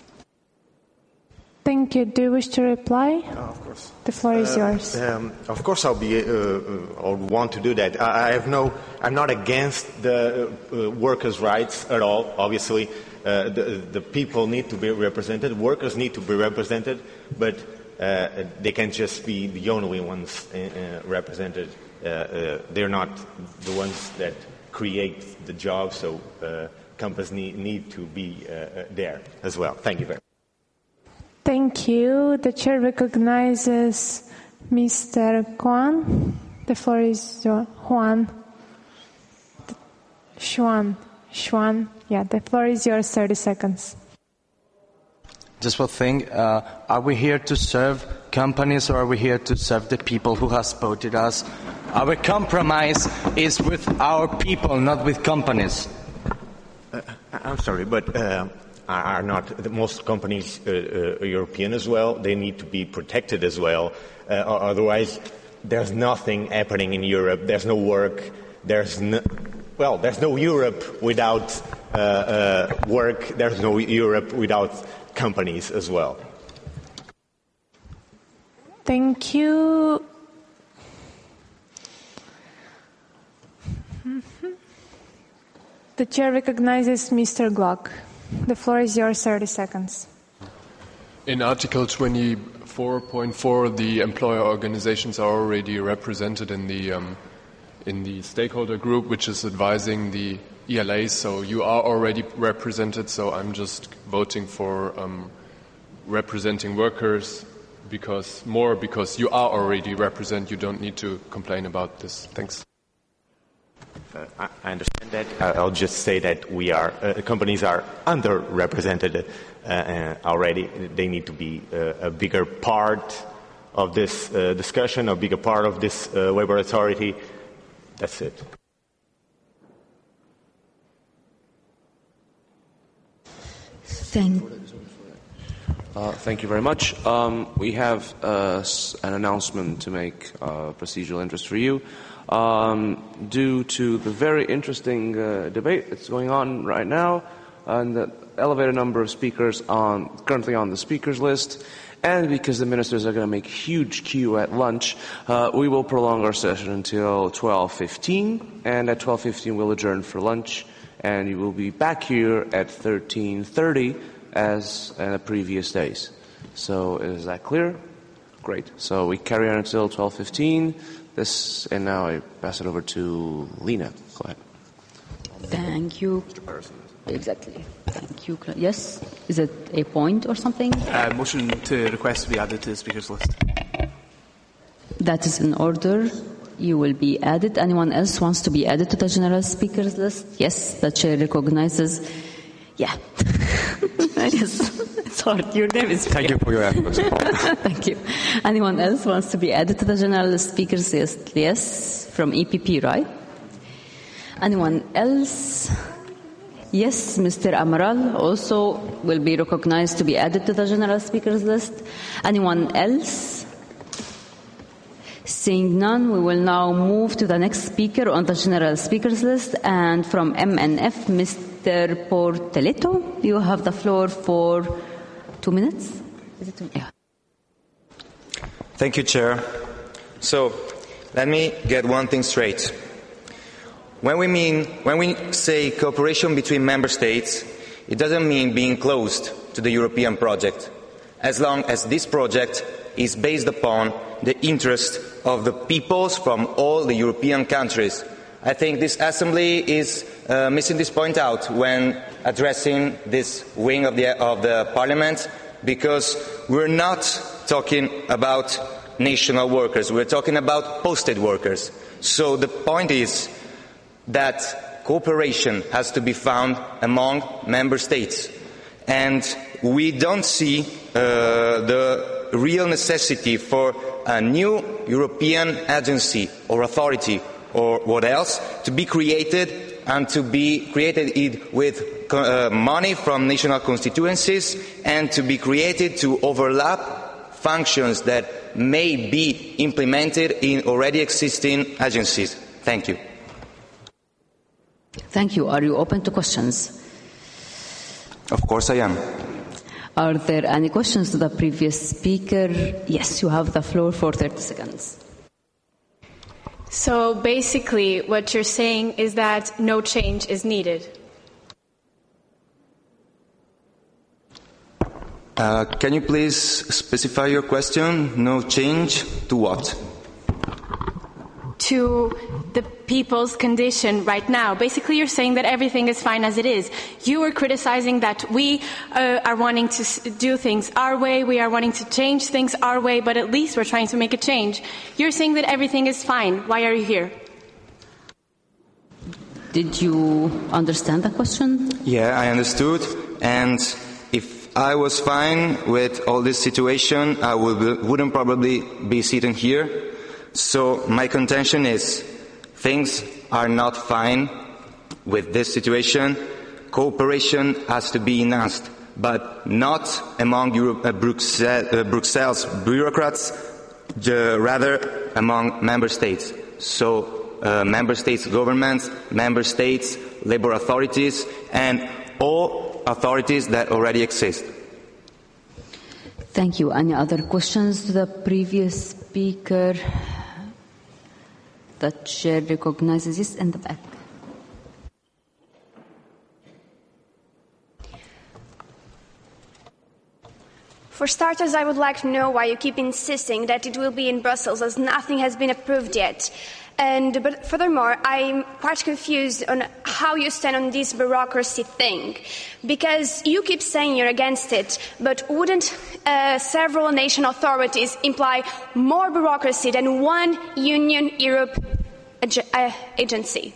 Thank you. Do you wish to reply? Oh, of course. The floor is uh, yours. Um, of course, I'll be. Uh, uh, I'll want to do that. I, I have no. I'm not against the uh, workers' rights at all. Obviously, uh, the, the people need to be represented. Workers need to be represented, but uh, they can't just be the only ones uh, represented. Uh, uh, they're not the ones that create the job. So uh, companies need, need to be uh, there as well. Thank you very much. Thank you. The chair recognizes Mister Juan. The floor is your Juan. Xuan. Xuan. Yeah, the floor is yours, thirty seconds. Just one thing. Uh, are we here to serve companies or are we here to serve the people who have voted us? Our compromise is with our people, not with companies. Uh, I'm sorry, but uh, are not the most companies uh, uh, European as well? They need to be protected as well. Uh, otherwise, there's nothing happening in Europe. There's no work. There's no, well, there's no Europe without uh, uh, work. There's no Europe without companies as well. Thank you. The chair recognizes Mister Glock. The floor is yours, thirty seconds. In Article twenty-four point four, the employer organizations are already represented in the um, in the stakeholder group, which is advising the E L As. So you are already represented. So I'm just voting for um, representing workers, because more because you are already represented. You don't need to complain about this. Thanks. Uh, I, I understand that. Uh, I'll just say that we are uh, companies are underrepresented uh, uh, already. They need to be uh, a bigger part of this uh, discussion, a bigger part of this uh, labor authority. That's it. Thank, uh, thank you very much. Um, we have uh, an announcement to make, uh, procedural interest for you. Um, due to the very interesting uh, debate that's going on right now, and the elevated number of speakers on, currently on the speakers list, and because the ministers are going to make huge queue at lunch, uh, we will prolong our session until twelve fifteen, and at twelve fifteen we'll adjourn for lunch, and you will be back here at thirteen thirty as in the previous days. So is that clear? Great. So we carry on until twelve fifteen. This, and now I pass it over to Lena. Go ahead. Thank you. Exactly. Thank you. Yes? Is it a point or something? Uh, motion to request to be added to the speakers list. That is in order. You will be added. Anyone else wants to be added to the general speakers list? Yes, the chair recognizes. Yeah. Yes. It's hard. Your name is. Thank you for your efforts. Thank you. Anyone else wants to be added to the general speakers list? Yes. From E P P, right? Anyone else? Yes, Mister Amaral also will be recognized to be added to the general speakers list. Anyone else? Seeing none, we will now move to the next speaker on the general speakers list. And from M N F, Mister Porteletto, you have the floor for two minutes. Is it two? Yeah. Thank you, Chair. So, let me get one thing straight. When we mean, when we say cooperation between member states, it doesn't mean being closed to the European project, as long as this project is based upon the interest of the peoples from all the European countries. I think this Assembly is uh, missing this point out when addressing this wing of the, of the Parliament, because we're not talking about national workers, we're talking about posted workers. So the point is that cooperation has to be found among member states, and we don't see uh, the real necessity for a new European agency or authority or what else to be created, and to be created with uh, money from national constituencies, and to be created to overlap functions that may be implemented in already existing agencies. Thank you. Thank you. Are you open to questions? Of course I am. Are there any questions to the previous speaker? Yes, you have the floor for thirty seconds. So basically what you're saying is that no change is needed. Uh, can you please specify your question? No change to what? To the people's condition right now. Basically, you're saying that everything is fine as it is. You are criticizing that we uh, are wanting to s- do things our way, we are wanting to change things our way, but at least we're trying to make a change. You're saying that everything is fine. Why are you here? Did you understand the question? Yeah, I understood. And if I was fine with all this situation, I would, wouldn't probably be sitting here. So my contention is, things are not fine with this situation. Cooperation has to be enhanced, but not among Europe, uh, Bruxelles, uh, Brussels bureaucrats, uh, rather among member states. So uh, member states governments, member states labor authorities, and all authorities that already exist. Thank you. Any other questions to the previous speaker? The chair recognizes this in the back. For starters, I would like to know why you keep insisting that it will be in Brussels, as nothing has been approved yet. And but furthermore, I'm quite confused on how you stand on this bureaucracy thing, because you keep saying you're against it, but wouldn't uh, several nation authorities imply more bureaucracy than one Union Europe ag- uh, agency?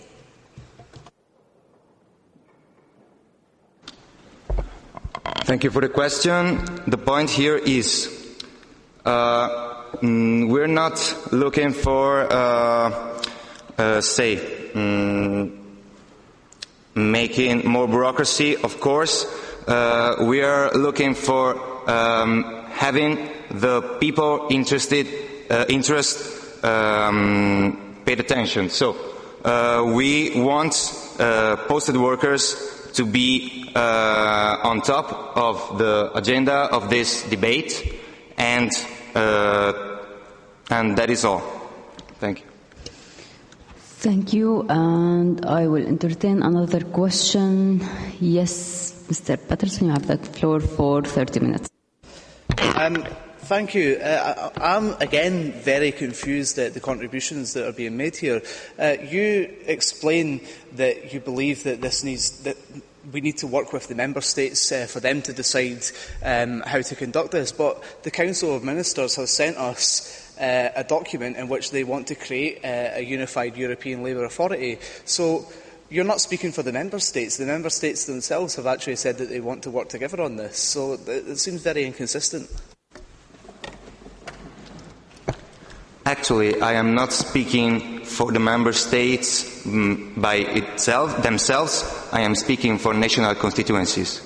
Thank you for the question. The point here is uh, mm, we're not looking for, uh, uh, say, mm, making more bureaucracy, of course. Uh, we are looking for um, having the people interested, uh, interest um, paid attention. So uh, we want uh, posted workers to be uh, on top of the agenda of this debate, and uh, and that is all. Thank you. Thank you, and I will entertain another question. Yes, Mister Patterson, you have the floor for thirty minutes. Um, Thank you. Uh, I, I'm again very confused at the contributions that are being made here. Uh, you explain that you believe that this needs that we need to work with the member states uh, for them to decide um, how to conduct this. But the Council of Ministers has sent us uh, a document in which they want to create uh, a unified European Labour Authority. So you're not speaking for the member states. The member states themselves have actually said that they want to work together on this. So it, it seems very inconsistent. Actually, I am not speaking for the member states um, by itself, themselves. I am speaking for national constituencies.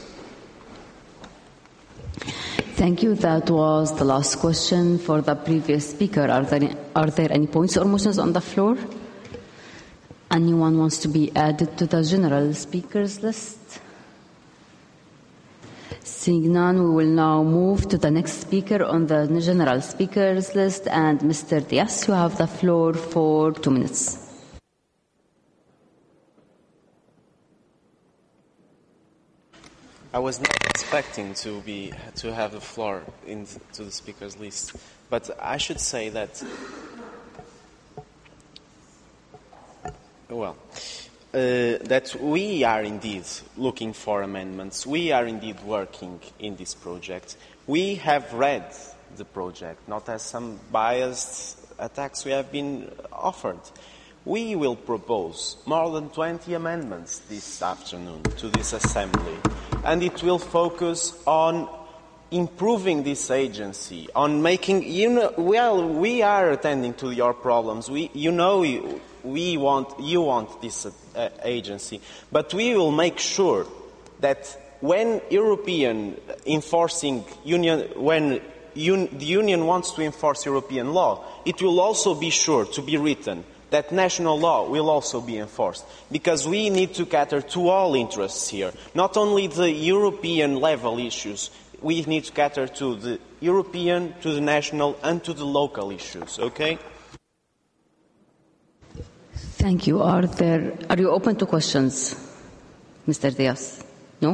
Thank you. That was the last question for the previous speaker. Are there, are there any points or motions on the floor? Anyone wants to be added to the general speakers list? Seeing none, we will now move to the next speaker on the general speakers list, and Mister Diaz, you have the floor for two minutes. I was not expecting to be to have the floor into the speakers list, but I should say that, well, Uh, that we are indeed looking for amendments. We are indeed working in this project. We have read the project, not as some biased attacks we have been offered. We will propose more than twenty amendments this afternoon to this assembly, and it will focus on improving this agency, on making, you know, well, we are attending to your problems. We, you know, we want, you want this uh, agency, but we will make sure that when European enforcing union, when un, the Union wants to enforce European law, it will also be sure to be written that national law will also be enforced, because we need to cater to all interests here, not only the European level issues. We need to cater to the European, to the national, and to the local issues, okay? Thank you. Are there, are you open to questions, Mister Diaz? No?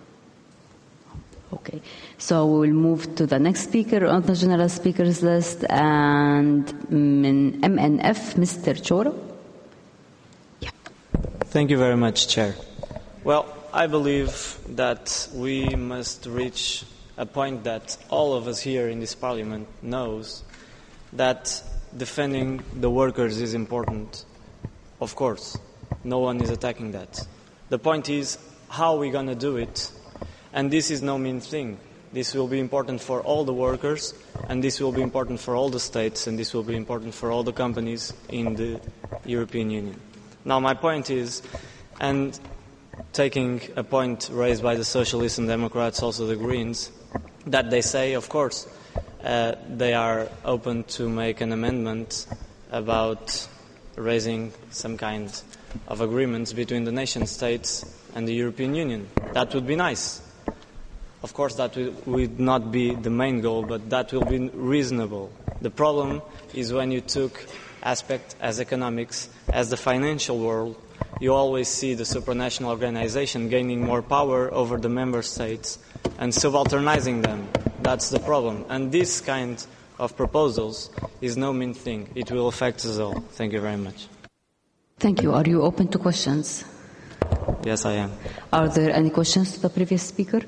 Okay. So we will move to the next speaker on the general speakers list, and M N F, Mister Choro. Yeah. Thank you very much, Chair. Well, I believe that we must reach a point that all of us here in this Parliament knows that defending the workers is important. Of course, no one is attacking that. The point is, how are we going to do it? And this is no mean thing. This will be important for all the workers, and this will be important for all the states, and this will be important for all the companies in the European Union. Now, my point is, and taking a point raised by the Socialists and Democrats, also the Greens, that they say, of course, uh, they are open to make an amendment about raising some kind of agreements between the nation states and the European Union. That would be nice. Of course, that would not be the main goal, but that will be reasonable. The problem is when you took aspect as economics, as the financial world, you always see the supranational organization gaining more power over the member states and subalternizing them. That's the problem. And this kind of proposals is no mean thing. It will affect us all. Thank you very much. Thank you. Are you open to questions? Yes, I am. Are there any questions to the previous speaker?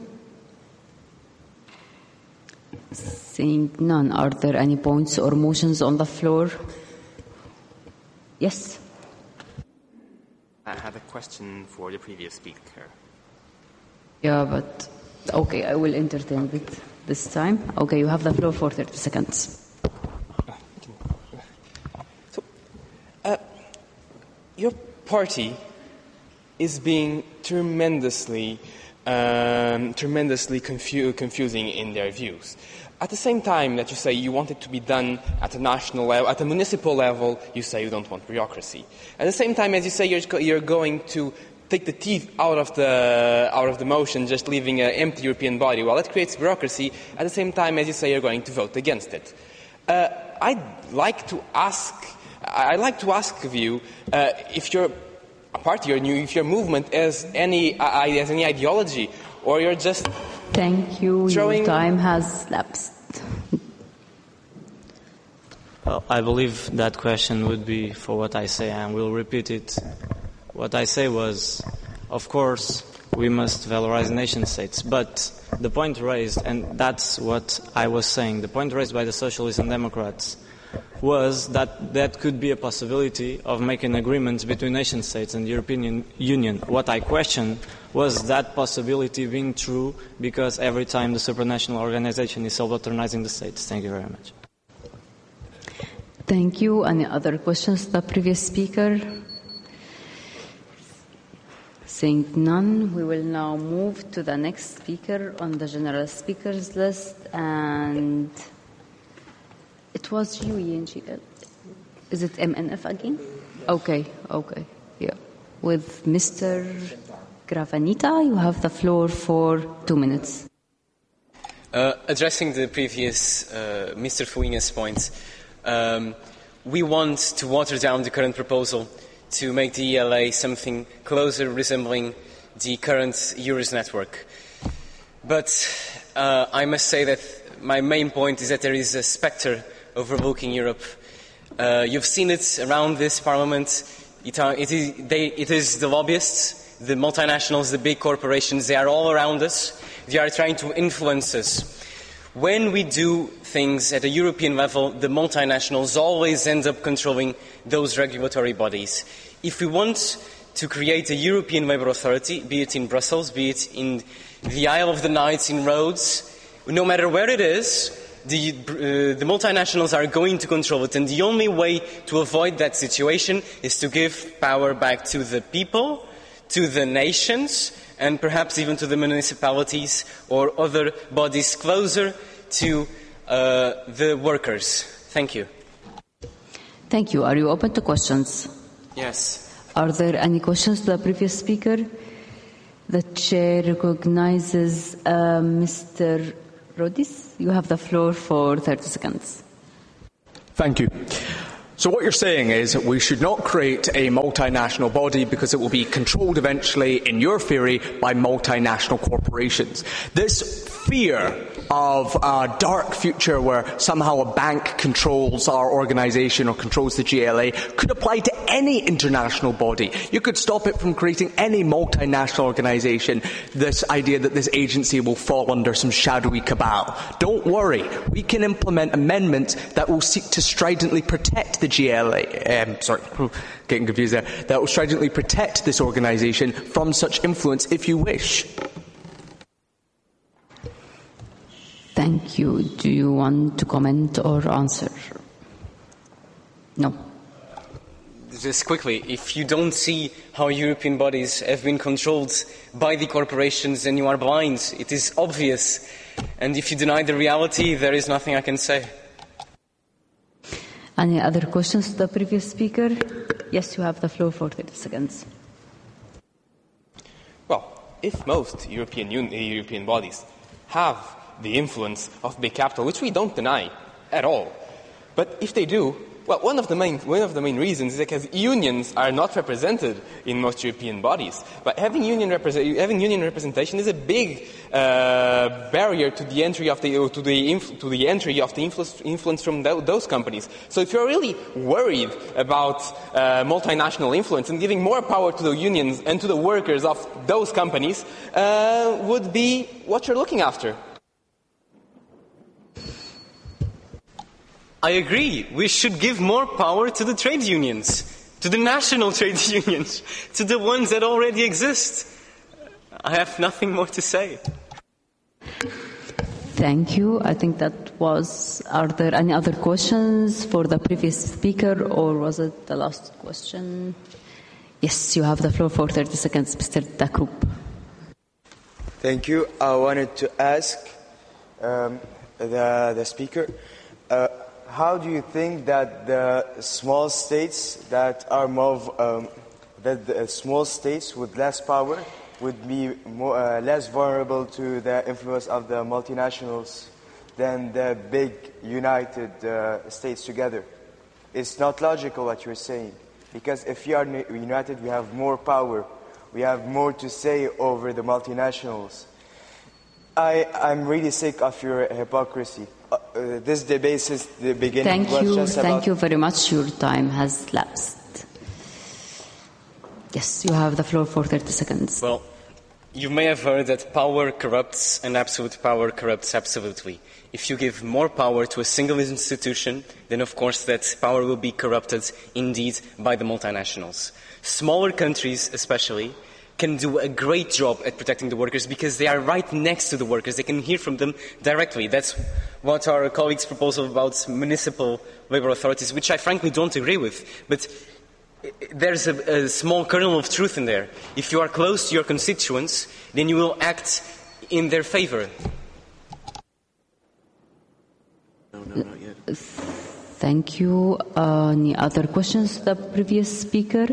Seeing none, are there any points or motions on the floor? Yes. I had a question for the previous speaker. Yeah, but okay, I will entertain it this time. Okay, you have the floor for thirty seconds. So, uh, your party is being tremendously, um, tremendously confu- confusing in their views. At the same time that you say you want it to be done at a national level, at a municipal level, you say you don't want bureaucracy. At the same time as you say you're, you're going to take the teeth out of the out of the motion, just leaving an empty European body. Well, that creates bureaucracy. At the same time as you say you're going to vote against it. Uh, I'd like to ask. I'd like to ask of you uh, if your party or new, if your movement has any uh, has any ideology, or you're just. Thank you. Throwing... Your time has lapsed. Well, I believe that question would be for what I say, and we'll repeat it. What I say was, of course, we must valorize nation states, but the point raised, and that's what I was saying, the point raised by the Socialists and Democrats was that that could be a possibility of making agreements between nation states and the European Union. What I questioned was that possibility being true because every time the supranational organization is subalternizing the states. Thank you very much. Thank you. Any other questions to the previous speaker? Seeing none, we will now move to the next speaker on the general speakers list, and it was you, Yenji. Is it M N F again? Okay, okay, yeah. With Mister Gravanita, you have the floor for two minutes. Uh, addressing the previous uh, Mister Fuinha's points, um, we want to water down the current proposal to make the E L A something closer resembling the current EURES network. But uh, I must say that my main point is that there is a spectre overlooking Europe. Uh, you've seen it around this Parliament. It, are, it, is, they, it is the lobbyists, the multinationals, the big corporations. They are all around us. They are trying to influence us. When we do things at a European level, the multinationals always end up controlling those regulatory bodies. If we want to create a European Labour Authority, be it in Brussels, be it in the Isle of the Knights, in Rhodes, no matter where it is, the, uh, the multinationals are going to control it. And the only way to avoid that situation is to give power back to the people, to the nations, and perhaps even to the municipalities or other bodies closer to uh, the workers. Thank you. Thank you. Are you open to questions? Yes. Are there any questions to the previous speaker? The chair recognizes uh, Mister Rodis. You have the floor for thirty seconds. Thank you. So what you're saying is that we should not create a multinational body because it will be controlled eventually, in your theory, by multinational corporations. This fear of a dark future where somehow a bank controls our organisation or controls the G L A could apply to any international body. You could stop it from creating any multinational organisation, this idea that this agency will fall under some shadowy cabal. Don't worry, we can implement amendments that will seek to stridently protect the G L A, um, sorry, getting confused there, that will stridently protect this organisation from such influence if you wish. Thank you. Do you want to comment or answer? No. Just quickly, if you don't see how European bodies have been controlled by the corporations, then you are blind. It is obvious. And if you deny the reality, there is nothing I can say. Any other questions to the previous speaker? Yes, you have the floor for thirty seconds. Well, if most European, un- European bodies have the influence of big capital, which we don't deny at all, but if they do, well, one of the main one of the main reasons is because unions are not represented in most European bodies. But having union represent, having union representation is a big uh, barrier to the entry of the to the inf- to the entry of the influence, influence from th- those companies. So if you're really worried about uh, multinational influence, and giving more power to the unions and to the workers of those companies uh, would be what you're looking after. I agree. We should give more power to the trade unions, to the national trade unions, to the ones that already exist. I have nothing more to say. Thank you. I think that was, are there any other questions for the previous speaker, or was it the last question? Yes, you have the floor for thirty seconds, Mister Dakoub. Thank you. I wanted to ask um, the, the speaker, uh, how do you think that the small states that are more, um, that the small states with less power would be more, uh, less vulnerable to the influence of the multinationals than the big united uh, states together? It's not logical what you're saying, because if we are united, we have more power, we have more to say over the multinationals. I, I'm really sick of your hypocrisy. Uh, uh, this debate is the beginning. Thank was you. just Thank about you very much. Your time has lapsed. Yes, you have the floor for thirty seconds. Well, you may have heard that power corrupts and absolute power corrupts absolutely. If you give more power to a single institution, then of course that power will be corrupted indeed by the multinationals. Smaller countries especially can do a great job at protecting the workers because they are right next to the workers. They can hear from them directly. That's what our colleagues' proposal about municipal labour authorities, which I frankly don't agree with. But there's a, a small kernel of truth in there. If you are close to your constituents, then you will act in their favour. No, no, not yet. Thank you. Uh, any other questions to the previous speaker?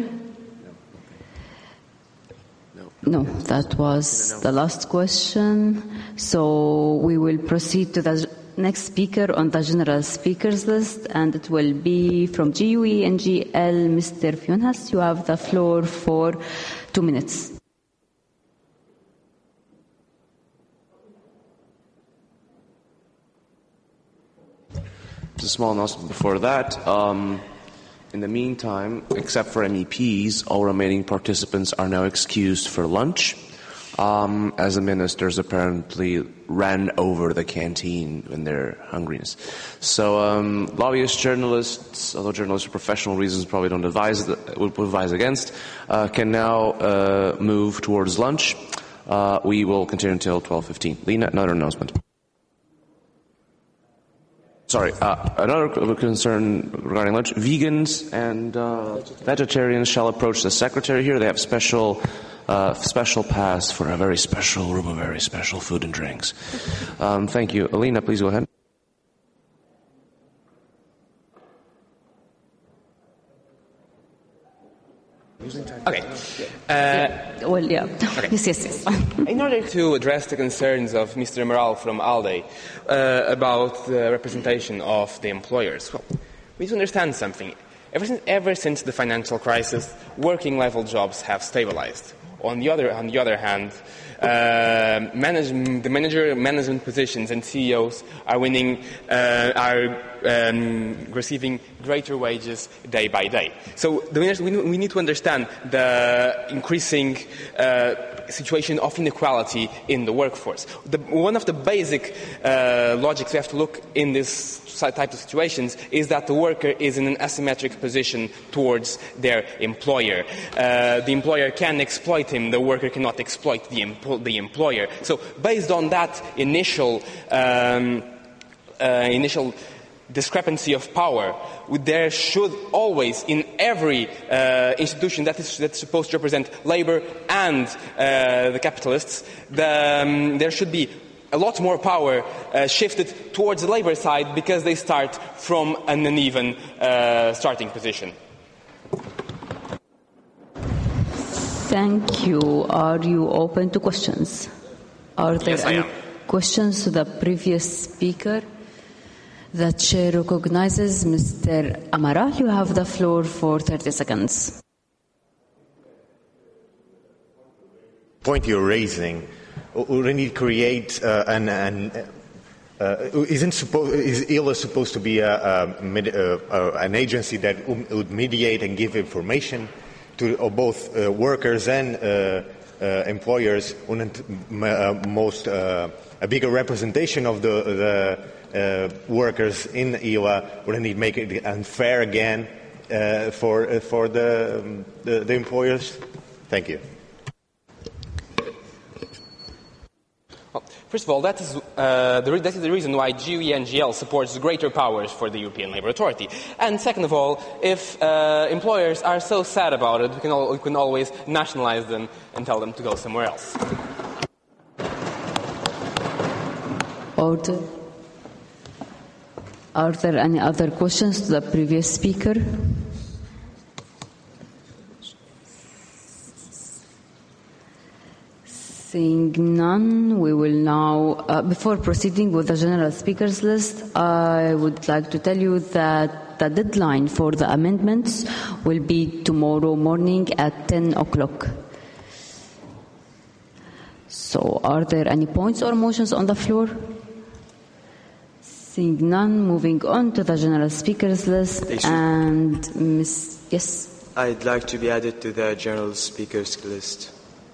No, that was the last question. So we will proceed to the next speaker on the general speakers list, and it will be from G U E N G L, Mister Funhas. You have the floor for two minutes. Just a small announcement before that. Um, In the meantime, except for M E Ps, all remaining participants are now excused for lunch, um, as the ministers apparently ran over the canteen in their hungriness. So um, lobbyists, journalists, although journalists for professional reasons probably don't advise, would advise against, uh, can now uh, move towards lunch. Uh, we will continue until twelve fifteen. Lena, another announcement. Sorry, uh, another concern regarding lunch. Vegans and uh, vegetarians shall approach the secretary here. They have special uh, special pass for a very special room of very special food and drinks. Um, thank you. Alina, please go ahead. Okay. Uh, yeah. Well, yeah. Okay. Yes, yes, yes. In order to address the concerns of Mister Amaral from ALDE uh, about the representation of the employers, well, we need to understand something. Ever since, ever since the financial crisis, working-level jobs have stabilized. On the other, on the other hand, uh, manage, the manager management positions and C E Os are winning, uh, are um, receiving greater wages day by day. So the, we, we need to understand the increasing uh, situation of inequality in the workforce. The, one of the basic uh, logics we have to look in this type of situations is that the worker is in an asymmetric position towards their employer. Uh, the employer can exploit him, the worker cannot exploit the, empl- the employer. So based on that initial um, uh, initial discrepancy of power. There should always, in every uh, institution that is that's supposed to represent labor and uh, the capitalists, the, um, there should be a lot more power uh, shifted towards the labor side because they start from an uneven uh, starting position. Thank you. Are you open to questions? Are there Yes, I any am. questions to the previous speaker? The chair recognizes Mister Amaral. You have the floor for thirty seconds. Point you're raising, wouldn't it create uh, an, an uh, isn't supposed is I L A supposed to be a, a, med, uh, uh, an agency that would mediate and give information to uh, both uh, workers and uh, uh, employers? Wouldn't uh, most uh, a bigger representation of the the uh, workers in I L A, wouldn't it make it unfair again uh, for uh, for the, um, the the employers? Thank you. First of all, that is, uh, the, that is the reason why G U E N G L supports greater powers for the European Labour Authority. And second of all, if uh, employers are so sad about it, we can, all, we can always nationalize them and tell them to go somewhere else. Order. Are there any other questions to the previous speaker? Seeing none, we will now, uh, before proceeding with the general speakers list, I would like to tell you that the deadline for the amendments will be tomorrow morning at ten o'clock. So, are there any points or motions on the floor? Seeing none, moving on to the general speakers list, and Miss yes? I'd like to be added to the general speakers list.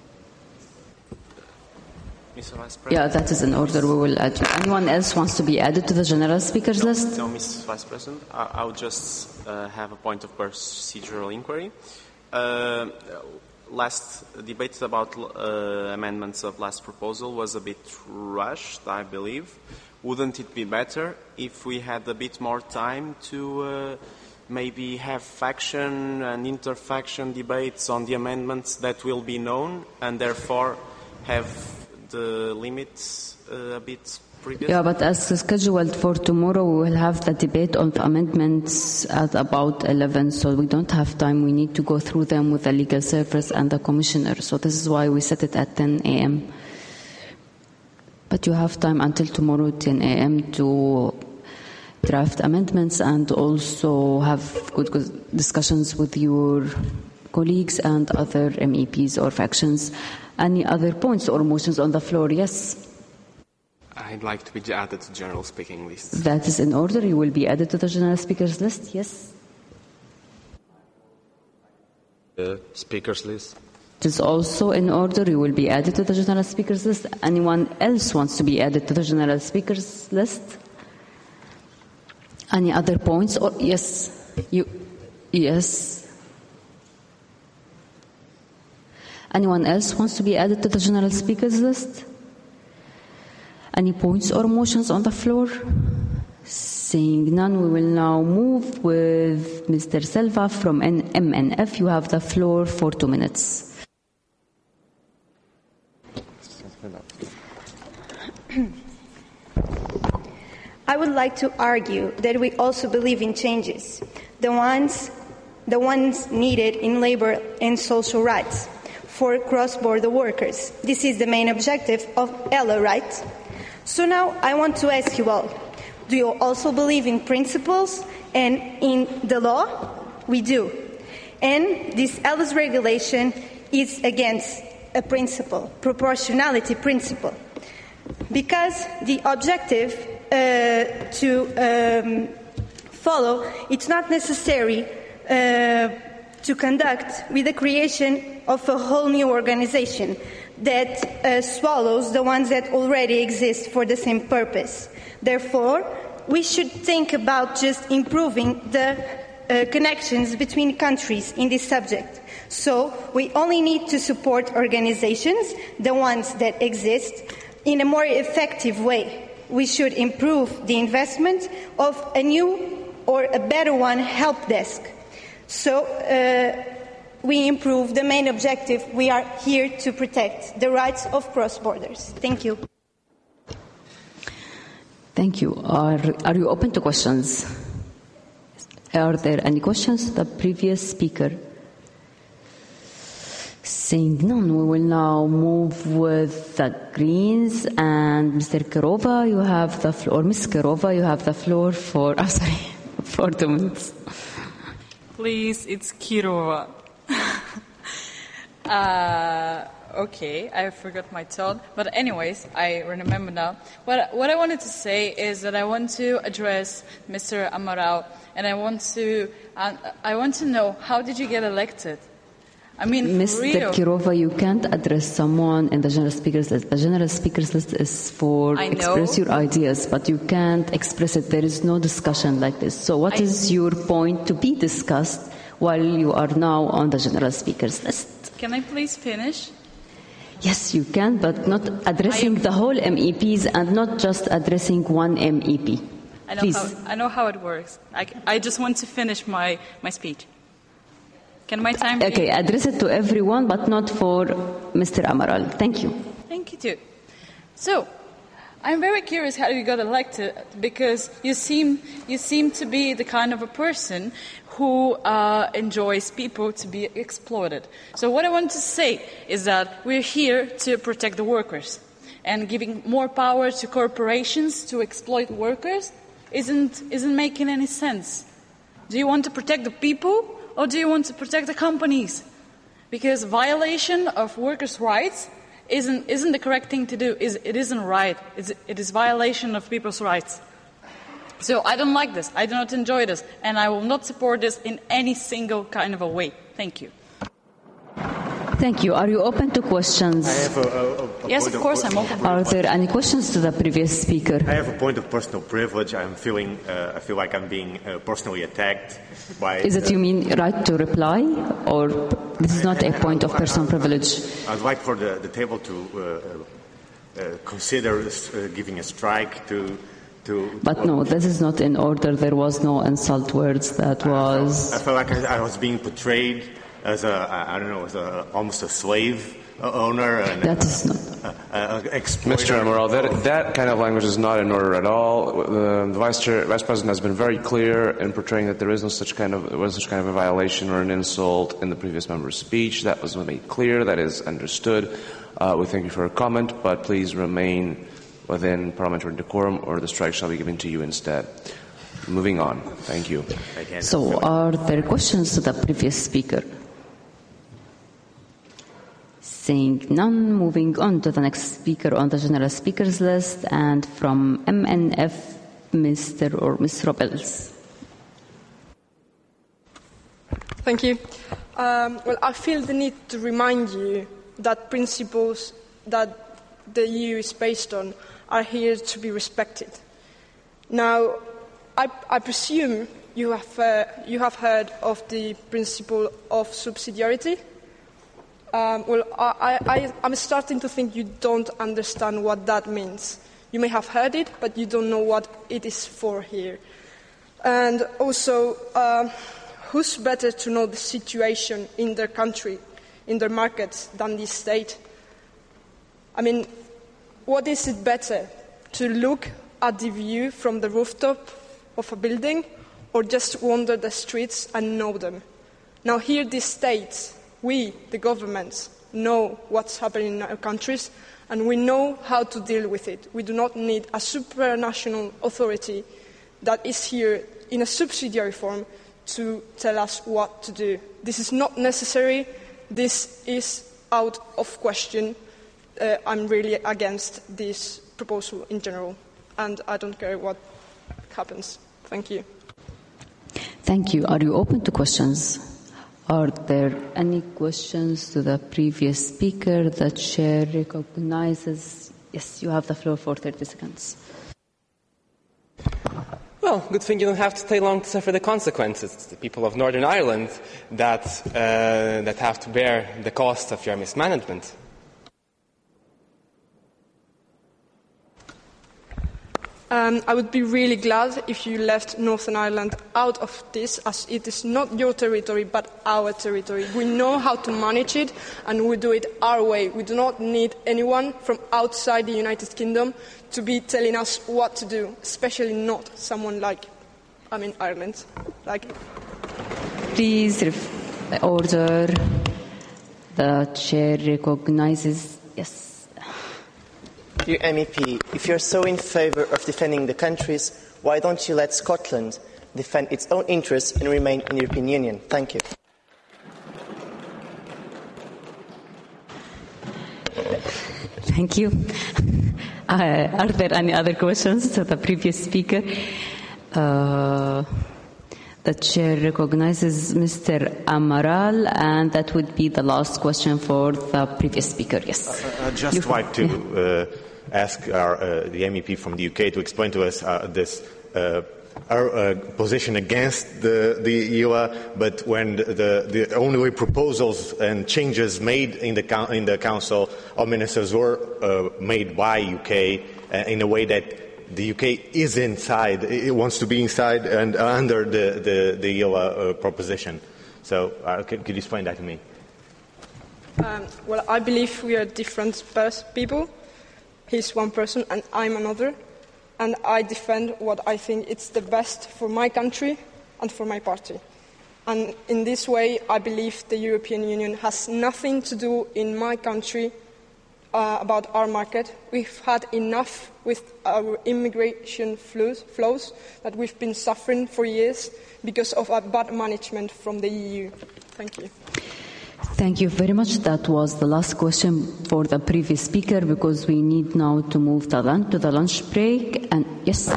Mister Vice President. Yeah, that is in order. We will add. Anyone else wants to be added to the general speakers no, list? No, Mister Vice President. I, I would just uh, have a point of procedural inquiry. Uh, last debate about uh, amendments of last proposal was a bit rushed, I believe. Wouldn't it be better if we had a bit more time to uh, maybe have faction and inter-faction debates on the amendments that will be known and therefore have the limits uh, a bit previous? Yeah, but as scheduled for tomorrow, we will have the debate on the amendments at about eleven, so we don't have time. We need to go through them with the legal service and the commissioner, so this is why we set it at ten a.m. But you have time until tomorrow, ten a.m., to draft amendments and also have good discussions with your colleagues and other M E Ps or factions. Any other points or motions on the floor? Yes? I'd like to be added to general speaking list. That is in order. You will be added to the general speakers list. Yes? The speakers list. It is also in order. You will be added to the general speakers list. Anyone else wants to be added to the general speakers list? Any other points? Or yes? You? Yes? Anyone else wants to be added to the general speakers list? Any points or motions on the floor? Seeing none, we will now move with Mister Silva from M N F. You have the floor for two minutes. I would like to argue that we also believe in changes, the ones, the ones needed in labor and social rights for cross-border workers. This is the main objective of E L A, right? So now I want to ask you all, do you also believe in principles and in the law? We do. And this E L A's regulation is against a principle, proportionality principle, because the objective uh, to um, follow, it's not necessary uh, to conduct with the creation of a whole new organization that uh, swallows the ones that already exist for the same purpose. Therefore, we should think about just improving the uh, connections between countries in this subject. So we only need to support organizations, the ones that exist, in a more effective way. we should improve the investment of a new or a better one help desk. So uh, we improve the main objective. We are here to protect the rights of cross-borders. Thank you. Thank you. Are, are you open to questions? Are there any questions to the previous speaker? Seeing none, we will now move with the Greens and Mister Kirova. You have the floor, or Miz Kirova, you have the floor for. I'm oh, sorry, for two minutes. Please, it's Kirova. uh, okay, I forgot my tone, but anyways, I remember now. What what I wanted to say is that I want to address Mister Amaral, and I want to uh, I want to know, how did you get elected? I mean, Mister Kirova, you can't address someone in the general speakers list. The general speakers list is for I express know. your ideas, but you can't express it. There is no discussion like this. So what I is your point to be discussed while you are now on the general speakers list? Can I please finish? Yes, you can, but not addressing the whole M E Ps and not just addressing one M E P. I know Please. how I know how it works. I, I just want to finish my, my speech. Can my time be... Okay, address it to everyone, but not for Mister Amaral. Thank you. Thank you, too. So, I'm very curious how you got elected, because you seem you seem to be the kind of a person who uh, enjoys people to be exploited. So what I want to say is that we're here to protect the workers, and giving more power to corporations to exploit workers isn't isn't making any sense. Do you want to protect the people, or do you want to protect the companies? Because violation of workers' rights isn't isn't the correct thing to do. Is it isn't right. It's, it is violation of people's rights. So I don't like this. I do not enjoy this, and I will not support this in any single kind of a way. Thank you. Thank you. Are you open to questions? I have a, a, a Yes, point of course, I'm open. Are there any questions to the previous speaker? I have a point of personal privilege. I'm feeling, uh, I feel like I'm being uh, personally attacked by. Is it you mean right to reply, or this is not a point of personal privilege? I'd like for the, the table to uh, uh, consider uh, giving a strike to. To, But no, this is not in order. There was no insult words. That was. I felt like I, I was being portrayed as a, I don't know, as a, almost a slave owner. And that is not. Uh, uh, Mister Amaral, that, that kind of language is not in order at all. The, the Vice, Chair, Vice President has been very clear in portraying that there is no such kind of there was such kind of a violation or an insult in the previous member's speech. That was made clear. That is understood. Uh, we thank you for your comment, but please remain within parliamentary decorum, or the strike shall be given to you instead. Moving on. Thank you. So, are there questions to the previous speaker? Seeing none, moving on to the next speaker on the general speakers list, and from M N F, Mister or Miz Robles. Thank you. Um, well, I feel the need to remind you that principles that the E U is based on are here to be respected. Now, I, I presume you have, uh, you have heard of the principle of subsidiarity. Um, well, I, I, I'm starting to think you don't understand what that means. You may have heard it, but you don't know what it is for here. And also, uh, who's better to know the situation in their country, in their markets, than the state? I mean, what is it better, to look at the view from the rooftop of a building, or just wander the streets and know them? Now here the states, we, the governments, know what's happening in our countries, and we know how to deal with it. We do not need a supranational authority that is here in a subsidiary form to tell us what to do. This is not necessary. This is out of question. Uh, I'm really against this proposal in general, and I don't care what happens. Thank you. Thank you. Are you open to questions? Are there any questions to the previous speaker? The chair recognizes. Yes, you have the floor for thirty seconds. Well, good thing you don't have to stay long to suffer the consequences. It's the people of Northern Ireland that, uh, that have to bear the cost of your mismanagement. Um, I would be really glad if you left Northern Ireland out of this, as it is not your territory but our territory. We know how to manage it and we do it our way. We do not need anyone from outside the United Kingdom to be telling us what to do, especially not someone like, I mean, Ireland. Like. Please ref- order. The chair recognizes. Yes. Dear M E P, if you're so in favour of defending the countries, why don't you let Scotland defend its own interests and remain in the European Union? Thank you. Thank you. Uh, are there any other questions to the previous speaker? Uh, the chair recognizes Mister Amaral, and that would be the last question for the previous speaker. Yes. Uh, I'd just you, like to yeah. uh, ask our, uh, the M E P from the U K to explain to us uh, this uh, our uh, position against the, the E U A, but when the, the only proposals and changes made in the, in the Council of Ministers were uh, made by U K uh, in a way that the U K is inside, it wants to be inside and under the, the, the E U A uh, proposition. So uh, could, could you explain that to me? Um, well, I believe we are different people. He's one person and I'm another. And I defend what I think is the best for my country and for my party. And in this way, I believe the European Union has nothing to do in my country uh, about our market. We've had enough with our immigration flows, flows that we've been suffering for years because of our bad management from the E U. Thank you. Thank you very much. That was the last question for the previous speaker, because we need now to move to, lunch, to the lunch break. And yes.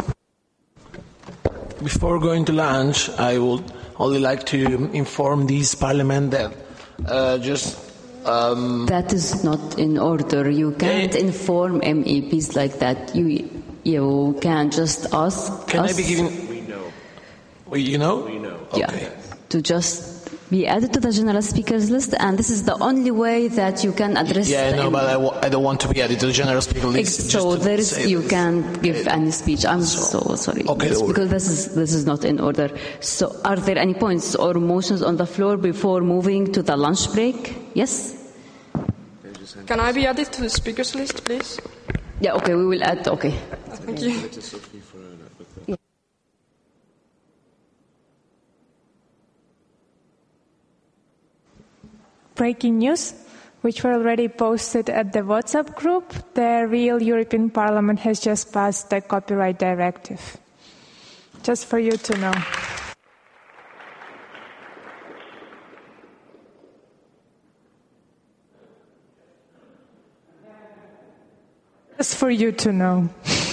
Before going to lunch, I would only like to inform this Parliament that uh, just. Um, that is not in order. You can't uh, inform M E Ps like that. You you can just ask. Can us, I be given? We know. We, you know? We know. Yeah. Okay. To just be added to the general speakers list, and this is the only way that you can address. Yeah, no, any... but I, w- I don't want to be added to the general speaker list. So there is, you this. can give uh, any speech. I'm so, so sorry. Okay, because this is this is not in order. So, are there any points or motions on the floor before moving to the lunch break? Yes. Can I be added to the speakers list, please? Yeah. Okay, we will add. Okay. Thank you. Yeah. Breaking news, which were already posted at the WhatsApp group. The real European Parliament has just passed the copyright directive. Just for you to know. Just for you to know.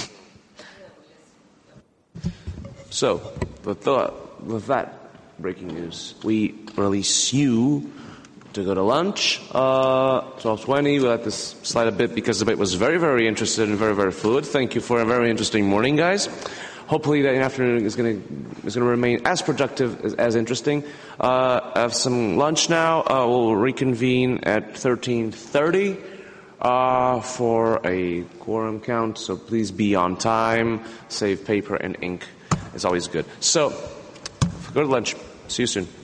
So, with, the, with that breaking news, we release you to go to lunch. Uh, twelve twenty. We let this slide a bit because the debate was very, very interested and very, very fluid. Thank you for a very interesting morning, guys. Hopefully, the afternoon is going to is going to remain as productive as, as interesting. Uh, have some lunch now. Uh, we'll reconvene at thirteen thirty uh, for a quorum count. So please be on time. Save paper and ink. It's always good. So go to lunch. See you soon.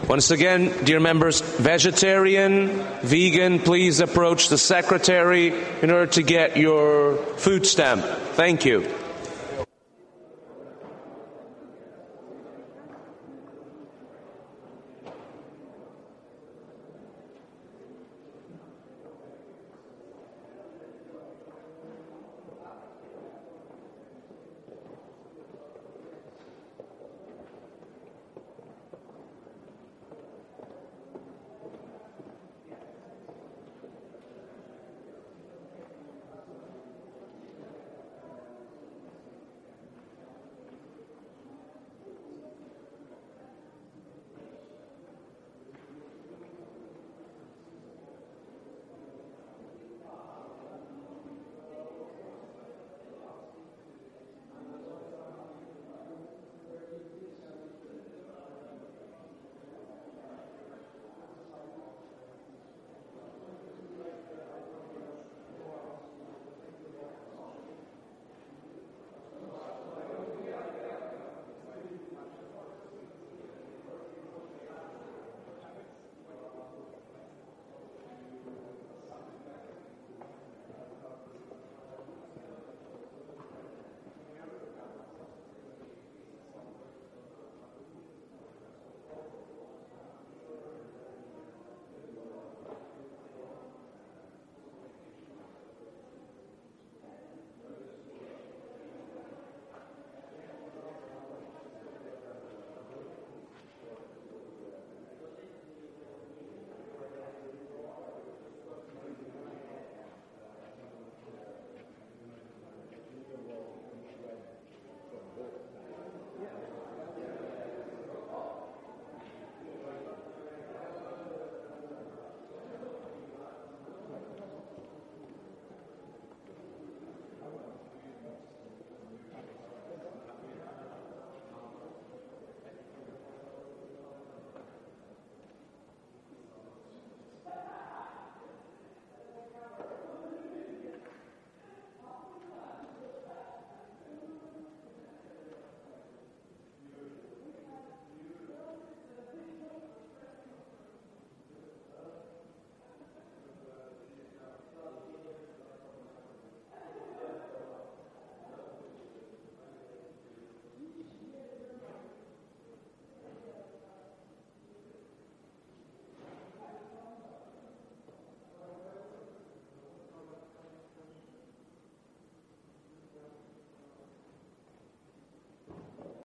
Once again, dear members, vegetarian, vegan, please approach the secretary in order to get your food stamp. Thank you.